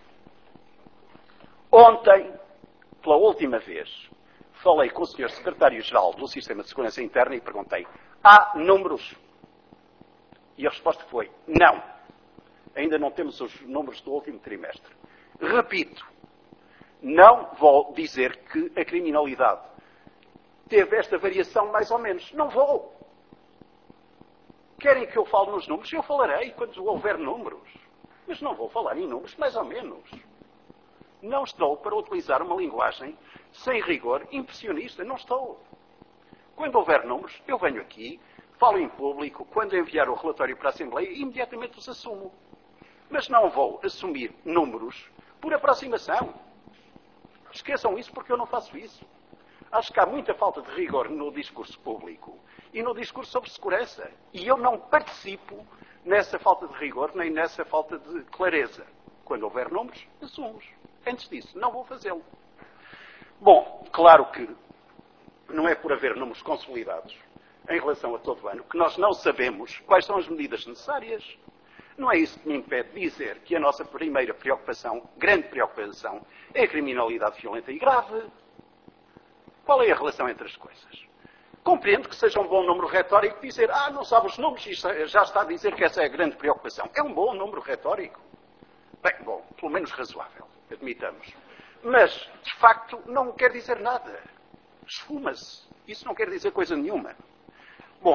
Ontem, pela última vez, falei com o Sr. Secretário-Geral do Sistema de Segurança Interna e perguntei: há números? E a resposta foi: não. Ainda não temos os números do último trimestre. Repito, não vou dizer que a criminalidade teve esta variação mais ou menos. Não vou. Querem que eu fale nos números? Eu falarei quando houver números. Mas não vou falar em números mais ou menos. Não estou para utilizar uma linguagem sem rigor impressionista. Não estou. Quando houver números, eu venho aqui, falo em público, quando enviar o relatório para a Assembleia, imediatamente os assumo. Mas não vou assumir números por aproximação. Esqueçam isso porque eu não faço isso. Acho que há muita falta de rigor no discurso público e no discurso sobre segurança. E eu não participo nessa falta de rigor nem nessa falta de clareza. Quando houver números, assumos. Antes disso, não vou fazê-lo. Bom, claro que não é por haver números consolidados em relação a todo o ano que nós não sabemos quais são as medidas necessárias. Não é isso que me impede de dizer que a nossa primeira preocupação, grande preocupação, é a criminalidade violenta e grave. Qual é a relação entre as coisas? Compreendo que seja um bom número retórico dizer: não sabe os números e já está a dizer que essa é a grande preocupação. É um bom número retórico. Bem, bom, pelo menos razoável, admitamos. Mas, de facto, não quer dizer nada. Esfuma-se. Isso não quer dizer coisa nenhuma. Bom,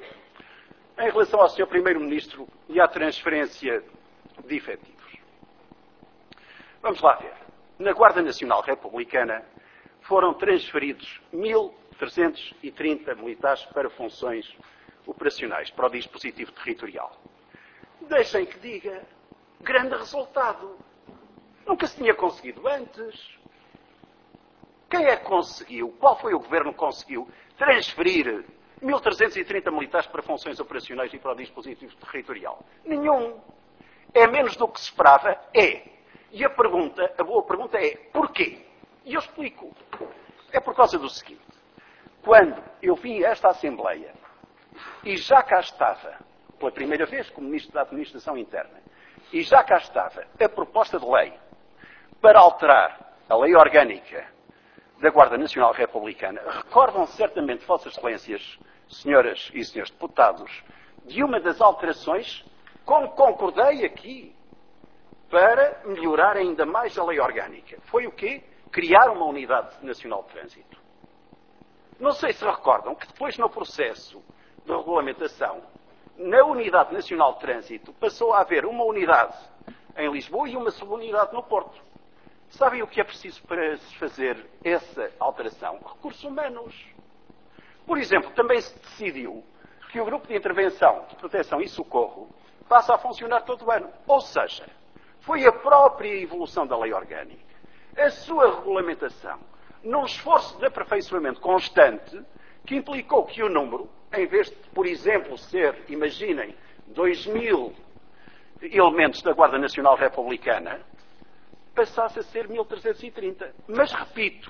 em relação ao Sr. Primeiro-Ministro e à transferência de efetivos. Vamos lá ver. Na Guarda Nacional Republicana foram transferidos 1.330 militares para funções operacionais, para o dispositivo territorial. Deixem que diga, grande resultado. Nunca se tinha conseguido antes. Quem é que conseguiu? Qual foi o governo que conseguiu transferir 1.330 militares para funções operacionais e para o dispositivo territorial? Nenhum. É menos do que se esperava? É. E a boa pergunta é, porquê? E eu explico. É por causa do seguinte. Quando eu vim a esta Assembleia, e já cá estava, pela primeira vez como Ministro da Administração Interna, e já cá estava a proposta de lei para alterar a lei orgânica da Guarda Nacional Republicana, recordam certamente, Vossas Excelências, senhoras e senhores deputados, de uma das alterações com que concordei aqui para melhorar ainda mais a lei orgânica. Foi o quê? Criar uma Unidade Nacional de Trânsito. Não sei se recordam que depois no processo de regulamentação, na Unidade Nacional de Trânsito, passou a haver uma unidade em Lisboa e uma subunidade no Porto. Sabem o que é preciso para se fazer essa alteração? Recursos humanos. Por exemplo, também se decidiu que o Grupo de Intervenção, de Proteção e Socorro passa a funcionar todo o ano. Ou seja, foi a própria evolução da lei orgânica, a sua regulamentação, num esforço de aperfeiçoamento constante, que implicou que o número, em vez de, por exemplo, ser, imaginem, 2.000 elementos da Guarda Nacional Republicana, passasse a ser 1.330. Mas repito,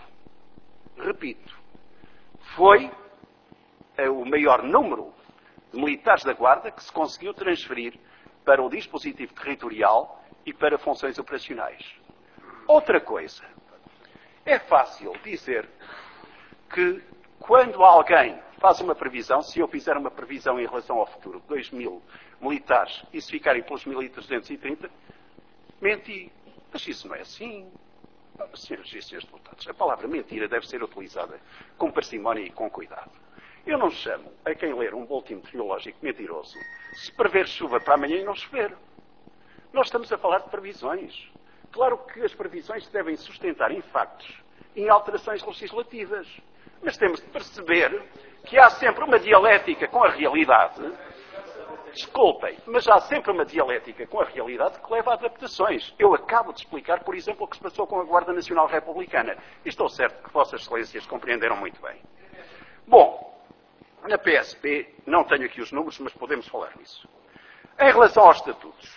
foi o maior número de militares da Guarda que se conseguiu transferir para o dispositivo territorial e para funções operacionais. Outra coisa, é fácil dizer que quando alguém faz uma previsão, se eu fizer uma previsão em relação ao futuro, 2.000 militares, e se ficarem pelos 1.330, menti. Mas isso não é assim. Senhoras e senhores deputados, a palavra mentira deve ser utilizada com parcimónia e com cuidado. Eu não chamo a quem ler um boletim meteorológico mentiroso se prever chuva para amanhã e não chover. Nós estamos a falar de previsões. Claro que as previsões se devem sustentar em factos, em alterações legislativas. Mas temos de perceber que há sempre uma dialética com a realidade. Desculpem, mas há sempre uma dialética com a realidade que leva a adaptações. Eu acabo de explicar, por exemplo, o que se passou com a Guarda Nacional Republicana. E estou certo que Vossas Excelências compreenderam muito bem. Bom, na PSP, não tenho aqui os números, mas podemos falar nisso. Em relação aos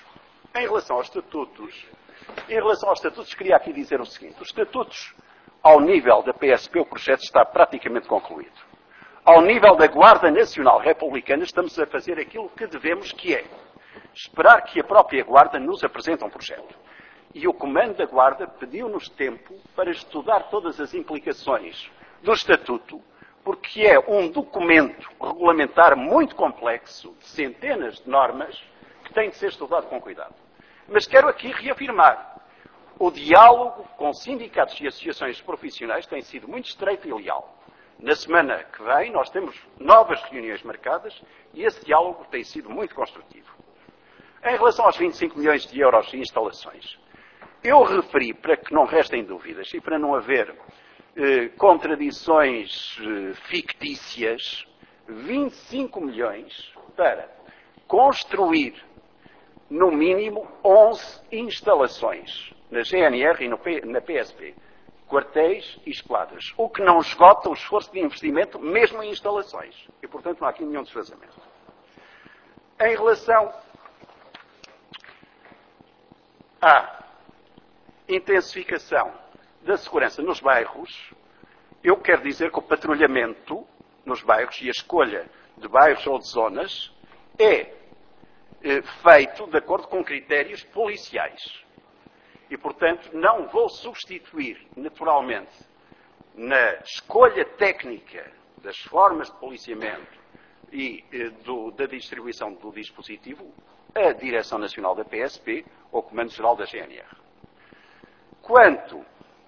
estatutos, queria aqui dizer o seguinte. Os estatutos, ao nível da PSP, o projeto está praticamente concluído. Ao nível da Guarda Nacional Republicana, estamos a fazer aquilo que devemos, que é esperar que a própria Guarda nos apresente um projeto. E o Comando da Guarda pediu-nos tempo para estudar todas as implicações do Estatuto, porque é um documento regulamentar muito complexo, de centenas de normas, que tem de ser estudado com cuidado. Mas quero aqui reafirmar, o diálogo com sindicatos e associações profissionais tem sido muito estreito e leal. Na semana que vem, nós temos novas reuniões marcadas e esse diálogo tem sido muito construtivo. Em relação aos 25 milhões de euros de instalações, eu referi, para que não restem dúvidas e para não haver contradições fictícias, 25 milhões para construir, no mínimo, 11 instalações na GNR e na PSP. Quartéis e esquadras, o que não esgota o esforço de investimento, mesmo em instalações. E, portanto, não há aqui nenhum desfazamento. Em relação à intensificação da segurança nos bairros, eu quero dizer que o patrulhamento nos bairros e a escolha de bairros ou de zonas é feito de acordo com critérios policiais. E, portanto, não vou substituir, naturalmente, na escolha técnica das formas de policiamento e da distribuição do dispositivo, a Direção Nacional da PSP ou o Comando-Geral da GNR. Quanto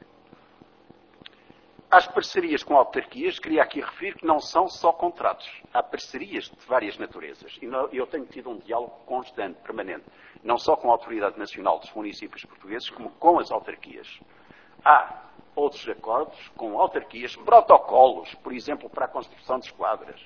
às parcerias com autarquias, queria aqui referir que não são só contratos. Há parcerias de várias naturezas. E eu tenho tido um diálogo constante, permanente, não só com a Autoridade Nacional dos Municípios Portugueses, como com as autarquias. Há outros acordos com autarquias, protocolos, por exemplo, para a construção de esquadras,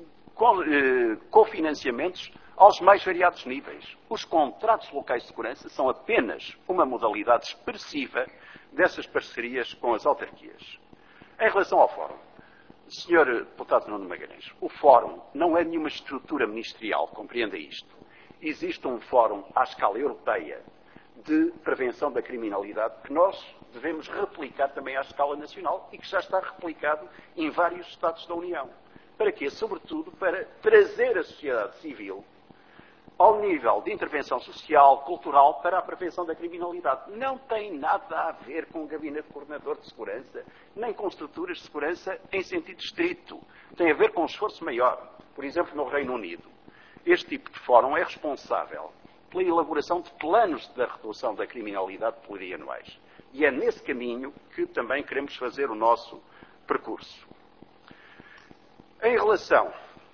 com financiamentos aos mais variados níveis. Os contratos locais de segurança são apenas uma modalidade expressiva dessas parcerias com as autarquias. Em relação ao Fórum, Sr. Deputado Nuno Magalhães, o Fórum não é nenhuma estrutura ministerial, compreenda isto. Existe um Fórum à escala europeia de prevenção da criminalidade que nós devemos replicar também à escala nacional e que já está replicado em vários Estados da União. Para quê? Sobretudo para trazer a sociedade civil ao nível de intervenção social, cultural, para a prevenção da criminalidade. Não tem nada a ver com o Gabinete Coordenador de Segurança, nem com estruturas de segurança em sentido estrito. Tem a ver com um esforço maior. Por exemplo, no Reino Unido, este tipo de fórum é responsável pela elaboração de planos de redução da criminalidade plurianuais. E é nesse caminho que também queremos fazer o nosso percurso. Em relação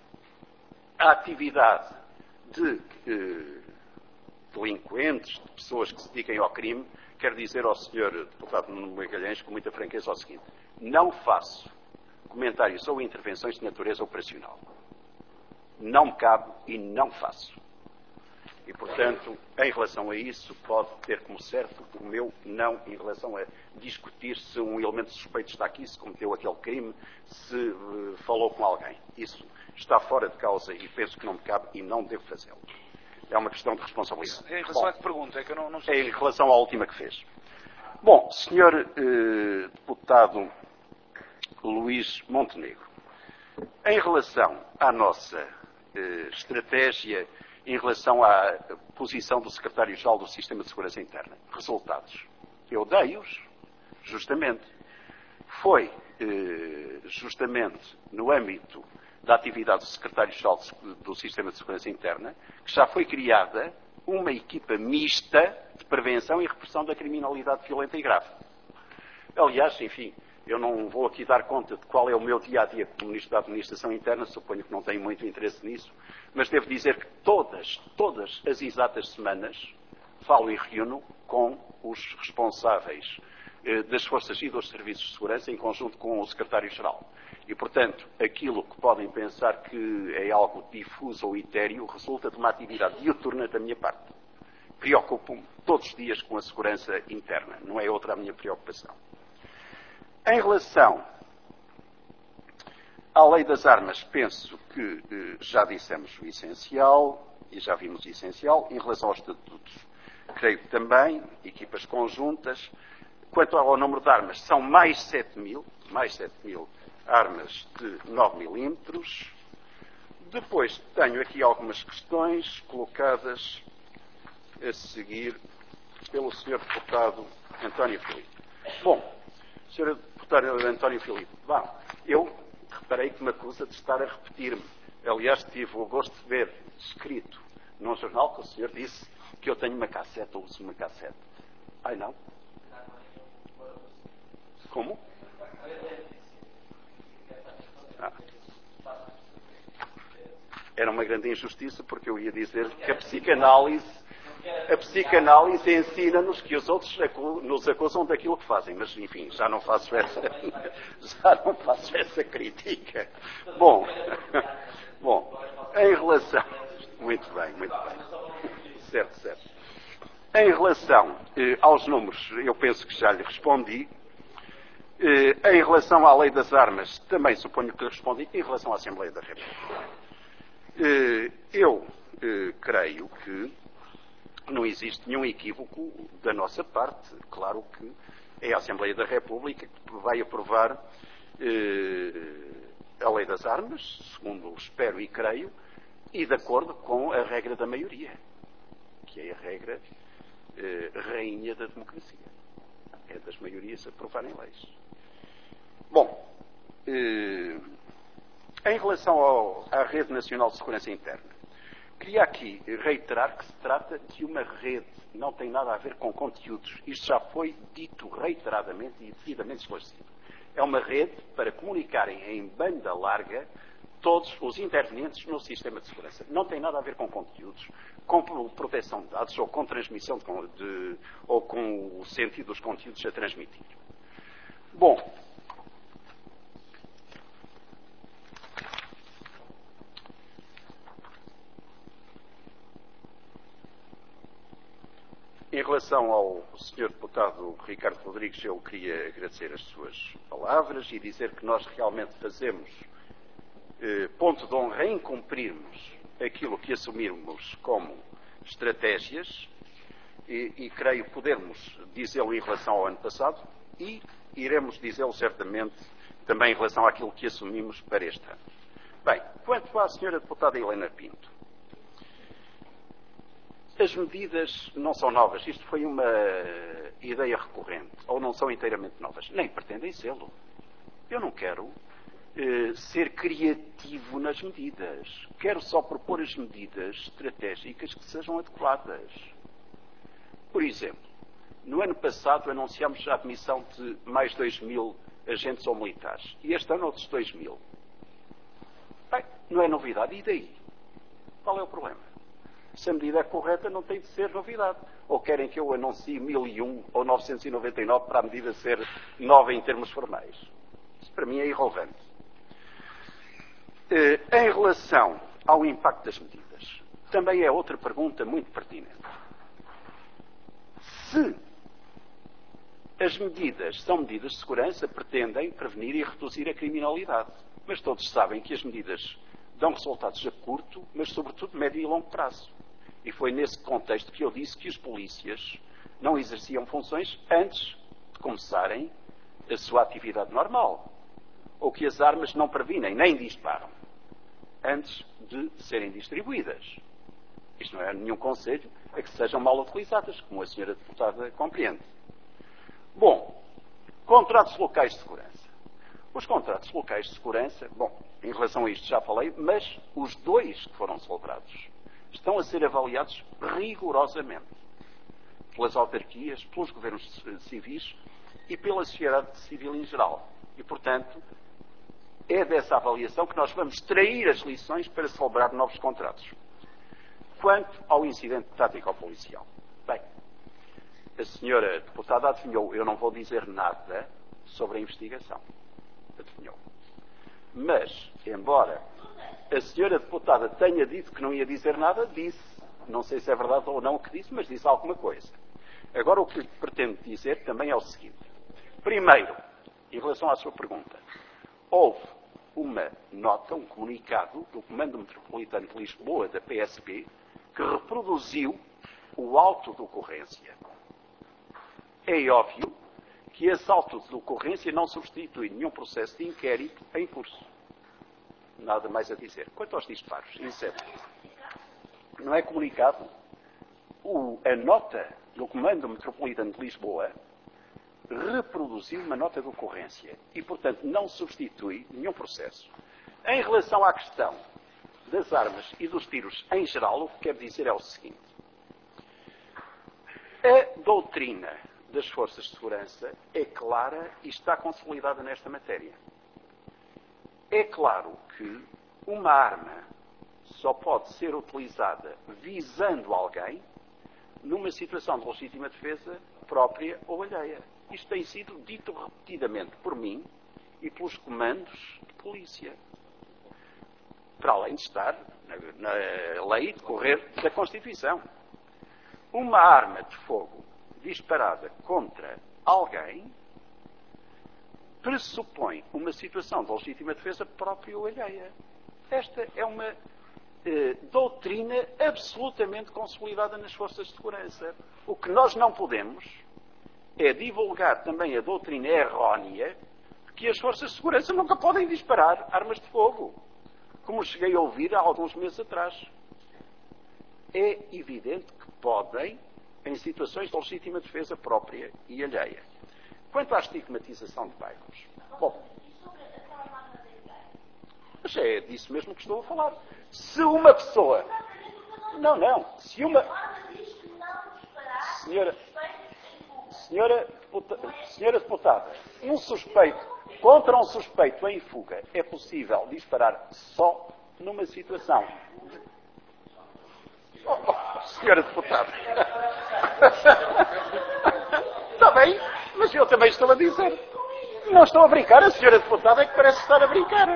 à atividade de delinquentes, de pessoas que se dediquem ao crime, quero dizer ao Sr. Deputado Nuno Magalhães com muita franqueza o seguinte: não faço comentários ou intervenções de natureza operacional. Não me cabe e não faço. E, portanto, em relação a isso, pode ter como certo o meu não em relação a discutir se um elemento suspeito está aqui, se cometeu aquele crime, se falou com alguém. Isso está fora de causa e penso que não me cabe e não devo fazê-lo. É uma questão de responsabilidade. Em relação a que pergunta, é que eu não sei. Em relação à última que fez. Bom, Sr. Deputado Luís Montenegro, em relação à nossa estratégia, em relação à posição do Secretário-Geral do Sistema de Segurança Interna, resultados. Eu dei-os, justamente. Foi justamente no âmbito da atividade do Secretário-Geral do Sistema de Segurança Interna que já foi criada uma equipa mista de prevenção e repressão da criminalidade violenta e grave. Aliás, enfim, eu não vou aqui dar conta de qual é o meu dia-a-dia como Ministro da Administração Interna, suponho que não tenho muito interesse nisso, mas devo dizer que todas as exatas semanas falo e reúno com os responsáveis das forças e dos serviços de segurança em conjunto com o Secretário-Geral. E, portanto, aquilo que podem pensar que é algo difuso ou etéreo resulta de uma atividade diuturna da minha parte. Preocupo-me todos os dias com a segurança interna. Não é outra a minha preocupação. Em relação à lei das armas, penso que já dissemos o essencial e já vimos o essencial. Em relação aos estatutos, creio que também, equipas conjuntas. Quanto ao número de armas, são mais 7 mil armas de 9 milímetros. Depois tenho aqui algumas questões colocadas a seguir pelo Sr. Deputado António Filipe. Bom, Sr. Deputado António Filipe, eu reparei que me acusa de estar a repetir-me. Aliás, tive o gosto de ver escrito num jornal que o senhor disse que eu tenho uma cassete, ou uso uma cassete. Ai, não? Como? Era uma grande injustiça, porque eu ia dizer que a psicanálise ensina-nos que os outros nos acusam daquilo que fazem, mas enfim, já não faço essa crítica. Bom, em relação... Muito bem. Certo. Em relação aos números, eu penso que já lhe respondi. Em relação à lei das armas, também suponho que lhe respondi. Em relação à Assembleia da República, eu creio que não existe nenhum equívoco da nossa parte. Claro que é a Assembleia da República que vai aprovar a lei das armas, segundo espero e creio, e de acordo com a regra da maioria, que é a regra rainha da democracia. É das maiorias aprovarem leis. Bom, em relação à Rede Nacional de Segurança Interna, queria aqui reiterar que se trata de uma rede, não tem nada a ver com conteúdos. Isto já foi dito reiteradamente e devidamente esclarecido. É uma rede para comunicarem em banda larga todos os intervenientes no sistema de segurança. Não tem nada a ver com conteúdos, com proteção de dados ou com transmissão ou com o sentido dos conteúdos a transmitir. Bom, em relação ao Sr. Deputado Ricardo Rodrigues, eu queria agradecer as suas palavras e dizer que nós realmente fazemos ponto de honra em cumprirmos aquilo que assumirmos como estratégias e creio podermos dizê-lo em relação ao ano passado e iremos dizê-lo certamente também em relação àquilo que assumimos para este ano. Bem, quanto à Sra. Deputada Helena Pinto, as medidas não são novas. Isto foi uma ideia recorrente, ou não são inteiramente novas. Nem pretendem sê-lo. Eu não quero ser criativo nas medidas. Quero só propor as medidas estratégicas que sejam adequadas. Por exemplo, no ano passado anunciámos a admissão de mais 2.000 agentes ou militares. E este ano outros 2.000. Bem, não é novidade. E daí? Qual é o problema? Se a medida é correta, não tem de ser novidade. Ou querem que eu anuncie 1.001 ou 999 para a medida ser nova em termos formais? Isso para mim é irrelevante. Em relação ao impacto das medidas, também é outra pergunta muito pertinente. Se as medidas são medidas de segurança, pretendem prevenir e reduzir a criminalidade. Mas todos sabem que as medidas dão resultados a curto, mas sobretudo médio e longo prazo. E foi nesse contexto que eu disse que os polícias não exerciam funções antes de começarem a sua atividade normal. Ou que as armas não previnem, nem disparam, antes de serem distribuídas. Isto não é nenhum conselho a que sejam mal utilizadas, como a senhora deputada compreende. Bom, contratos locais de segurança. Os contratos locais de segurança, bom, em relação a isto já falei, mas os 2 que foram celebrados estão a ser avaliados rigorosamente pelas autarquias, pelos governos civis e pela sociedade civil em geral. E, portanto, é dessa avaliação que nós vamos extrair as lições para celebrar novos contratos. Quanto ao incidente tático-policial. Bem, a senhora deputada adivinhou, eu não vou dizer nada sobre a investigação. Adivinhou. Mas, embora a senhora deputada tenha dito que não ia dizer nada, disse. Não sei se é verdade ou não o que disse, mas disse alguma coisa. Agora, o que lhe pretendo dizer também é o seguinte. Primeiro, em relação à sua pergunta, houve uma nota, um comunicado do Comando Metropolitano de Lisboa, da PSP, que reproduziu o auto de ocorrência. É óbvio que esse auto de ocorrência não substitui nenhum processo de inquérito em curso. Nada mais a dizer. Quanto aos disparos, incerto. Não é comunicado. A nota do Comando Metropolitano de Lisboa reproduziu uma nota de ocorrência e, portanto, não substitui nenhum processo. Em relação à questão das armas e dos tiros em geral, o que quero dizer é o seguinte. A doutrina das forças de segurança é clara e está consolidada nesta matéria. É claro que uma arma só pode ser utilizada visando alguém numa situação de legítima defesa própria ou alheia. Isto tem sido dito repetidamente por mim e pelos comandos de polícia. Para além de estar na lei de decorrer da Constituição. Uma arma de fogo disparada contra alguém pressupõe uma situação de legítima defesa própria ou alheia. Esta é uma doutrina absolutamente consolidada nas forças de segurança. O que nós não podemos é divulgar também a doutrina errónea de que as forças de segurança nunca podem disparar armas de fogo, como cheguei a ouvir há alguns meses atrás. É evidente que podem, em situações de legítima defesa própria e alheia. Quanto à estigmatização de bairros, bom, mas é disso mesmo que estou a falar. Se uma pessoa... Não. Se uma... Senhora deputada, contra um suspeito em fuga, é possível disparar só numa situação de... Senhora deputada. Está bem, mas eu também estou a dizer. Não estou a brincar, a senhora deputada é que parece estar a brincar.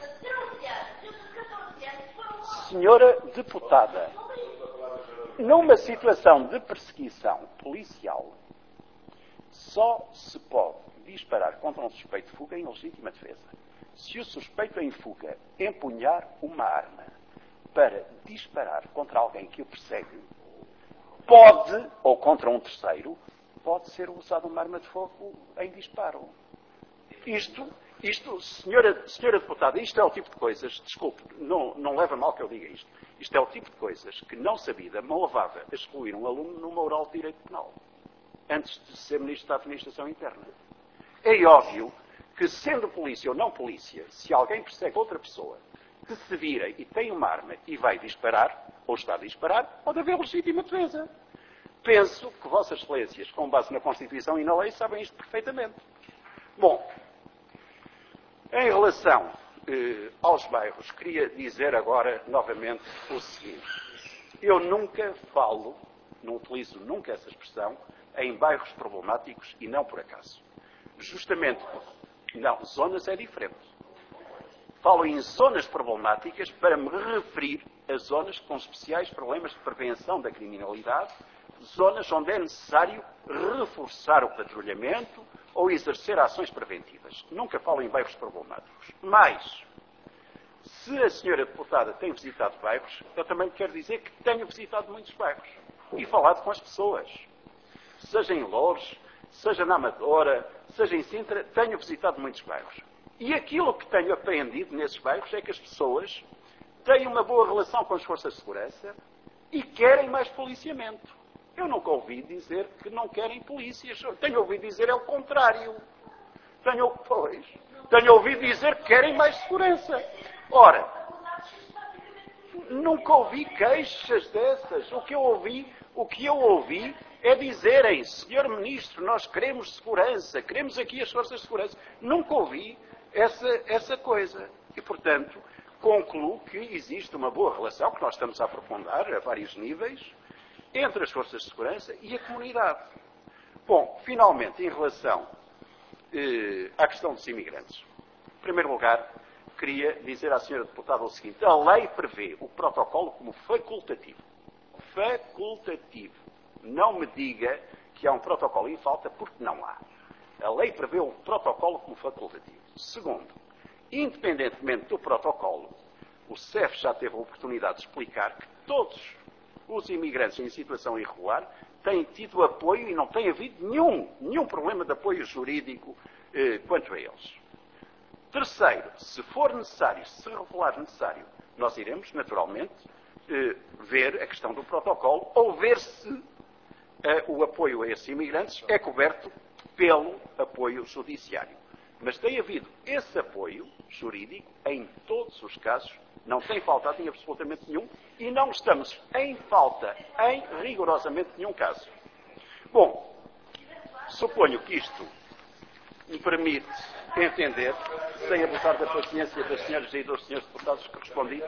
Senhora deputada, numa situação de perseguição policial, só se pode disparar contra um suspeito de fuga em legítima defesa. Se o suspeito em fuga empunhar uma arma para disparar contra alguém que o persegue, pode, ou contra um terceiro, pode ser usada uma arma de fogo em disparo. Isto, senhora deputada, isto é o tipo de coisas, desculpe, não leva mal que eu diga isto, isto é o tipo de coisas que, não sabida, me levava a excluir um aluno numa oral de Direito Penal, antes de ser Ministro da Administração Interna. É óbvio que, sendo polícia ou não polícia, se alguém persegue outra pessoa, que se vira e tem uma arma e vai disparar, ou está a disparar, pode haver legítima defesa. Penso que Vossas Excelências, com base na Constituição e na lei, sabem isto perfeitamente. Bom, em relação aos bairros, queria dizer agora novamente o seguinte. Eu nunca falo, não utilizo nunca essa expressão, em bairros problemáticos e não por acaso. Justamente, não, zonas é diferente. Falo em zonas problemáticas para me referir a zonas com especiais problemas de prevenção da criminalidade, zonas onde é necessário reforçar o patrulhamento ou exercer ações preventivas. Nunca falo em bairros problemáticos. Mas, se a senhora deputada tem visitado bairros, eu também quero dizer que tenho visitado muitos bairros e falado com as pessoas. Seja em Loures, seja na Amadora, seja em Sintra, tenho visitado muitos bairros. E aquilo que tenho aprendido nesses bairros é que as pessoas têm uma boa relação com as forças de segurança e querem mais policiamento. Eu nunca ouvi dizer que não querem polícias. Tenho ouvido dizer é o contrário. Tenho ouvido dizer que querem mais segurança. Ora, nunca ouvi queixas dessas. O que eu ouvi é dizerem, Senhor Ministro, nós queremos segurança, queremos aqui as forças de segurança. Nunca ouvi essa coisa. E, portanto, concluo que existe uma boa relação, que nós estamos a aprofundar a vários níveis, entre as forças de segurança e a comunidade. Bom, finalmente, em relação à questão dos imigrantes. Em primeiro lugar, queria dizer à senhora deputada o seguinte. A lei prevê o protocolo como facultativo. Facultativo. Não me diga que há um protocolo em falta, porque não há. A lei prevê o protocolo como facultativo. Segundo, independentemente do protocolo, o CEF já teve a oportunidade de explicar que todos os imigrantes em situação irregular têm tido apoio e não tem havido nenhum problema de apoio jurídico quanto a eles. Terceiro, se for necessário, se revelar necessário, nós iremos, naturalmente, ver a questão do protocolo ou ver se o apoio a esses imigrantes é coberto pelo apoio judiciário. Mas tem havido esse apoio jurídico em todos os casos, não tem faltado em absolutamente nenhum e não estamos em falta em rigorosamente nenhum caso. Bom, suponho que isto me permite entender, sem abusar da paciência das senhoras e dos senhores deputados que respondi.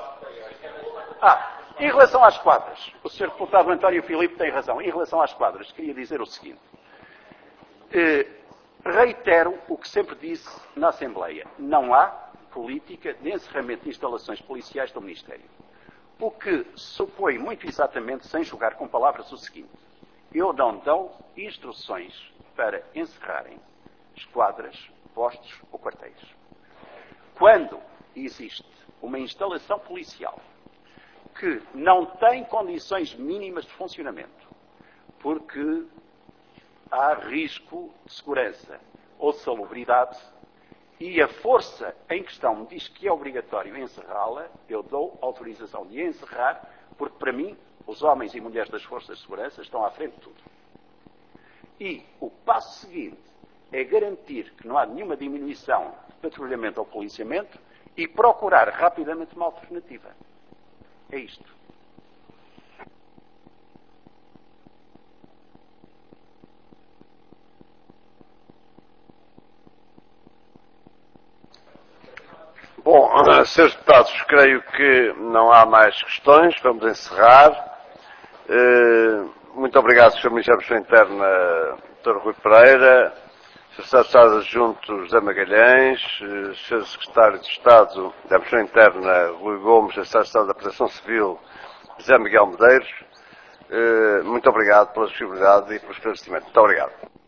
Em relação às quadras, o senhor deputado António Filipe tem razão. Em relação às quadras, queria dizer o seguinte. Reitero o que sempre disse na Assembleia. Não há política de encerramento de instalações policiais do Ministério. O que supõe muito exatamente, sem jogar com palavras, o seguinte. Eu não dou instruções para encerrarem esquadras, postos ou quartéis. Quando existe uma instalação policial que não tem condições mínimas de funcionamento, porque há risco de segurança ou de salubridade, e a força em questão me diz que é obrigatório encerrá-la, eu dou autorização de encerrar, porque para mim, os homens e mulheres das forças de segurança estão à frente de tudo. E o passo seguinte é garantir que não há nenhuma diminuição de patrulhamento ou policiamento e procurar rapidamente uma alternativa. É isto. Bom, senhores deputados, creio que não há mais questões. Vamos encerrar. Muito obrigado, Sr. Ministro da Administração Interna, Dr. Rui Pereira, Sr. Secretário de Estado Adjunto José Magalhães, Sr. Secretário de Estado da Administração Interna Rui Gomes, Sr. Secretário de Estado da Proteção Civil José Miguel Medeiros. Muito obrigado pela disponibilidade e pelo esclarecimento. Muito obrigado.